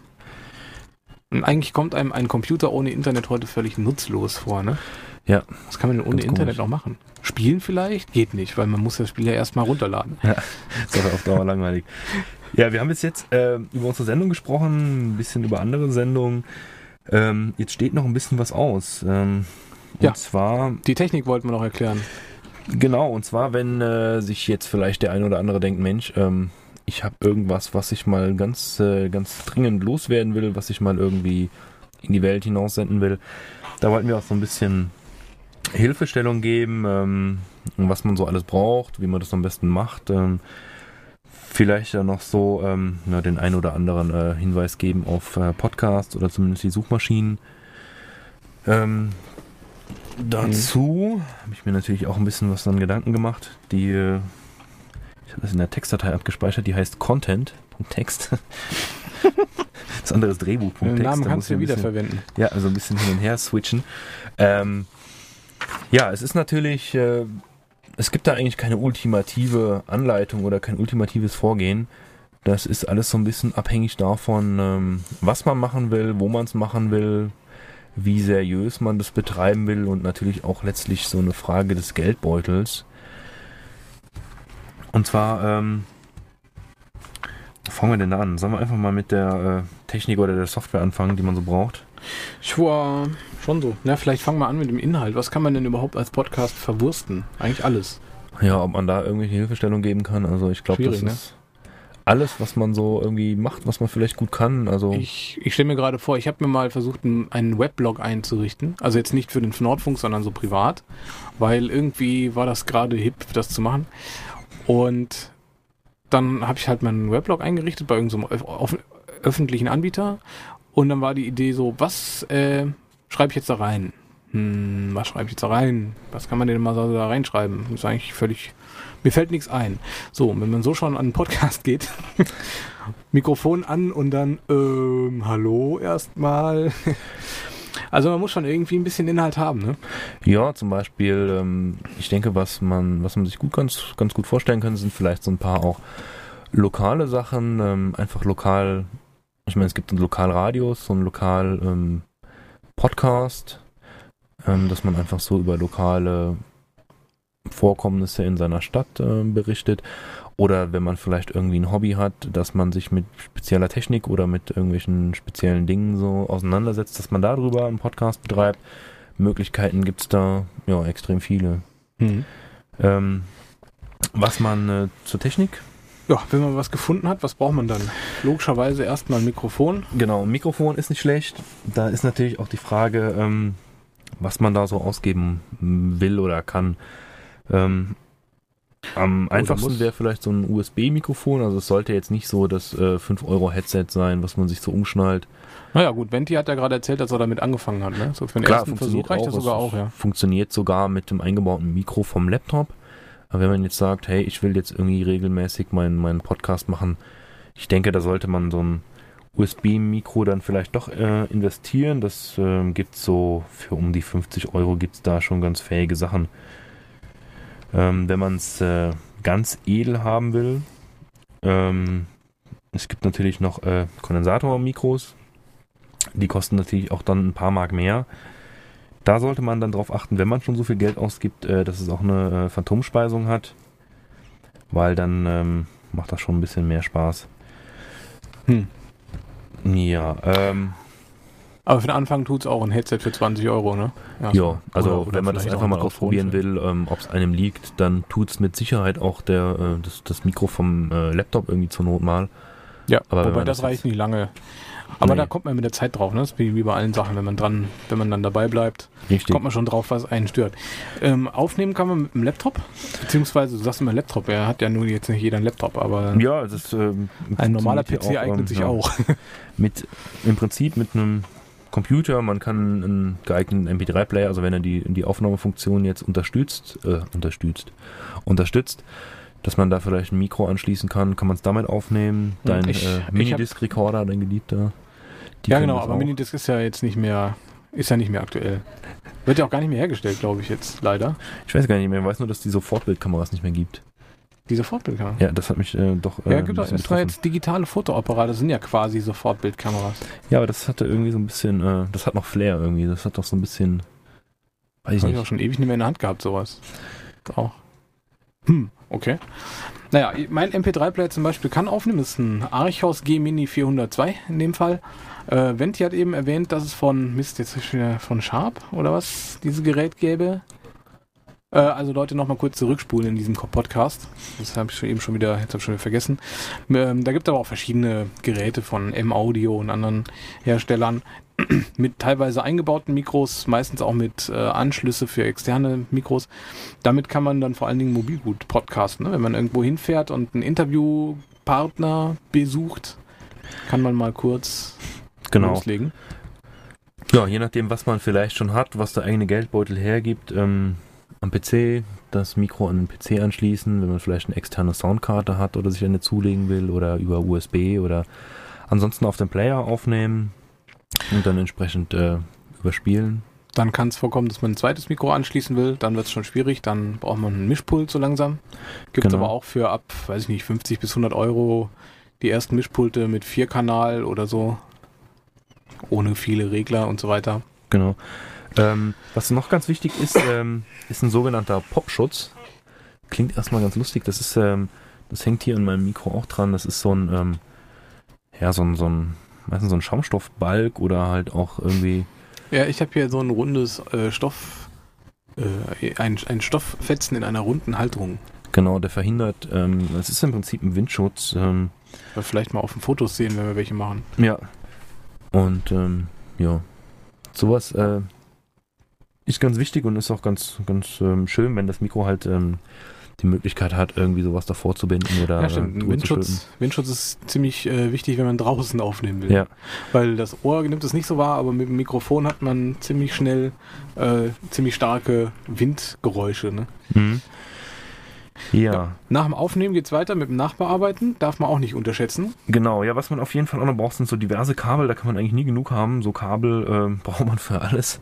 Und eigentlich kommt einem ein Computer ohne Internet heute völlig nutzlos vor, ne? Ja. Was kann man denn ohne Internet noch machen? Spielen vielleicht? Geht nicht, weil man muss das Spiel ja erstmal runterladen. Ja, ist aber auf Dauer langweilig. Ja, wir haben bis jetzt über unsere Sendung gesprochen, ein bisschen über andere Sendungen. Jetzt steht noch ein bisschen was aus. Und zwar... Die Technik wollten wir noch erklären. Genau, und zwar, wenn sich jetzt vielleicht der eine oder andere denkt, Mensch, ich habe irgendwas, was ich mal ganz dringend loswerden will, was ich mal irgendwie in die Welt hinaussenden will. Da wollten wir auch so ein bisschen Hilfestellung geben, was man so alles braucht, wie man das am besten macht. Vielleicht dann noch so den ein oder anderen Hinweis geben auf Podcasts oder zumindest die Suchmaschinen. Dazu habe ich mir natürlich auch ein bisschen was an Gedanken gemacht. Ich habe das in der Textdatei abgespeichert, die heißt Content.text. Das andere ist Drehbuch.text. Den Namen kannst du ja wiederverwenden. Ja, also ein bisschen hin und her switchen. Ja, es ist natürlich, es gibt da eigentlich keine ultimative Anleitung oder kein ultimatives Vorgehen. Das ist alles so ein bisschen abhängig davon, was man machen will, wo man es machen will, wie seriös man das betreiben will und natürlich auch letztlich so eine Frage des Geldbeutels. Und zwar, wo fangen wir denn da an? Sollen wir einfach mal mit der Technik oder der Software anfangen, die man so braucht? Schon so. Na, vielleicht fangen wir an mit dem Inhalt. Was kann man denn überhaupt als Podcast verwursten? Eigentlich alles. Ja, ob man da irgendwelche Hilfestellung geben kann. Also ich glaube, das ist alles, was man so irgendwie macht, was man vielleicht gut kann. Also ich stelle mir gerade vor, ich habe mir mal versucht, einen Weblog einzurichten. Also jetzt nicht für den Nordfunk, sondern so privat. Weil irgendwie war das gerade hip, das zu machen. Und dann habe ich halt meinen Weblog eingerichtet bei irgendeinem öffentlichen Anbieter. Und dann war die Idee so, was schreibe ich jetzt da rein? Was schreibe ich jetzt da rein? Was kann man denn mal so da reinschreiben? Das ist eigentlich völlig... Mir fällt nichts ein. So, wenn man so schon an einen Podcast geht, Mikrofon an und dann, hallo erstmal. Also man muss schon irgendwie ein bisschen Inhalt haben, ne? Ja, zum Beispiel, ich denke, was man sich ganz gut vorstellen kann, sind vielleicht so ein paar auch lokale Sachen, einfach lokal Ich meine, es gibt Lokalradios, so ein Lokal-Podcast, dass man einfach so über lokale Vorkommnisse in seiner Stadt berichtet. Oder wenn man vielleicht irgendwie ein Hobby hat, dass man sich mit spezieller Technik oder mit irgendwelchen speziellen Dingen so auseinandersetzt, dass man darüber einen Podcast betreibt. Möglichkeiten gibt's da ja extrem viele. Was man zur Technik? Ja, wenn man was gefunden hat, was braucht man dann? Logischerweise erstmal ein Mikrofon. Genau, ein Mikrofon ist nicht schlecht. Da ist natürlich auch die Frage, was man da so ausgeben will oder kann. Am einfachsten wäre vielleicht so ein USB-Mikrofon. Also es sollte jetzt nicht so das 5-Euro-Headset sein, was man sich so umschnallt. Naja gut, Venti hat ja gerade erzählt, dass er damit angefangen hat. Ne? So für den ersten Versuch reicht das sogar auch. Ja. Funktioniert sogar mit dem eingebauten Mikro vom Laptop. Aber wenn man jetzt sagt, hey, ich will jetzt irgendwie regelmäßig meinen Podcast machen, ich denke, da sollte man so ein USB-Mikro dann vielleicht doch investieren. Das gibt's so für um die 50 Euro gibt's da schon ganz fähige Sachen. Wenn man es ganz edel haben will, es gibt natürlich noch Kondensatormikros. Die kosten natürlich auch dann ein paar Mark mehr. Da sollte man dann drauf achten, wenn man schon so viel Geld ausgibt, dass es auch eine Phantomspeisung hat, weil dann macht das schon ein bisschen mehr Spaß. Ja, aber für den Anfang tut's auch ein Headset für 20 Euro, ne? Ja, also oder wenn man das einfach mal ausprobieren will, ob es einem liegt, dann tut's mit Sicherheit auch das Mikro vom Laptop irgendwie zur Not mal. Ja, aber wobei das reicht nicht lange. Aber da kommt man mit der Zeit drauf, ne? Das ist wie bei allen Sachen, wenn man dann dabei bleibt, kommt man schon drauf, was einen stört. Aufnehmen kann man mit dem Laptop, beziehungsweise du sagst immer Laptop, er hat ja nur jetzt nicht jeder einen Laptop, aber ja, es ist, ein normaler PC auch, eignet sich auch. Im Prinzip mit einem Computer, man kann einen geeigneten MP3-Player, also wenn er die Aufnahmefunktion jetzt unterstützt, dass man da vielleicht ein Mikro anschließen kann man es damit aufnehmen. Dein Minidisc-Recorder, dein geliebter. Ja genau, aber Minidisc ist ja jetzt nicht mehr aktuell. Wird ja auch gar nicht mehr hergestellt, glaube ich jetzt, leider. Ich weiß gar nicht mehr, ich weiß nur, dass die Sofortbildkameras nicht mehr gibt. Die Sofortbildkamera? Ja, das hat mich doch ja, gibt auch extra jetzt digitale Fotoapparate, sind ja quasi Sofortbildkameras. Ja, aber das hatte irgendwie so ein bisschen, das hat noch Flair irgendwie, das hat doch so ein bisschen, weiß ich nicht. Hab ich auch schon ewig nicht mehr in der Hand gehabt, sowas. Auch. Okay. Naja, mein MP3-Player zum Beispiel kann aufnehmen, das ist ein Archos G-Mini 402 in dem Fall. Venti hat eben erwähnt, dass es von Sharp oder was, dieses Gerät gäbe. Also Leute, nochmal kurz zurückspulen in diesem Podcast. Das habe ich schon wieder vergessen. Da gibt es aber auch verschiedene Geräte von M-Audio und anderen Herstellern mit teilweise eingebauten Mikros, meistens auch mit Anschlüsse für externe Mikros. Damit kann man dann vor allen Dingen mobil gut podcasten. Ne? Wenn man irgendwo hinfährt und einen Interviewpartner besucht, kann man mal kurz loslegen. Ja, je nachdem, was man vielleicht schon hat, was der eigene Geldbeutel hergibt, am PC das Mikro an den PC anschließen, wenn man vielleicht eine externe Soundkarte hat oder sich eine zulegen will oder über USB oder ansonsten auf den Player aufnehmen und dann entsprechend überspielen. Dann kann es vorkommen, dass man ein zweites Mikro anschließen will, dann wird es schon schwierig, dann braucht man einen Mischpult so langsam. Gibt es aber auch für ab, 50 bis 100 Euro die ersten Mischpulte mit 4-Kanal oder so, ohne viele Regler und so weiter. Genau. Was noch ganz wichtig ist, ist ein sogenannter Popschutz. Klingt erstmal ganz lustig. Das ist, das hängt hier in meinem Mikro auch dran. Das ist so ein meistens so ein Schaumstoffbalg oder halt auch irgendwie. Ja, ich habe hier so ein rundes ein Stofffetzen in einer runden Halterung. Genau, der verhindert, das ist im Prinzip ein Windschutz. Vielleicht mal auf den Fotos sehen, wenn wir welche machen. Ja. Und ja, sowas ist ganz wichtig und ist auch ganz schön, wenn das Mikro halt die Möglichkeit hat, irgendwie sowas davor zu binden oder ja, stimmt. Windschutz ist ziemlich wichtig, wenn man draußen aufnehmen will. Ja. Weil das Ohr nimmt es nicht so wahr, aber mit dem Mikrofon hat man ziemlich schnell ziemlich starke Windgeräusche. Ne? Mhm. Ja. Nach dem Aufnehmen geht's weiter mit dem Nachbearbeiten, darf man auch nicht unterschätzen. Genau, ja, was man auf jeden Fall auch noch braucht, sind so diverse Kabel, da kann man eigentlich nie genug haben. So Kabel braucht man für alles.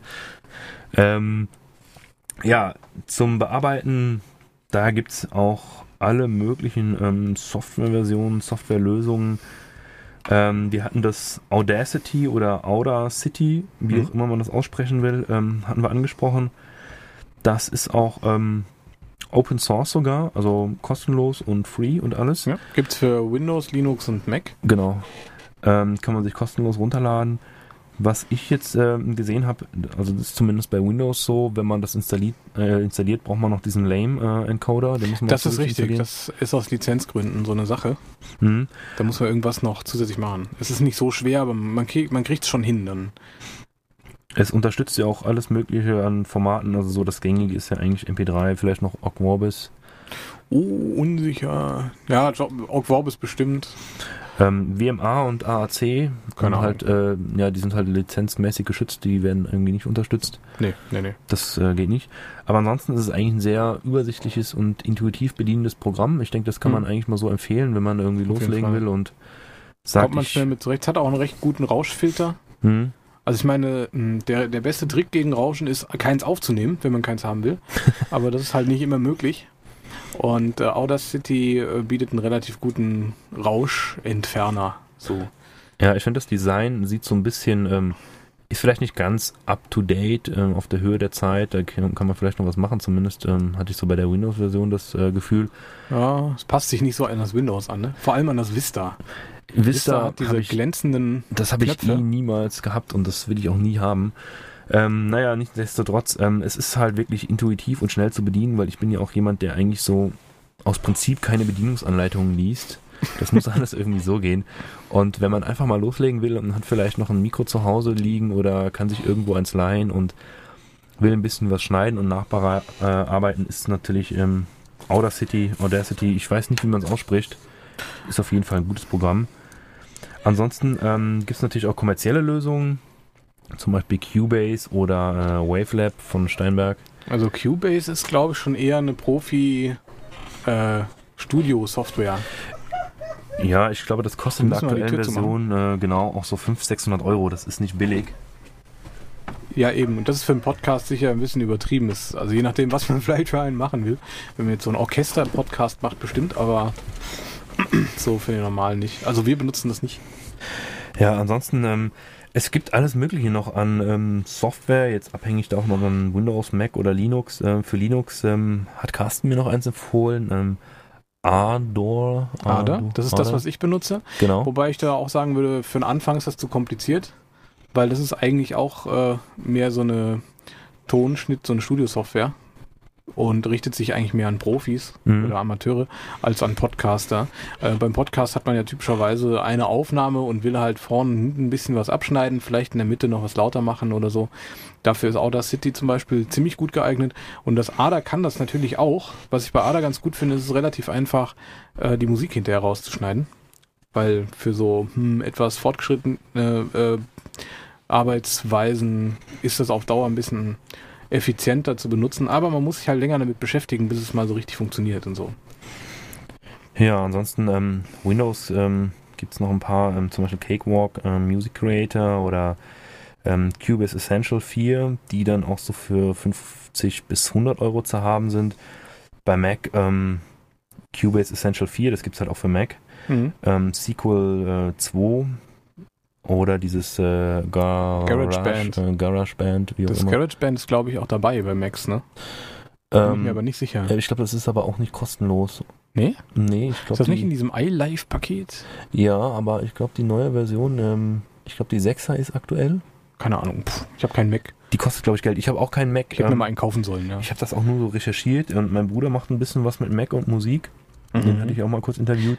Ja, zum Bearbeiten, da gibt's auch alle möglichen Softwareversionen, Softwarelösungen, Wir hatten das Audacity oder Audacity, wie auch immer man das aussprechen will, hatten wir angesprochen. Das ist auch Open Source sogar, also kostenlos und free und alles. Ja, gibt's für Windows, Linux und Mac. Genau. Kann man sich kostenlos runterladen. Was ich jetzt gesehen habe, also das ist zumindest bei Windows so, wenn man das installiert, braucht man noch diesen Lame-Encoder. Das ist richtig, das ist aus Lizenzgründen so eine Sache. Mhm. Da muss man irgendwas noch zusätzlich machen. Es ist nicht so schwer, aber man kriegt es schon hin dann. Es unterstützt ja auch alles mögliche an Formaten, also so das Gängige ist ja eigentlich MP3, vielleicht noch Ogg Vorbis. Oh, unsicher. Ja, Ogg Vorbis bestimmt. WMA und AAC können halt, die sind halt lizenzmäßig geschützt, die werden irgendwie nicht unterstützt. Nee. Das geht nicht. Aber ansonsten ist es eigentlich ein sehr übersichtliches und intuitiv bedienendes Programm. Ich denke, das kann man eigentlich mal so empfehlen, wenn man irgendwie loslegen will und sagt, kommt man schnell mit zurecht. Es hat auch einen recht guten Rauschfilter. Also ich meine, der beste Trick gegen Rauschen ist, keins aufzunehmen, wenn man keins haben will. Aber das ist halt nicht immer möglich. Und Audacity bietet einen relativ guten Rauschentferner. So. Ja, ich finde, das Design sieht so ein bisschen, ist vielleicht nicht ganz up-to-date, auf der Höhe der Zeit. Da kann man vielleicht noch was machen. Zumindest hatte ich so bei der Windows-Version das Gefühl. Ja, es passt sich nicht so an das Windows an, ne? Vor allem an das Vista. Vista hat diese glänzenden Das habe ich niemals gehabt und das will ich auch nie haben. Nichtsdestotrotz, es ist halt wirklich intuitiv und schnell zu bedienen, weil ich bin ja auch jemand, der eigentlich so aus Prinzip keine Bedienungsanleitungen liest. Das muss alles irgendwie so gehen. Und wenn man einfach mal loslegen will und hat vielleicht noch ein Mikro zu Hause liegen oder kann sich irgendwo eins leihen und will ein bisschen was schneiden und nachbearbeiten, ist natürlich Audacity, ich weiß nicht, wie man es ausspricht, ist auf jeden Fall ein gutes Programm. Ansonsten gibt es natürlich auch kommerzielle Lösungen, zum Beispiel Cubase oder Wavelab von Steinberg. Also Cubase ist, glaube ich, schon eher eine Profi-Studio-Software. Ja, ich glaube, das kostet in der aktuellen Version auch so 500-600 Euro. Das ist nicht billig. Ja, eben. Und das ist für einen Podcast sicher ein bisschen übertrieben. Also je nachdem, was man vielleicht für einen machen will. Wenn man jetzt so einen Orchester-Podcast macht, bestimmt, aber so für den normalen nicht. Also wir benutzen das nicht. Ja, ansonsten, es gibt alles Mögliche noch an Software, jetzt abhängig da auch noch von Windows, Mac oder Linux. Für Linux hat Carsten mir noch eins empfohlen. Ada, das ist das, was ich benutze. Genau. Wobei ich da auch sagen würde, für den Anfang ist das zu kompliziert, weil das ist eigentlich auch mehr so eine Tonschnitt, so eine Studiosoftware und richtet sich eigentlich mehr an Profis oder Amateure als an Podcaster. Beim Podcast hat man ja typischerweise eine Aufnahme und will halt vorne und hinten ein bisschen was abschneiden, vielleicht in der Mitte noch was lauter machen oder so. Dafür ist Audacity zum Beispiel ziemlich gut geeignet und das Ada kann das natürlich auch. Was ich bei Ada ganz gut finde, ist es relativ einfach, die Musik hinterher rauszuschneiden, weil für so etwas fortgeschrittene Arbeitsweisen ist das auf Dauer ein bisschen effizienter zu benutzen, aber man muss sich halt länger damit beschäftigen, bis es mal so richtig funktioniert und so. Ja, ansonsten Windows gibt es noch ein paar, zum Beispiel Cakewalk, Music Creator oder Cubase Essential 4, die dann auch so für 50 bis 100 Euro zu haben sind. Bei Mac Cubase Essential 4, das gibt es halt auch für Mac. Sequel 2 oder dieses GarageBand, wie auch das immer. GarageBand ist, glaube ich, auch dabei bei Macs, ne? Bin ich mir aber nicht sicher. Ich glaube, das ist aber auch nicht kostenlos. Nee? Nee, ich glaube. Ist das nicht in diesem iLife-Paket? Ja, aber ich glaube, die neue Version, ich glaube, die 6er ist aktuell. Keine Ahnung, ich habe keinen Mac. Die kostet, glaube ich, Geld. Ich habe auch keinen Mac. Ich hätte mir mal einen kaufen sollen, ja. Ich habe das auch nur so recherchiert und mein Bruder macht ein bisschen was mit Mac und Musik. Den hatte ich auch mal kurz interviewt.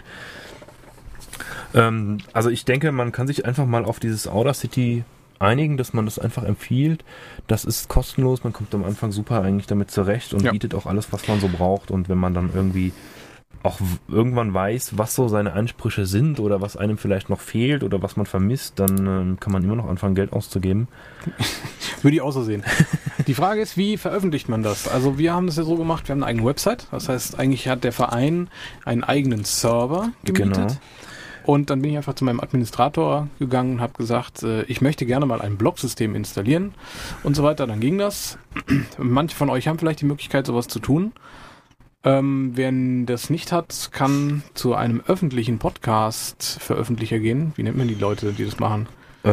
Also ich denke, man kann sich einfach mal auf dieses Audacity einigen, dass man das einfach empfiehlt. Das ist kostenlos, man kommt am Anfang super eigentlich damit zurecht und bietet auch alles, was man so braucht. Und wenn man dann irgendwie auch irgendwann weiß, was so seine Ansprüche sind oder was einem vielleicht noch fehlt oder was man vermisst, dann kann man immer noch anfangen, Geld auszugeben. Würde ich auch so sehen. Die Frage ist, wie veröffentlicht man das? Also wir haben das ja so gemacht, wir haben eine eigene Website. Das heißt, eigentlich hat der Verein einen eigenen Server gemietet. Genau. Und dann bin ich einfach zu meinem Administrator gegangen und habe gesagt, ich möchte gerne mal ein Blogsystem installieren und so weiter. Dann ging das. Manche von euch haben vielleicht die Möglichkeit, sowas zu tun. Wer das nicht hat, kann zu einem öffentlichen Podcast-Veröffentlicher gehen. Wie nennt man die Leute, die das machen?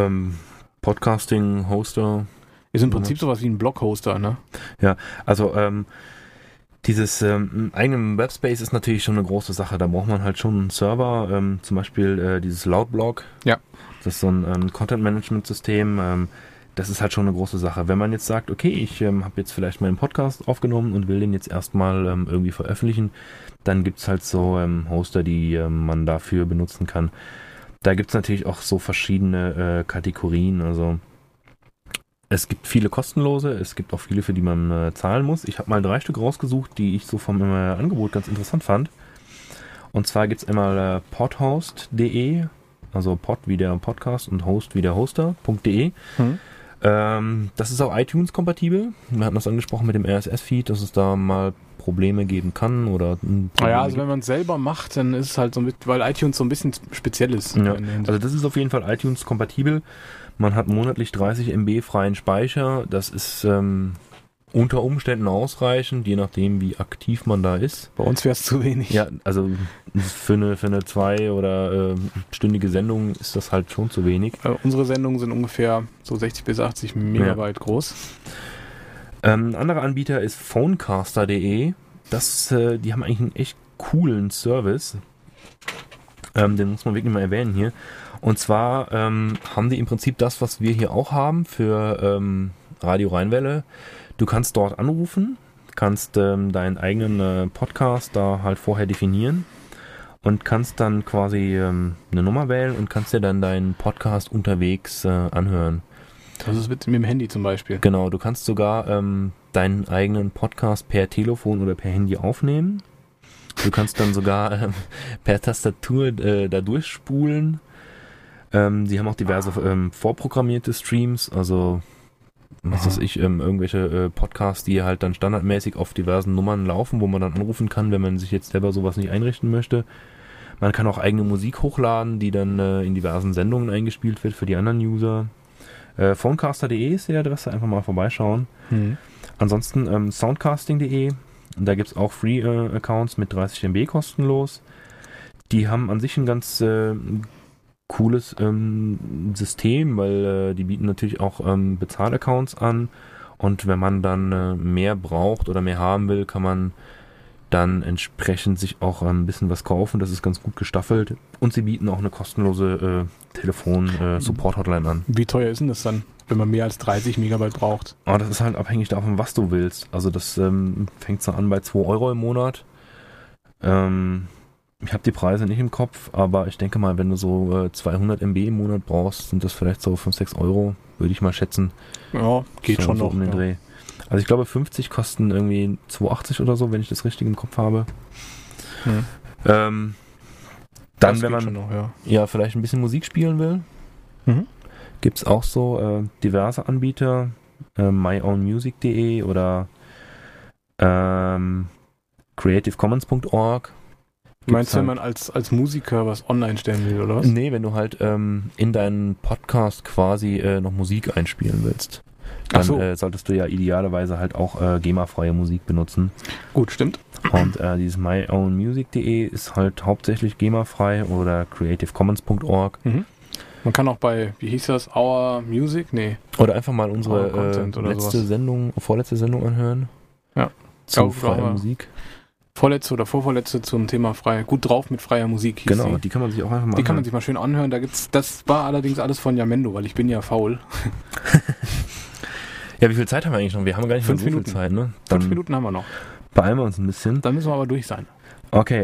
Podcasting, Hoster. Ist im Prinzip sowas wie ein Blog-Hoster, ne? Ja, also dieses eigenen Webspace ist natürlich schon eine große Sache. Da braucht man halt schon einen Server, zum Beispiel dieses Loudblog. Ja. Das ist so ein Content-Management-System. Das ist halt schon eine große Sache. Wenn man jetzt sagt, okay, ich habe jetzt vielleicht meinen Podcast aufgenommen und will den jetzt erstmal irgendwie veröffentlichen, dann gibt's halt so Hoster, die man dafür benutzen kann. Da gibt's natürlich auch so verschiedene Kategorien. Also es gibt viele kostenlose, es gibt auch viele, für die man zahlen muss. Ich habe mal 3 Stück rausgesucht, die ich so vom Angebot ganz interessant fand. Und zwar gibt's einmal podhost.de, also pod wie der Podcast und host wie der Hoster.de. Das ist auch iTunes-kompatibel. Wir hatten das angesprochen mit dem RSS-Feed, dass es da mal Probleme geben kann oder naja, also wenn man es selber macht, dann ist es halt so weil iTunes so ein bisschen speziell ist. Ja, also das ist auf jeden Fall iTunes-kompatibel. Man hat monatlich 30 MB freien Speicher. Das ist unter Umständen ausreichend, je nachdem, wie aktiv man da ist. Bei uns wäre es zu wenig. Ja, also für eine 2- oder stündige Sendung ist das halt schon zu wenig. Unsere Sendungen sind ungefähr so 60 bis 80 Megabyte groß. Ein anderer Anbieter ist phonecaster.de. Die haben eigentlich einen echt coolen Service. Den muss man wirklich mal erwähnen hier. Und zwar haben die im Prinzip das, was wir hier auch haben für Radio Rheinwelle. Du kannst dort anrufen, kannst deinen eigenen Podcast da halt vorher definieren und kannst dann quasi eine Nummer wählen und kannst dir dann deinen Podcast unterwegs anhören. Das ist mit dem Handy zum Beispiel. Genau, du kannst sogar deinen eigenen Podcast per Telefon oder per Handy aufnehmen. Du kannst dann sogar per Tastatur da durchspulen. Sie haben auch diverse vorprogrammierte Streams, also was weiß ich, irgendwelche Podcasts, die halt dann standardmäßig auf diversen Nummern laufen, wo man dann anrufen kann, wenn man sich jetzt selber sowas nicht einrichten möchte. Man kann auch eigene Musik hochladen, die dann in diversen Sendungen eingespielt wird für die anderen User. Phonecaster.de ist die Adresse, einfach mal vorbeischauen. Ansonsten soundcasting.de, da gibt's auch Free-Accounts mit 30 MB kostenlos. Die haben an sich ein ganz cooles System, weil die bieten natürlich auch Bezahlaccounts an und wenn man dann mehr braucht oder mehr haben will, kann man dann entsprechend sich auch ein bisschen was kaufen. Das ist ganz gut gestaffelt und sie bieten auch eine kostenlose Telefon-Support-Hotline an. Wie teuer ist denn das dann, wenn man mehr als 30 Megabyte braucht? Das ist halt abhängig davon, was du willst. Also das fängt so an bei 2 Euro im Monat. Ich habe die Preise nicht im Kopf, aber ich denke mal, wenn du so 200 MB im Monat brauchst, sind das vielleicht so 5-6 Euro, würde ich mal schätzen. Ja, geht schon so noch. Um den Dreh. Also ich glaube 50 kosten irgendwie 2,80 oder so, wenn ich das richtig im Kopf habe. Dann, wenn man noch, vielleicht ein bisschen Musik spielen will, gibt's auch so diverse Anbieter, myownmusic.de oder creativecommons.org. Meinst du, wenn man als Musiker was online stellen will, oder was? Nee, wenn du halt in deinen Podcast quasi noch Musik einspielen willst. Dann solltest du ja idealerweise halt auch GEMA-freie Musik benutzen. Gut, stimmt. Und dieses myownmusic.de ist halt hauptsächlich GEMA-frei oder creativecommons.org. Man kann auch bei, wie hieß das, Our Music? Nee. Oder einfach mal unsere vorletzte Sendung anhören. Ja. Zu freier Musik. Vorletzte oder vorvorletzte zum Thema gut drauf mit freier Musik. Genau, die kann man sich auch einfach mal Die kann man sich mal schön anhören. Das war allerdings alles von Yamendo, weil ich bin ja faul. Ja, wie viel Zeit haben wir eigentlich noch? Wir haben gar nicht 5 mehr so Minuten. viel Zeit, ne? 5 Minuten haben wir noch. Beeilen wir uns ein bisschen. Dann müssen wir aber durch sein. Okay,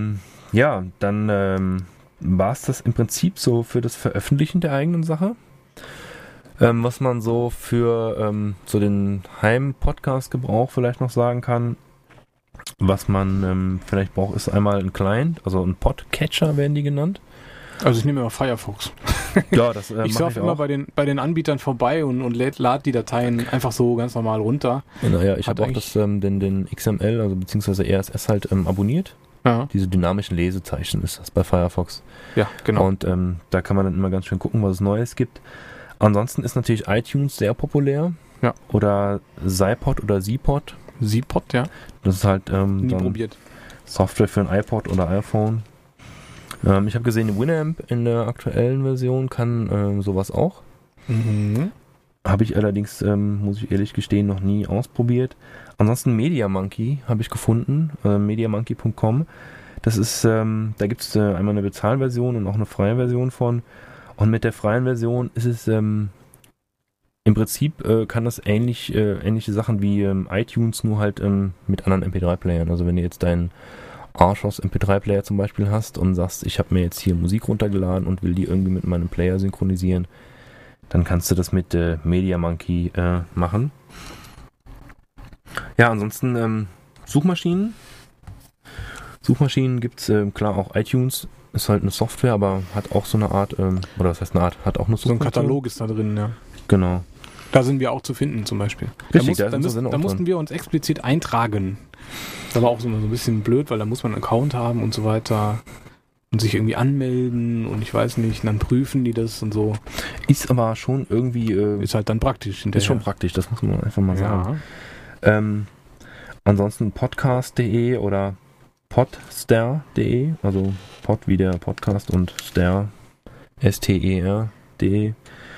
dann war es das im Prinzip so für das Veröffentlichen der eigenen Sache. Was man so für so den Heim-Podcast-Gebrauch vielleicht noch sagen kann, was man vielleicht braucht, ist einmal ein Client, also ein Podcatcher werden die genannt. Also ich nehme immer Firefox. Ja, das ich surfe immer bei den Anbietern vorbei und lade die Dateien einfach so ganz normal runter. Naja, ich habe auch den XML, also beziehungsweise RSS halt abonniert. Ja. Diese dynamischen Lesezeichen ist das bei Firefox. Ja, genau. Und da kann man dann immer ganz schön gucken, was es Neues gibt. Ansonsten ist natürlich iTunes sehr populär. Ja. Oder Zipod oder Zpod. Z-Pod, ja. Das ist halt Nie dann probiert. Software für ein iPod oder iPhone. Ich habe gesehen, Winamp in der aktuellen Version kann sowas auch. Mhm. Habe ich allerdings, muss ich ehrlich gestehen, noch nie ausprobiert. Ansonsten MediaMonkey habe ich gefunden, mediamonkey.com. Das ist, da gibt es einmal eine Bezahlversion und auch eine freie Version von. Und mit der freien Version ist es im Prinzip kann das ähnliche Sachen wie iTunes, nur halt mit anderen MP3-Playern. Also wenn du jetzt deinen Arschloch MP3-Player zum Beispiel hast und sagst, ich habe mir jetzt hier Musik runtergeladen und will die irgendwie mit meinem Player synchronisieren, dann kannst du das mit MediaMonkey machen. Ja, ansonsten Suchmaschinen. Suchmaschinen gibt es klar auch iTunes. Ist halt eine Software, aber hat auch so eine Art, oder was heißt eine Art, hat auch eine So ein Katalog ist da drin, ja. Genau. Da sind wir auch zu finden zum Beispiel. Richtig, da mussten wir uns explizit eintragen. Das war auch so ein bisschen blöd, weil da muss man einen Account haben und so weiter und sich irgendwie anmelden und ich weiß nicht, und dann prüfen die das und so. Ist aber schon irgendwie... ist halt dann praktisch hinterher. Ist schon praktisch, das muss man einfach mal sagen. Ansonsten podcast.de oder podster.de, also pod wie der Podcast und ster, S-T-E-R.de.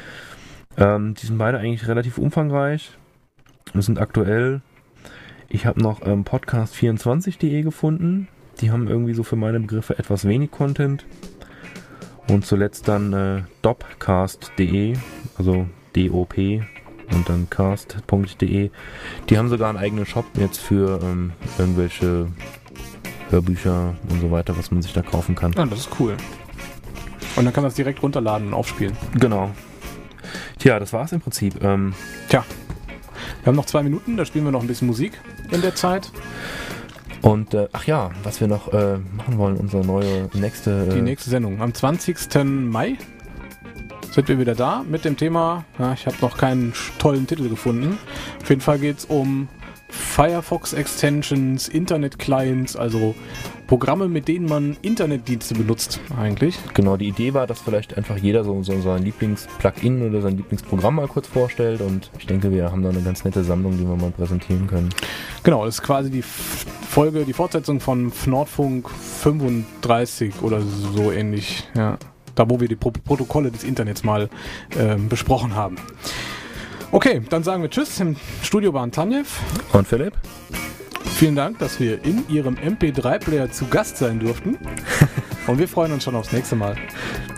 Die sind beide eigentlich relativ umfangreich. Das sind aktuell. Ich habe noch podcast24.de gefunden. Die haben irgendwie so für meine Begriffe etwas wenig Content. Und zuletzt dann dopcast.de, also D-O-P und dann cast.de. Die haben sogar einen eigenen Shop jetzt für irgendwelche Hörbücher und so weiter, was man sich da kaufen kann. Ja, das ist cool. Und dann kann man das direkt runterladen und aufspielen. Genau. Tja, das war's im Prinzip. Tja, wir haben noch 2 Minuten, da spielen wir noch ein bisschen Musik in der Zeit. Und, ach ja, was wir noch machen wollen, unsere nächste... Die nächste Sendung. Am 20. Mai sind wir wieder da mit dem Thema, ich habe noch keinen tollen Titel gefunden. Auf jeden Fall geht's um Firefox Extensions, Internet Clients, also Programme, mit denen man Internetdienste benutzt eigentlich. Genau, die Idee war, dass vielleicht einfach jeder so sein Lieblings-Plugin oder sein Lieblingsprogramm mal kurz vorstellt und ich denke, wir haben da eine ganz nette Sammlung, die wir mal präsentieren können. Genau, das ist quasi die Fortsetzung von Nordfunk 35 oder so ähnlich, ja. Da, wo wir die Protokolle des Internets mal besprochen haben. Okay, dann sagen wir Tschüss. Im Studio waren Tanjev und Philipp. Vielen Dank, dass wir in Ihrem MP3-Player zu Gast sein durften. Und wir freuen uns schon aufs nächste Mal.